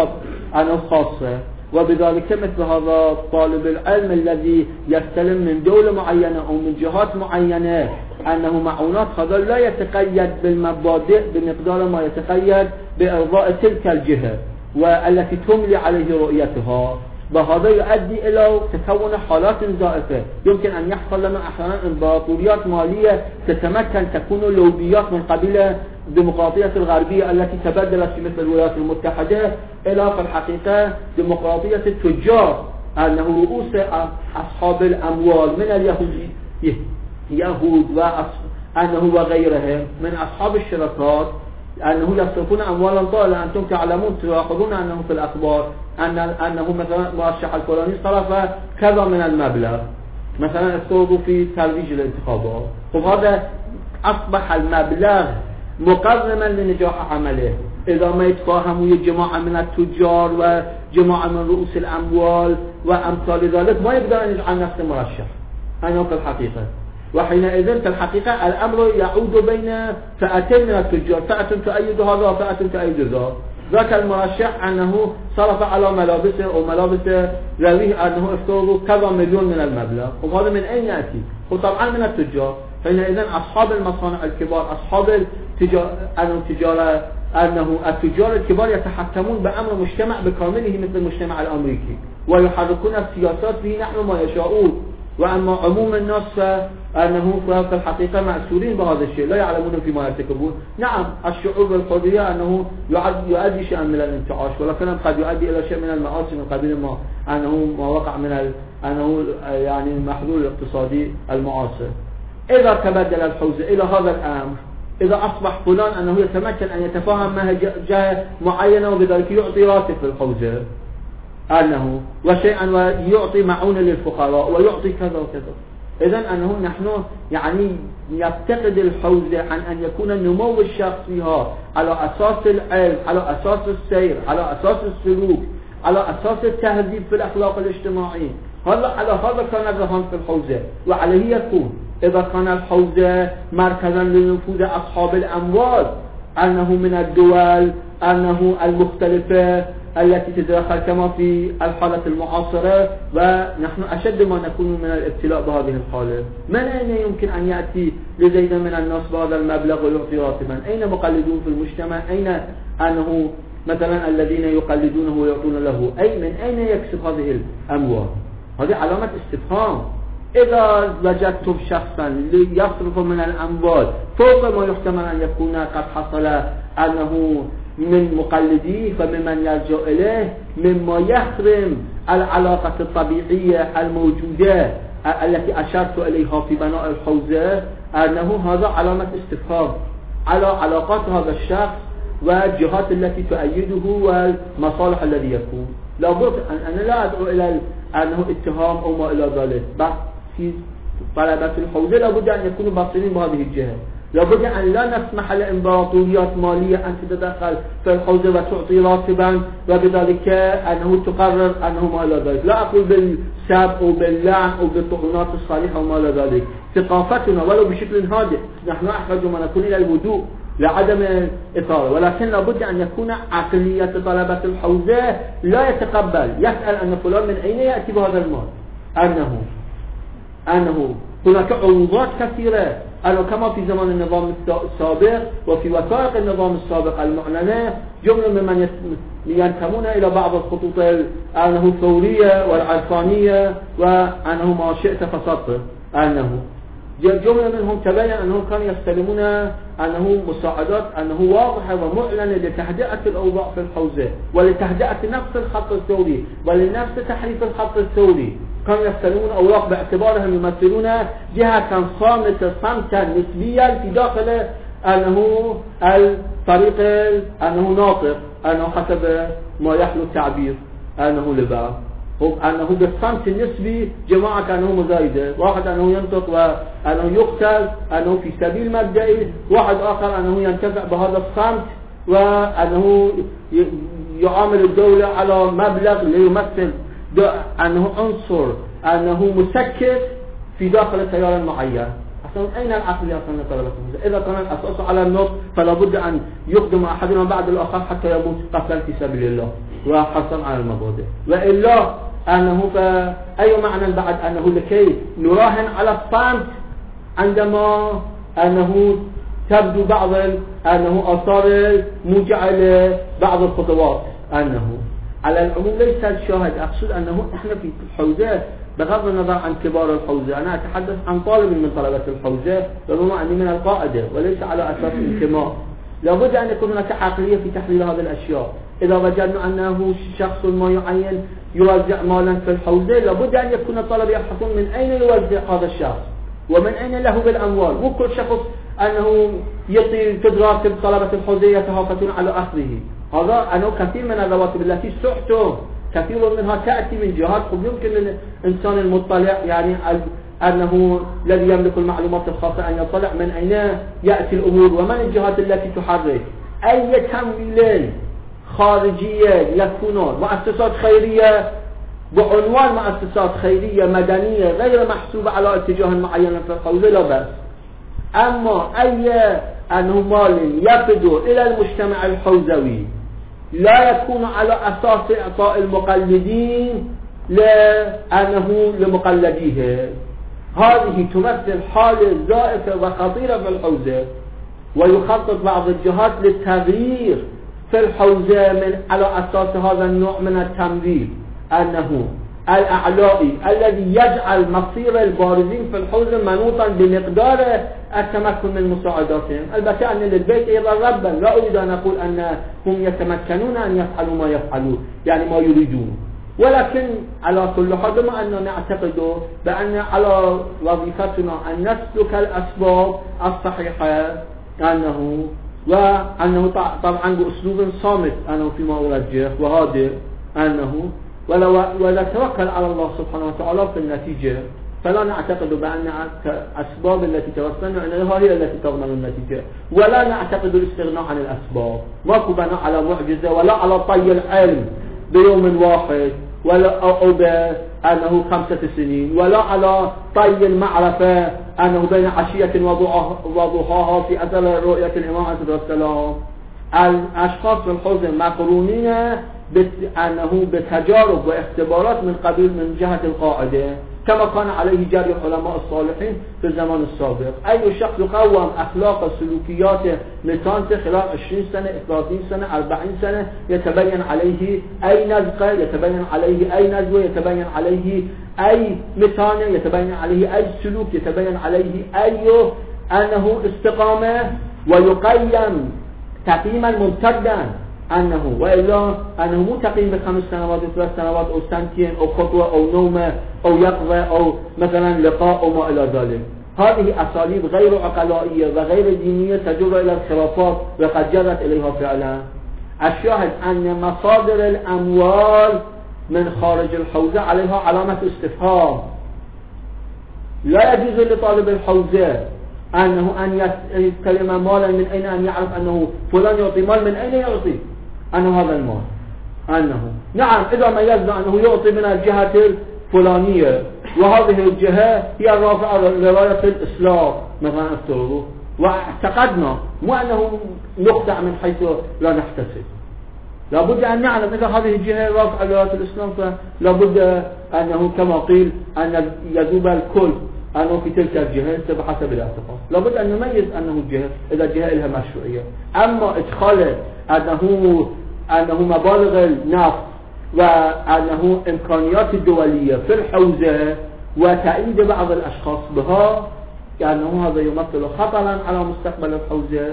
Speaker 1: الخاصة. وبذلك مثل هذا طالب العلم الذي يستلم من دولة معينة أو من جهات معينة أنه معونات، هذا لا يتقيد بالمبادئ بمقدار ما يتقيد بإرضاء تلك الجهة والتي تملي عليه رؤيتها. وهذا يؤدي إلى تكون حالات زائفة. يمكن أن يحصل لنا أحيانا إمبراطوريات مالية تتمكن، تكون لوبيات من قبيل الديمقراطية الغربية التي تبدلت في مثل الولايات المتحدة إلى في الحقيقة ديمقراطية التجار، أنه رؤوس أصحاب الأموال من اليهود يهود وأنه وغيرهم من أصحاب الشركات أنه يصرفون أموالا طائلة. أنتم تعلمون تلاحظون أنه في الأخبار أن أنه مثلا مرشح الفلاني صرف كذا من المبلغ مثلا استوضوا في ترويج الانتخابات. وهذا أصبح المبلغ مقرما لنجاح عمله. إذا ما يتفاهموا جماعة من التجار وجماعة من رؤوس الأموال وأمثال ذلك ما يقدر أن يجعل نفسه مرشح. أنا في الحقيقة وحينئذ في الحقيقة الأمر يعود بين فئتين من التجار، فئة تؤيد هذا وفئة تؤيد ذا. ذاك المرشح أنه صرف على ملابسه أو ملابس رويه أنه افترضوا كذا مليون من المبلغ، وهذا من أين يأتي؟ وطبعا من التجار. حينئذ أصحاب المصانع الكبار أصحاب التجار أنه التجارة أنه التجار الكبار يتحكمون بأمر المجتمع بكامله مثل المجتمع الأمريكي، ويحركون السياسات فيه نحو ما يشاءون. وأما عموم الناس أنه في الحقيقة مأسورين بهذا الشيء، لا يعلمون فيما يرتكبون. نعم الشعور بالحرية أنه يؤدي شيئا من الانتعاش، ولكن قد يؤدي إلى شيء من المعاصي من قبيل ما أنه ما وقع من ال... أنه يعني المحلول الاقتصادي المعاصر. إذا تبدل الحوزة إلى هذا الأمر
Speaker 2: إذا أصبح فلان أنه يتمكن أن يتفاهم مع جهة معينة وبذلك يعطي راتب في الحوزة أنه وشيئا ويعطي معونة للفقراء ويعطي كذا وكذا. إذن أنه نحن يعني يفتقد الحوزة عن أن يكون النمو الشخص فيها على أساس العلم، على أساس السير، على أساس السلوك، على أساس التهذيب في الأخلاق الاجتماعية. هذا على هذا كان الرهان في الحوزة، وعليه يكون إذا كان الحوزة مركزا لنفوذ أصحاب الأموال أنه من الدول أنه المختلفة التي تتدخل كما في الحالة المعاصرة، ونحن أشد ما نكون من الابتلاء بهذه الحالة. من أين يمكن أن يأتي لزيد من الناس بهذا المبلغ ويعطي راتبا؟ أين مقلدون في المجتمع؟ أين أنه مثلا الذين يقلدونه ويعطون له؟ أي من أين يكسب هذه الأموال؟ هذه علامة استفهام. إذا وجدتم شخصا يصرف من الأموال فوق ما يحتمل أن يكون قد حصل أنه من مقلديه فممن يرجع إليه مما يحرم العلاقة الطبيعية الموجودة التي أشرت إليها في بناء الحوزة، أنه هذا علامة استفهام على علاقات هذا الشخص والجهات التي تؤيده والمصالح الذي يكون. لابد أن أنا لا أدعو إلى أنه اتهام أو ما إلى ذلك. بس في طلبة الحوزة لابد أن يكونوا باصرين بهذه الجهة. لابد أن لا نسمح لإمبراطوريات مالية أن تتدخل في الحوزة وتعطي راتبا وبذلك أنه تقرر أنه ما إلى ذلك. لا أقول بالسب أو باللعن أو بالطعنات الصالحة وما إلى ذلك. ثقافتنا ولو بشكل هادئ، نحن أحتاج ما نكون إلى الهدوء لعدم الإثارة، ولكن لابد أن يكون عقلية طلبة الحوزة لا يتقبل يسأل أن فلان من أين يأتي بهذا المال، أنه أنه هناك عروضات كثيرة أنه كما في زمان النظام السابق وفي وثائق النظام السابق المعلنة جملة ممن ينتمون إلى بعض الخطوط أنه الثورية والعرفانية وأنه ما شئت فصدق، أنه جملة منهم تبين أنهم كانوا يستلمون أنه مساعدات أنه واضحة ومعلنة لتهدئة الأوضاع في الحوزة ولتهدئة نفس الخط الثوري ولنفس تحريف الخط الثوري. كانوا يستلمون أوراق باعتبارهم يمثلون جهة صامتة صمتا نسبيا في داخل أنه الطريق أنه ناطق أنه حسب ما يحلو التعبير أنه لبعض أنه بالصمت النسبي جماعة كأنه مزايدة، واحد أنه ينطق وأنه يقتل أنه في سبيل مبدئي، واحد آخر أنه ينتفع بهذا الصمت وأنه يعامل الدولة على مبلغ ليمثل أنه عنصر أنه مسكت في داخل التيار المعين. أصلا أين العقل أصلا طلبة الحوزة؟ إذا كان الأساس على النص فلا بد أن يقدم أحدنا بعد الآخر حتى يموت قتلا في سبيل الله وحصل على المبادئ، وإلا أنه فأي معنى بعد أنه لكي نراهن على الصمت عندما أنه تبدو بعض أنه آثار موجعة لبعض الخطوات. أنه على العموم ليس الشاهد، أقصد أنه إحنا في الحوزة بغض النظر عن كبار الحوزة، أنا أتحدث عن طالب من طلبة الحوزة ربما أني من القاعدة وليس على أساس انتماء. لابد أن يكون هناك عقلية في تحليل هذه الأشياء. إذا وجدنا أنه شخص ما يعين يوزع مالا في الحوزة لابد أن يكون الطلبة يبحثون من أين يوزع هذا الشخص ومن أين له بالأموال. مو كل شخص أنه يعطي راتب طلبة الحوزة يتهافتون على أخذه. هذا أنه كثير من الرواتب التي سحتم كثير منها تأتي من جهات قد يمكن للإنسان المطلع يعني أنه الذي يملك المعلومات الخاصة أن يطلع من أين يأتي الأمور ومن الجهات التي تحرك أي تمويل خارجية يكون مؤسسات خيرية بعنوان مؤسسات خيرية مدنية غير محسوبة على اتجاه معين في الحوزة لا بأس. أما أي أنه مال يبدو إلى المجتمع الحوزوي لا يكون على أساس إعطاء المقلدين لأنه لمقلديه، هذه تمثل حالة زائفة وخطيرة في الحوزة، ويخطط بعض الجهات للتغيير في الحوزة من على أساس هذا النوع من التمويل أنه الأعلائي الذي يجعل مصير البارزين في الحوزة منوطا بمقدار التمكن من مساعداتهم. البته أن للبيت أيضا ربا، لا أريد أن أقول أنهم يتمكنون أن يفعلوا ما يفعلون يعني ما يريدون، ولكن على كل حال بما أننا نعتقد بأن على وظيفتنا أن نسلك الأسباب الصحيحة أنه وأنه طبعا بأسلوب صامت أنه فيما أرجح وهادئ أنه ولو ولا توكل على الله سبحانه وتعالى في النتيجة فلا نعتقد بأن الأسباب التي توصلنا إليها هي التي تضمن النتيجة، ولا نعتقد الاستغناء عن الأسباب. ماكو بناء على معجزة ولا على طي العلم بيوم واحد ولا أو بأنه خمسة سنين، ولا على طي المعرفة أنه بين عشية وضحاها في أثر رؤية الإمام عليه السلام. الأشخاص في الحوزة مقرونين أنه بتجارب واختبارات من قبيل من جهة القاعدة كما كان عليه جري العلماء الصالحين في الزمان السابق. أي شخص يقوم أخلاق السلوكيات متانته خلال عشرين سنة ثلاثين سنة أربعين سنة يتبين عليه أي نزقة، يتبين عليه أي نزوة، يتبين عليه أي متانة، يتبين عليه أي سلوك، يتبين عليه أي أنه استقامة، ويقيم تقييما ممتدا أنه وإلا أنه مو تقييم بخمس سنوات ثلاث سنوات أو سنتين أو خطوة أو نومة أو يقظة أو مثلا لقاء أو ما إلى ذلك. هذه أساليب غير عقلائية وغير دينية تجر إلى الخرافات وقد جرت إليها فعلا. الشاهد أن مصادر الأموال من خارج الحوزة عليها علامة استفهام. لا يجوز لطالب الحوزة أنه أن يستلم مالا من أين أن يعرف أنه فلان يعطي مال من أين يعطي أنه هذا المال. أنه نعم إذا ميزنا أنه يعطي من الجهة الفلانية وهذه الجهة هي الرافعة لراية الإسلام مثلا افترضوا، واعتقدنا مو أنه نخدع من حيث لا نحتسب. لابد أن نعلم إذا هذه الجهة رافعة لراية الإسلام فلابد أنه كما قيل أن يذوب الكل أنه في تلك الجهة بحسب الاعتقاد. لابد أن نميز أنه الجهة إذا الجهة لها مشروعية. أما إدخال أنه أنه مبالغ النفط وأنه إمكانيات الدولية في الحوزة وتأييد بعض الأشخاص بها كأنه هذا يمثل خطرا على مستقبل الحوزة.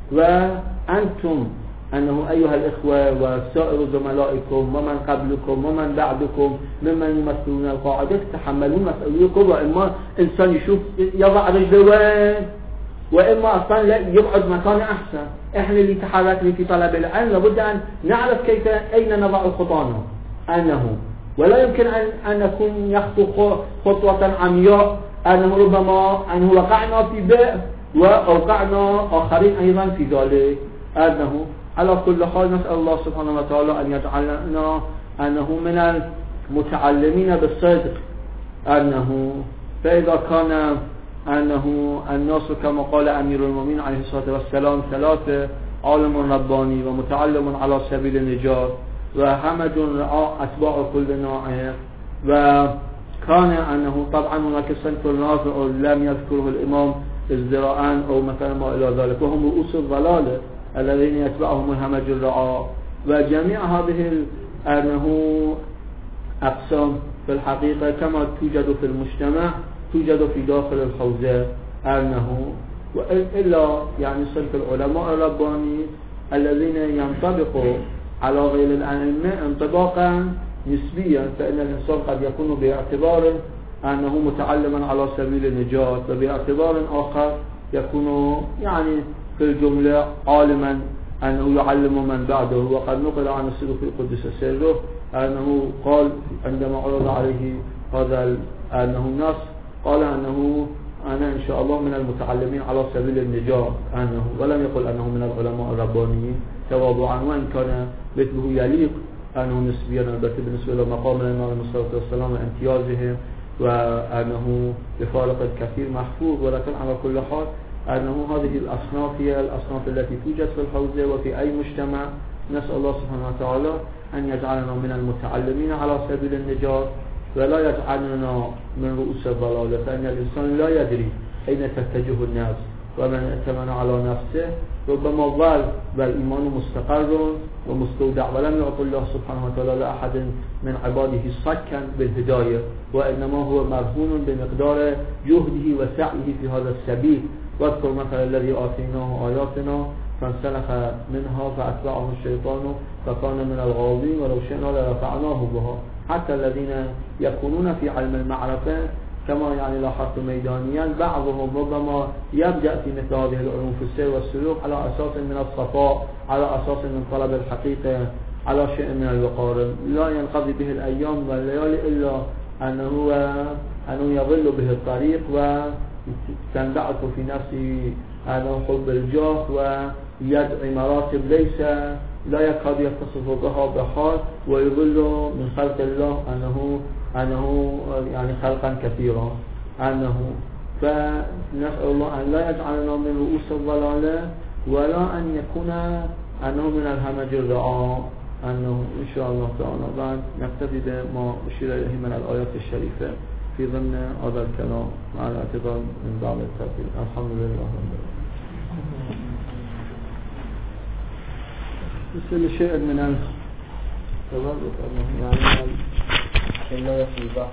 Speaker 2: وأنتم أنه أيها الإخوة وسائر زملائكم ومن قبلكم ومن بعدكم ممن يمثلون القاعدة تحملون مسؤوليتكم، وإما إنسان يشوف يضع رجله وين، وإما أصلا يبعد مكان أحسن. إحنا اللي تحركنا في طلب العلم لابد أن نعرف كيف أين نضع خطانا أنه ولا يمكن أن, أن نكون يخطو خطوة عمياء أنه ربما أنه وقعنا في بئر وأوقعنا آخرين أيضا في ذلك. أنه على كل حال نسأل الله سبحانه وتعالى أن يجعلنا أنه من المتعلمين بالصدق. أنه فإذا كان أنه الناس كما قال أمير المؤمنين عليه الصلاة والسلام ثلاثة: عالم رباني ومتعلم على سبيل النجاة وهمج رعاء أتباع كل نوع. وكان أنه طبعا هناك صنف نافع لم يذكره الإمام ازدراءً أو مثلا ما إلى ذلك، وهم رؤوس الضلالة الذين يتبعهم الهمج الرعاء. وجميع هذه أنه أقسام في الحقيقة كما توجد في المجتمع توجد في داخل الحوزة. أنه وإلا يعني صنف العلماء الرباني الذين ينطبقوا على غير الأئمة انطباقا نسبيا، فإن الإنسان قد يكون باعتبار أنه متعلما على سبيل النجاة وباعتبار آخر يكون يعني في الجملة عالما أنه يعلم من بعده. وقد نقل عن الصديق القدس سره أنه قال عندما عرض عليه هذا أنه الناس قال أنه أنا إن شاء الله من المتعلمين على سبيل النجاة أنه، ولم يقل أنه من العلماء الربانيين تواضعا، وإن كان مثله يليق أنه نسبيا البته بالنسبة إلى مقام الإمام عليه الصلاة والسلام وامتيازهم وأنه بفارق الكثير محفوظ. ولكن على كل حال أنه هذه الأصناف هي الأصناف التي توجد في الحوزة وفي أي مجتمع. نسأل الله سبحانه وتعالى أن يجعلنا من المتعلمين على سبيل النجاة ولا يجعلنا من رؤوس الضلالة، فإن الإنسان لا يدري أين تتجه النفس، ومن ائتمن على نفسه ربما ضل والإيمان مستقر ومستودع. ولم يعطي الله سبحانه وتعالى لأحد من عباده صكا بالهداية، وإنما هو مرهون بمقدار جهده وسعيه في هذا السبيل. واذكر مثل الذي آتيناه آياتنا فانسلخ منها فأتبعه الشيطان فكان من الغاوين ولو شئنا لرفعناه بها. حتى الذين يكونون في علم المعرفة كما يعني لاحظت ميدانيا بعضهم ربما يبدأ في مثل هذه العلوم في السير والسلوك على أساس من الصفاء، على أساس من طلب الحقيقة، على شيء من الوقار، لا ينقضي به الأيام والليالي إلا أنه أنه يضل به الطريق وتندعك في نفسه أنه حب الجاه ويدعي مراتب ليس لا يكاد يتصف بها بحال، ويضل من خلق الله أنه أنه يعني خلقا كثيرا أنه. فنسأل الله أن لا يجعلنا من رؤوس الضلالة ولا أن يكون أنه من الهمج الرعاء، أنه إن شاء الله تعالى بعد نقتدي بما أشير إليه من الآيات الشريفة في ضمن هذا الكلام مع الاعتذار من بعض الترتيب. الحمد لله رب العالمين. مثل شيء من التبرك يعني لا يخلو